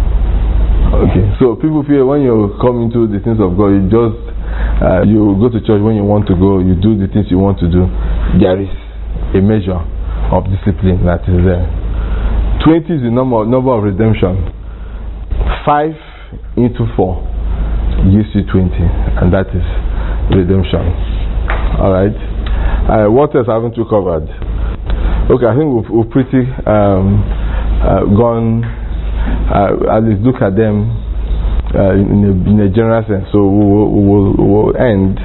Okay. So people feel when you come into the things of God, you just uh, you go to church when you want to go, you do the things you want to do. There is a measure of discipline that is there. Twenty is the number number of redemption. Five into four gives you twenty, and that is redemption. Alright. Uh, what else haven't we covered? Okay, I think we've, we've pretty um, uh, gone, uh, at least look at them uh, in, a, in a general sense. So we will we'll, we'll end.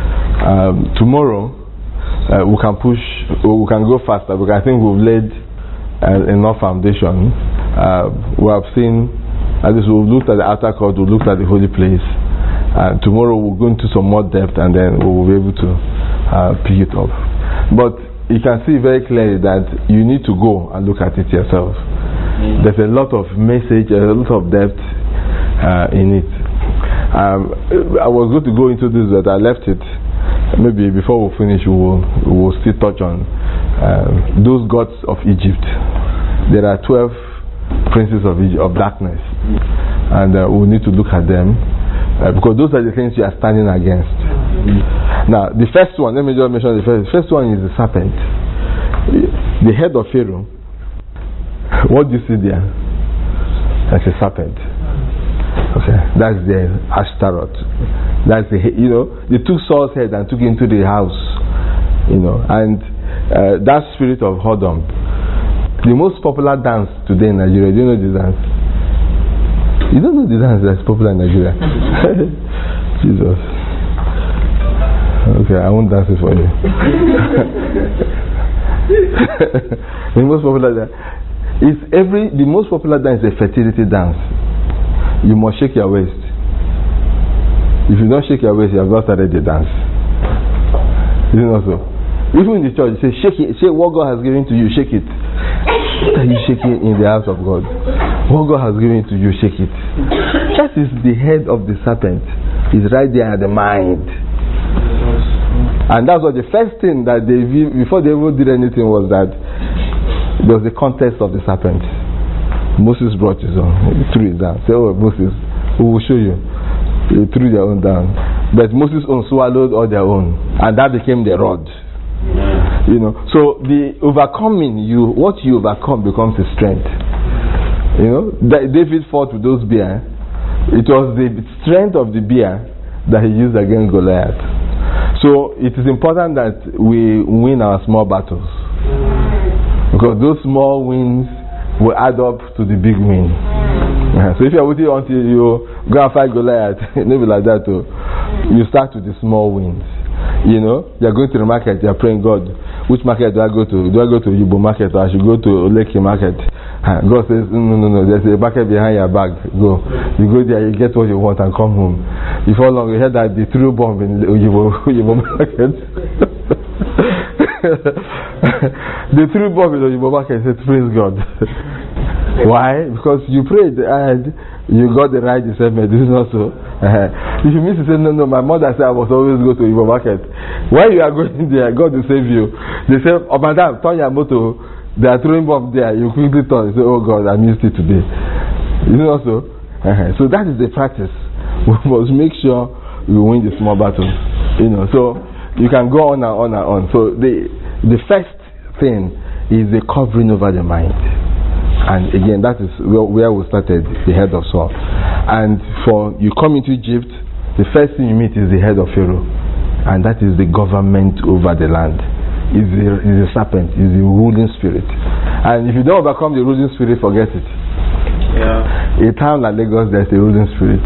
Um, tomorrow uh, we can push, we can go faster because I think we've laid uh, enough foundation. Uh, we have seen, at least we've looked at the outer court, we've looked at the holy place. Uh, tomorrow we'll go into some more depth, and then we will be able to uh, pick it up. But you can see very clearly that you need to go and look at it yourself. Mm. There's a lot of message, a lot of depth uh, in it. Um, I was going to go into this, but I left it. Maybe before we finish, we will, we will still touch on uh, those gods of Egypt. There are twelve princes of Egypt, of darkness, and uh, we need to look at them uh, because those are the things you are standing against. Mm. Now, the first one, let me just mention the first. The first one is the serpent, the head of Pharaoh. What do you see there? That's a serpent. Okay, that's the Ashtaroth. That's the, you know, they took Saul's head and took it into the house, you know, and uh, that spirit of whoredom. The most popular dance today in Nigeria. Do you know the dance? You don't know the dance that's popular in Nigeria? Jesus. Okay, I won't dance it for you. The most popular dance is every. The most popular dance is a fertility dance. You must shake your waist. If you don't shake your waist, you have not started the dance. Isn't it so? Even in the church, you say, shake it. Shake what God has given to you. Shake it. What are you shaking in the house of God? What God has given to you, shake it. That is the head of the serpent. It's right there at the mind. And that's what the first thing that they, before they even did anything, was that there was the contest of the serpent. Moses brought his own, he threw it down. Say, oh Moses, we will show you. They threw their own down. But Moses' own swallowed all their own. And that became the rod. You know, so the overcoming, you what you overcome becomes a strength. You know, David fought with those bears. It was the strength of the bear that he used against Goliath. So it is important that we win our small battles, because those small wins will add up to the big win. Uh, so if you're waiting until you go and fight Goliath, maybe like that too, you start with the small wins. You know, you are going to the market, you are praying, God, which market do I go to? Do I go to Yibo market or I should go to Oleki market? And God says, no, no, no, there's a market behind your bag. Go. You go there, you get what you want and come home. Before long, you heard that the true bomb in Yibo, Yibo market. The true bomb in Yibo market said, praise God. Why? Because you prayed and you got the right discernment. This is not so. Uh-huh. If you miss to say, no, no, my mother said I must always go to Yibo market. While you are going there, God will save you. They say, oh, madam, turn your motor. They are throwing bomb there. You quickly turn and say, oh, God, I missed it today. Is it not so? Uh-huh. So that is the practice. We must make sure we win the small battles. You know, so you can go on and on and on. So the, the first thing is the covering over the mind. And again, that is where we started, the head of Saul. And for you come into Egypt, the first thing you meet is the head of Pharaoh. And that is the government over the land. Is the, is the serpent, is the ruling spirit. And if you don't overcome the ruling spirit, forget it. Yeah. A town like Lagos, there's a ruling spirit.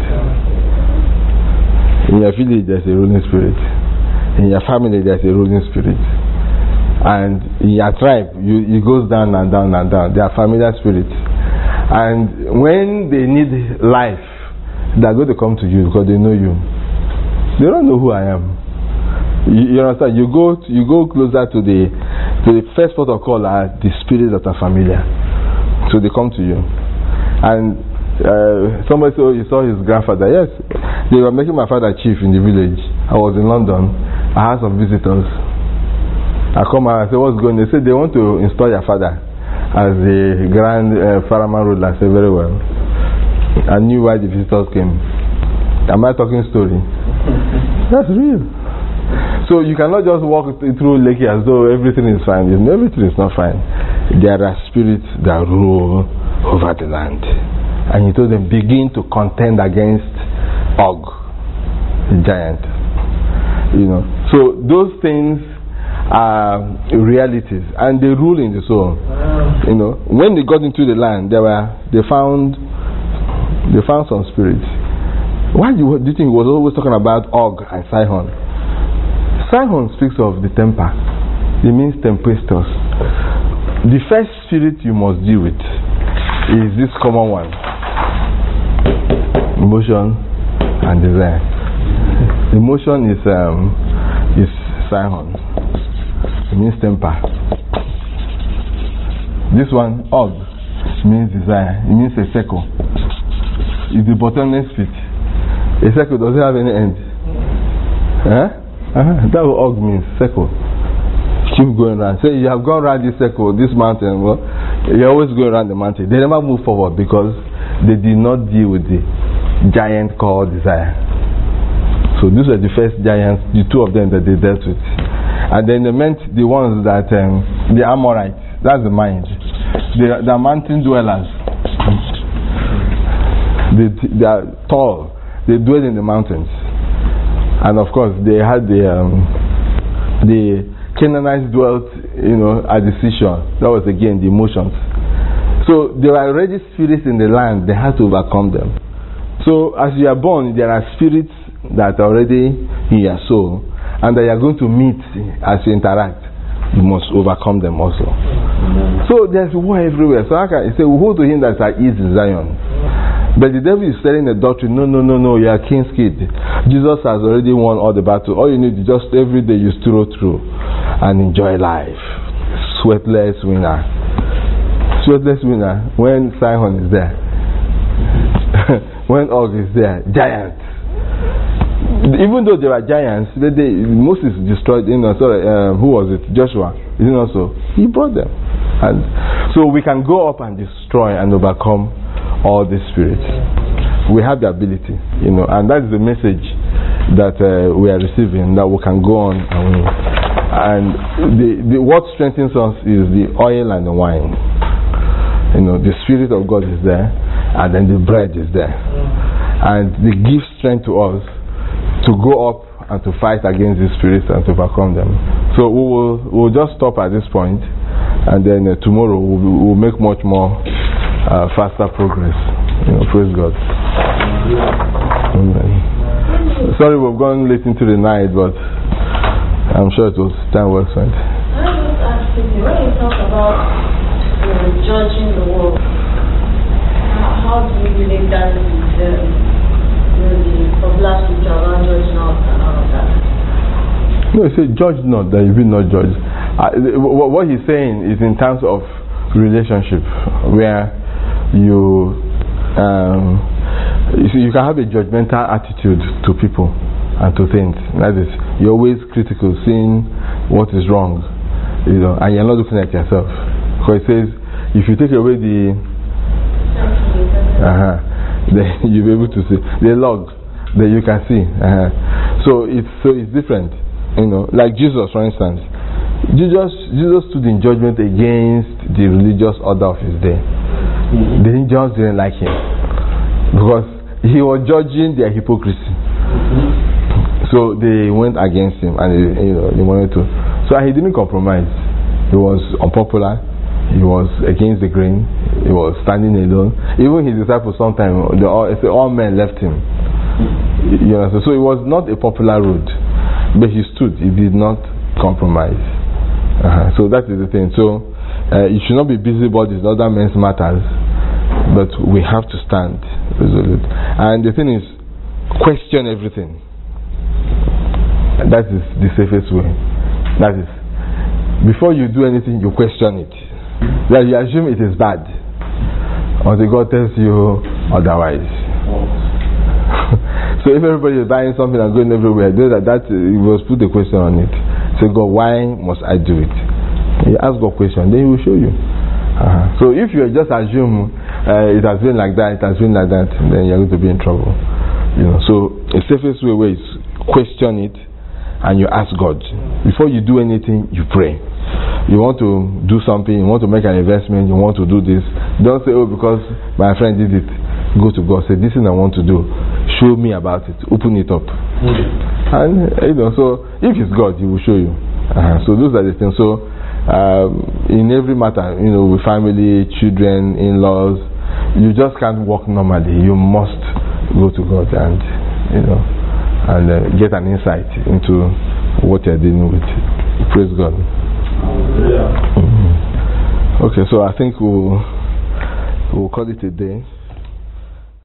In your village, there's a ruling spirit. In your family, there's a ruling spirit. And in your tribe, you, it goes down and down and down. They are familiar spirits. And when they need life, they're going to come to you because they know you. They don't know who I am. You, you understand? You go, to, you go closer to the to the first port of call are the spirits that are familiar. So they come to you. And uh, somebody said, oh, you saw his grandfather. Yes, they were making my father chief in the village. I was in London. I had some visitors. I come out and say, what's going on? They said they want to install your father as the grand uh, Faraman ruler. I said, very well. I knew why the visitors came. Am I talking story? That's real. So you cannot just walk through Lekki as though everything is fine. Everything is not fine. There are spirits that rule over the land. And he told them, begin to contend against Og, the giant. You know. So those things are realities, and they rule in the soul. You know, when they got into the land, they were they found they found some spirits. Why do you, do you think he was always talking about Og and Sihon? Sihon speaks of the temper. It means tempestuous. The first spirit you must deal with is this common one: emotion and desire. Emotion is um, is Sihon. It means temper. This one, Og, means desire. It means a circle. It's the bottomless pit. A circle doesn't have any end. Huh? Uh-huh. That's what Og means, circle. Keep going around. Say you have gone around this circle, this mountain. Well, you're always going around the mountain. They never move forward because they did not deal with the giant called desire. So these are the first giants, the two of them that they dealt with. And then they meant the ones that um, the Amorites. That's the mind. They are, they are mountain dwellers. They, they are tall. They dwell in the mountains. And of course, they had the um, the Canaanites dwelt, you know, at the seashore. That was again the emotions. So there were already spirits in the land. They had to overcome them. So as you are born, there are spirits that are already in your soul, and that you are going to meet as you interact. You must overcome them also. Amen. So there's war everywhere. So I can say, we hold to him that is in Zion. But the devil is telling the doctrine, no, no, no, no, you are king's kid. Jesus has already won all the battle. All you need is just every day you stroll through and enjoy life. Sweatless winner. Sweatless winner when Sihon is there. When Og is there. Giants. Even though they were giants, they, they, Moses destroyed, you know, sorry, uh, who was it? Joshua. Isn't it also? He brought them. And so we can go up and destroy and overcome all the spirits. We have the ability, you know, and that is the message that uh, we are receiving, that we can go on and win. And the, the, what strengthens us is the oil and the wine. You know, the Spirit of God is there, and then the bread is there. And they give strength to us to go up and to fight against these spirits and to overcome them. So we will we'll just stop at this point, and then uh, tomorrow we'll, we'll make much more uh, faster progress. You know, praise God. Amen. Sorry we've gone late into the night, but I'm sure it was time well spent. I was asking you, when you talk about you know, judging the world, how, how do you relate that with the, you know, the popular scripture around judge not and all of that? No, he said, judge not, that you will not judge. Uh, what he's saying is in terms of relationship, where you, um, you see, you can have a judgmental attitude to people and to things. That is, you're always critical, seeing what is wrong, you know, and you're not looking at yourself. Because it says, if you take away the, uh-huh, then you'll be able to see the log, that you can see. Uh-huh. So it's so it's different. You know, like Jesus, for instance, Jesus Jesus stood in judgment against the religious order of his day. Mm-hmm. The angels didn't like him because he was judging their hypocrisy. Mm-hmm. So they went against him, and they, you know, they wanted to. So he didn't compromise. He was unpopular. He was against the grain. He was standing alone. Even his disciples, sometimes they all, all men left him. You know, so it was not a popular road. But he stood, he did not compromise. Uh-huh. So that is the thing. So uh, you should not be busybodies in other men's matters, but we have to stand resolute. And the thing is, question everything. That is the safest way. That is, before you do anything, you question it. That you assume it is bad until God tells you otherwise. So if everybody is buying something and going everywhere, know that that uh, you must put a question on it. Say, God, why must I do it? You ask God a question, then He will show you. Uh-huh. So if you just assume uh, it has been like that, it has been like that, then you're going to be in trouble. You know. So the safest way is question it, and you ask God. Before you do anything, you pray. You want to do something, you want to make an investment, you want to do this. Don't say, oh, because my friend did it. Go to God, say, this thing I want to do, show me about it, open it up. Mm-hmm. And you know, so if it's God, He will show you. Uh-huh. So those are the things. So um, in every matter, you know, with family, children, in-laws, you just can't walk normally. You must go to God and you know, and uh, get an insight into what you're dealing with. Praise God. Yeah. Mm-hmm. Okay, so I think we'll we'll call it a day.